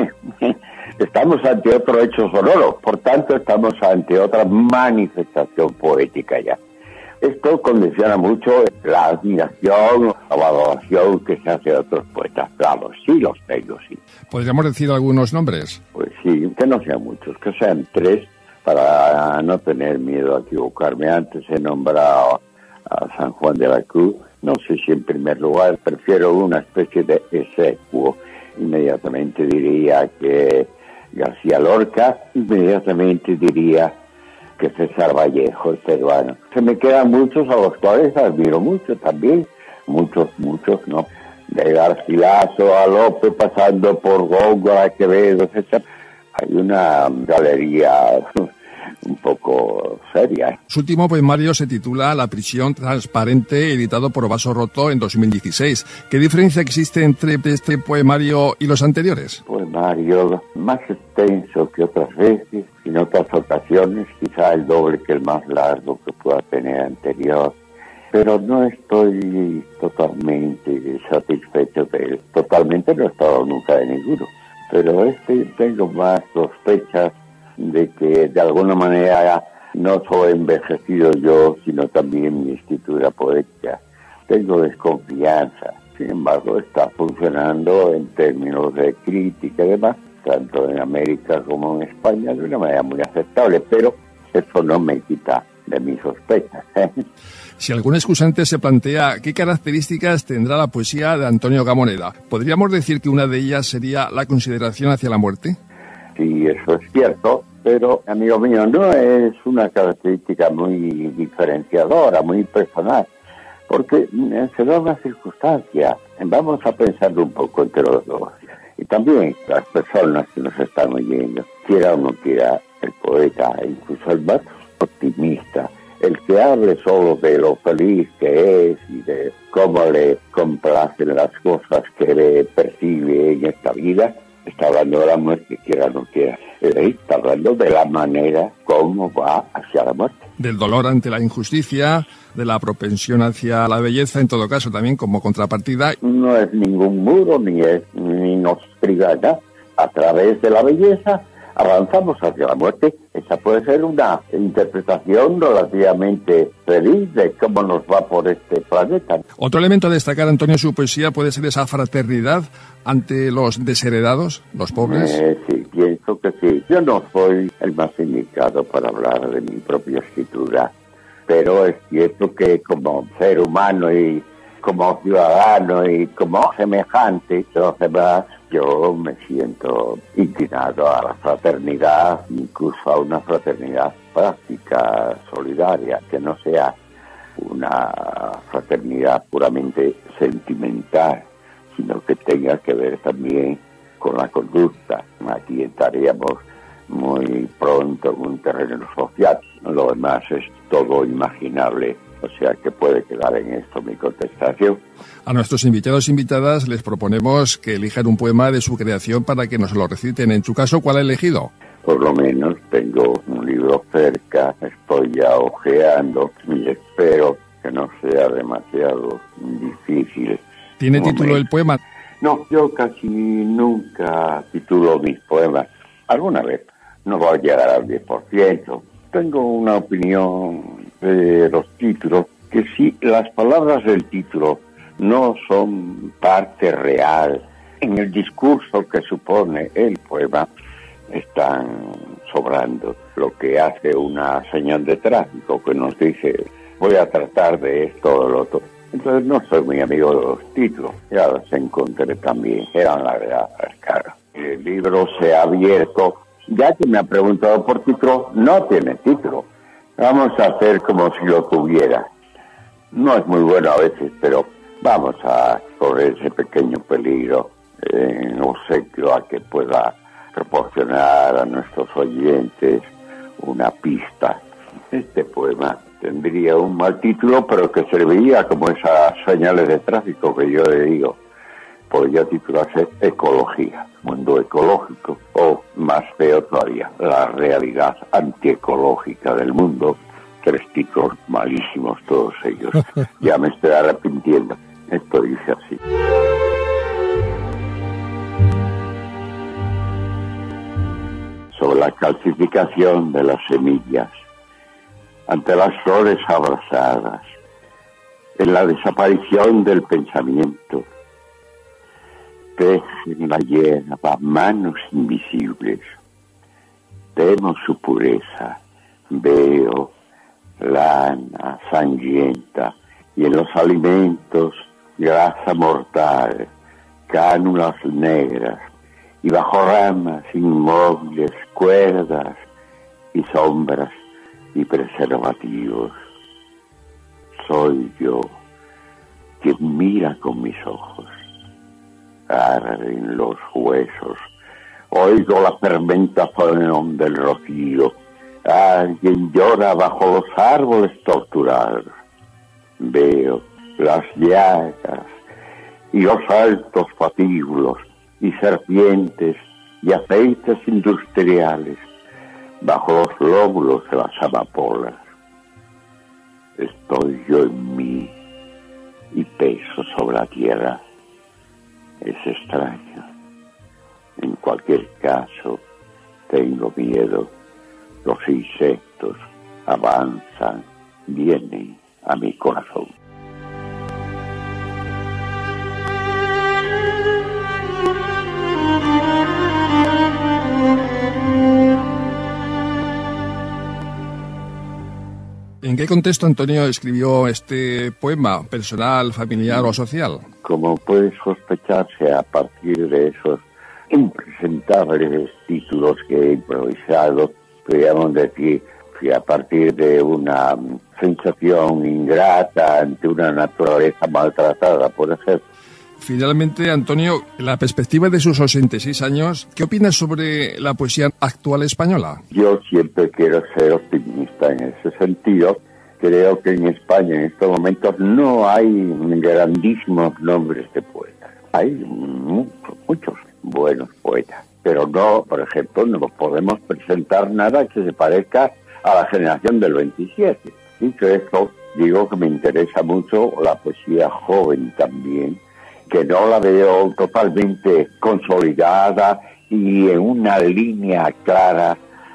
Estamos ante otro hecho sonoro, por tanto estamos ante otra manifestación poética ya. Esto condiciona mucho la admiración, la valoración que se hace de otros poetas. Claro, sí los tengo, sí. ¿Podríamos decir algunos nombres? Pues sí, que no sean muchos, que sean 3, para no tener miedo a equivocarme. Antes he nombrado a San Juan de la Cruz. No sé si en primer lugar prefiero una especie de exequo. Inmediatamente diría que García Lorca, inmediatamente diría que César Vallejo, el peruano. Se me quedan muchos a los cuales admiro mucho también, muchos, ¿no? De Garcilaso a Lope, pasando por Góngora, Quevedo, etc. Hay una galería un poco seria. Su último poemario se titula La prisión transparente, editado por Vaso Roto en 2016. ¿Qué diferencia existe entre este poemario y los anteriores? Poemario más extenso que otras veces, en otras ocasiones, quizá el doble que el más largo que pueda tener anterior, pero no estoy totalmente satisfecho de él. Totalmente no he estado nunca de ninguno, pero tengo más sospechas de que de alguna manera no solo he envejecido yo, sino también mi escritura poética. Tengo desconfianza. Sin embargo, está funcionando en términos de crítica y demás, tanto en América como en España, de una manera muy aceptable, pero eso no me quita de mis sospechas. Si algún excusante se plantea qué características tendrá la poesía de Antonio Gamoneda, ¿podríamos decir que una de ellas sería la consideración hacia la muerte? Sí, eso es cierto, pero, amigo mío, no es una característica muy diferenciadora, muy personal, porque se da una circunstancia. Vamos a pensarlo un poco entre los dos. Y también las personas que nos están oyendo, quiera o no quiera, el poeta, incluso el más optimista, el que hable solo de lo feliz que es y de cómo le complacen las cosas que percibe en esta vida, está hablando de la muerte, quiera o no quiera. Está hablando de la manera como va hacia la muerte. Del dolor ante la injusticia, de la propensión hacia la belleza, en todo caso también como contrapartida. No es ningún muro, ni nos priva nada. A través de la belleza avanzamos hacia la muerte. Esa puede ser una interpretación relativamente feliz de cómo nos va por este planeta. Otro elemento a destacar, Antonio, en su poesía puede ser esa fraternidad ante los desheredados, los pobres. Sí, pienso que sí. Yo no soy el más indicado para hablar de mi propia escritura, pero es cierto que como ser humano y como ciudadano y como semejante de los demás, yo me siento inclinado a la fraternidad, incluso a una fraternidad práctica, solidaria, que no sea una fraternidad puramente sentimental, sino que tenga que ver también con la conducta. Aquí estaríamos muy pronto en un terreno social. Lo demás es todo imaginable. O sea que puede quedar en esto mi contestación. A nuestros invitados e invitadas les proponemos que elijan un poema de su creación para que nos lo reciten. En su caso, ¿cuál ha elegido? Por lo menos tengo un libro cerca, estoy ya hojeando y espero que no sea demasiado difícil. ¿Tiene título el poema? No, yo casi nunca titulo mis poemas. Alguna vez, no voy a llegar al 10%. Tengo una opinión de los títulos, que si las palabras del título no son parte real en el discurso que supone el poema están sobrando lo que hace una señal de tráfico que nos dice voy a tratar de esto o lo otro. Entonces no soy muy amigo de los títulos, ya los encontré también, eran largas, caras. El libro se ha abierto, ya que me ha preguntado por título, no tiene título. Vamos a hacer como si lo tuviera. No es muy bueno a veces, pero vamos a correr ese pequeño peligro en obsequio a que pueda proporcionar a nuestros oyentes una pista. Este poema tendría un mal título, pero que serviría como esas señales de tráfico que yo le digo. Podría titularse Ecología, Mundo Ecológico, o más feo todavía, La Realidad Antiecológica del Mundo. 3 títulos malísimos todos ellos. Ya me estoy arrepintiendo. Esto dice así. Sobre la calcificación de las semillas, ante las flores abrasadas, en la desaparición del pensamiento, tejen la hierba manos invisibles, temo su pureza, veo lana sangrienta y en los alimentos grasa mortal, cánulas negras y bajo ramas inmóviles cuerdas y sombras y preservativos. Soy yo quien mira con mis ojos, arden los huesos, oigo la fermentación del rocío. Alguien llora bajo los árboles torturados. Veo las llagas y los altos patíbulos y serpientes y aceites industriales bajo los lóbulos de las amapolas. Estoy yo en mí y peso sobre la tierra. Es extraño. En cualquier caso, tengo miedo. Los insectos avanzan, vienen a mi corazón. ¿En qué contexto Antonio escribió este poema, personal, familiar o social? Como puede sospecharse, a partir de esos impresentables títulos que he improvisado, podríamos decir que a partir de una sensación ingrata ante una naturaleza maltratada, por ejemplo. Finalmente, Antonio, en la perspectiva de sus 86 años, ¿qué opinas sobre la poesía actual española? Yo siempre quiero ser optimista en ese sentido. Creo que en España en estos momentos no hay grandísimos nombres de poetas. Hay muchos buenos poetas, pero no, por ejemplo, no podemos presentar nada que se parezca a la generación del 27. Dicho esto, digo que me interesa mucho la poesía joven también, que no la veo totalmente consolidada y en una línea clara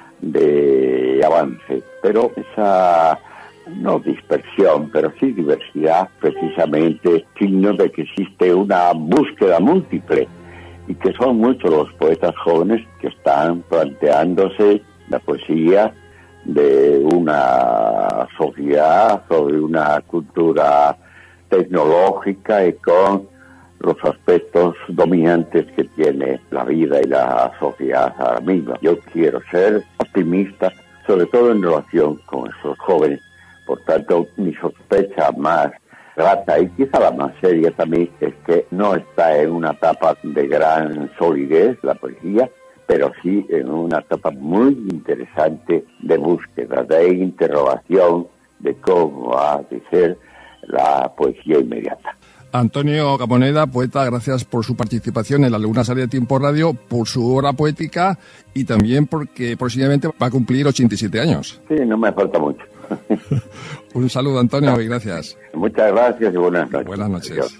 de avance, pero esa no dispersión, pero sí diversidad, precisamente signo de que existe una búsqueda múltiple y que son muchos los poetas jóvenes que están planteándose la poesía de una sociedad o de una cultura tecnológica y con los aspectos dominantes que tiene la vida y la sociedad ahora mismo. Yo quiero ser optimista, sobre todo en relación con esos jóvenes. Por tanto, mi sospecha más grata y quizá la más seria también es que no está en una etapa de gran solidez la poesía, pero sí en una etapa muy interesante de búsqueda, de interrogación de cómo ha de ser la poesía inmediata. Antonio Gamoneda, poeta, gracias por su participación en La Luna Sale a Tiempo Radio, por su obra poética y también porque próximamente va a cumplir 87 años. Sí, no me falta mucho. Un saludo, Antonio, y gracias. Muchas gracias y buenas noches. Buenas noches. Adiós.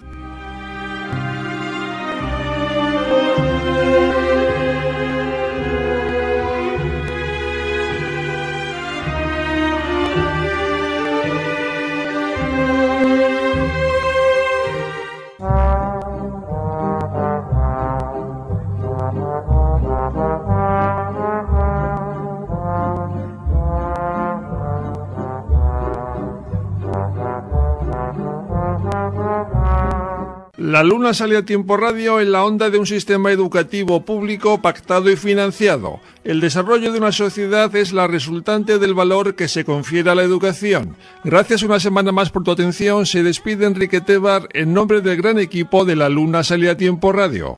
La Luna sale a tiempo radio en la onda de un sistema educativo público pactado y financiado. El desarrollo de una sociedad es la resultante del valor que se confiere a la educación. Gracias una semana más por tu atención. Se despide Enrique Tebar en nombre del gran equipo de La Luna sale a tiempo radio.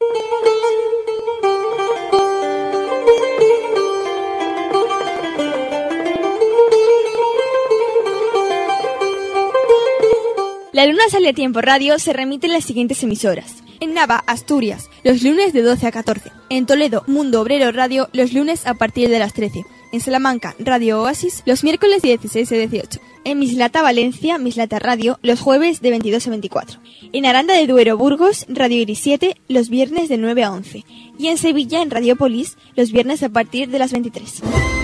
La Luna sale a tiempo radio se remite en las siguientes emisoras. En Nava, Asturias, los lunes de 12 a 14. En Toledo, Mundo Obrero Radio, los lunes a partir de las 13. En Salamanca, Radio Oasis, los miércoles de 16 a 18. En Mislata, Valencia, Mislata Radio, los jueves de 22 a 24. En Aranda de Duero, Burgos, Radio Iris 7, los viernes de 9 a 11. Y en Sevilla, en Radiopolis, los viernes a partir de las 23.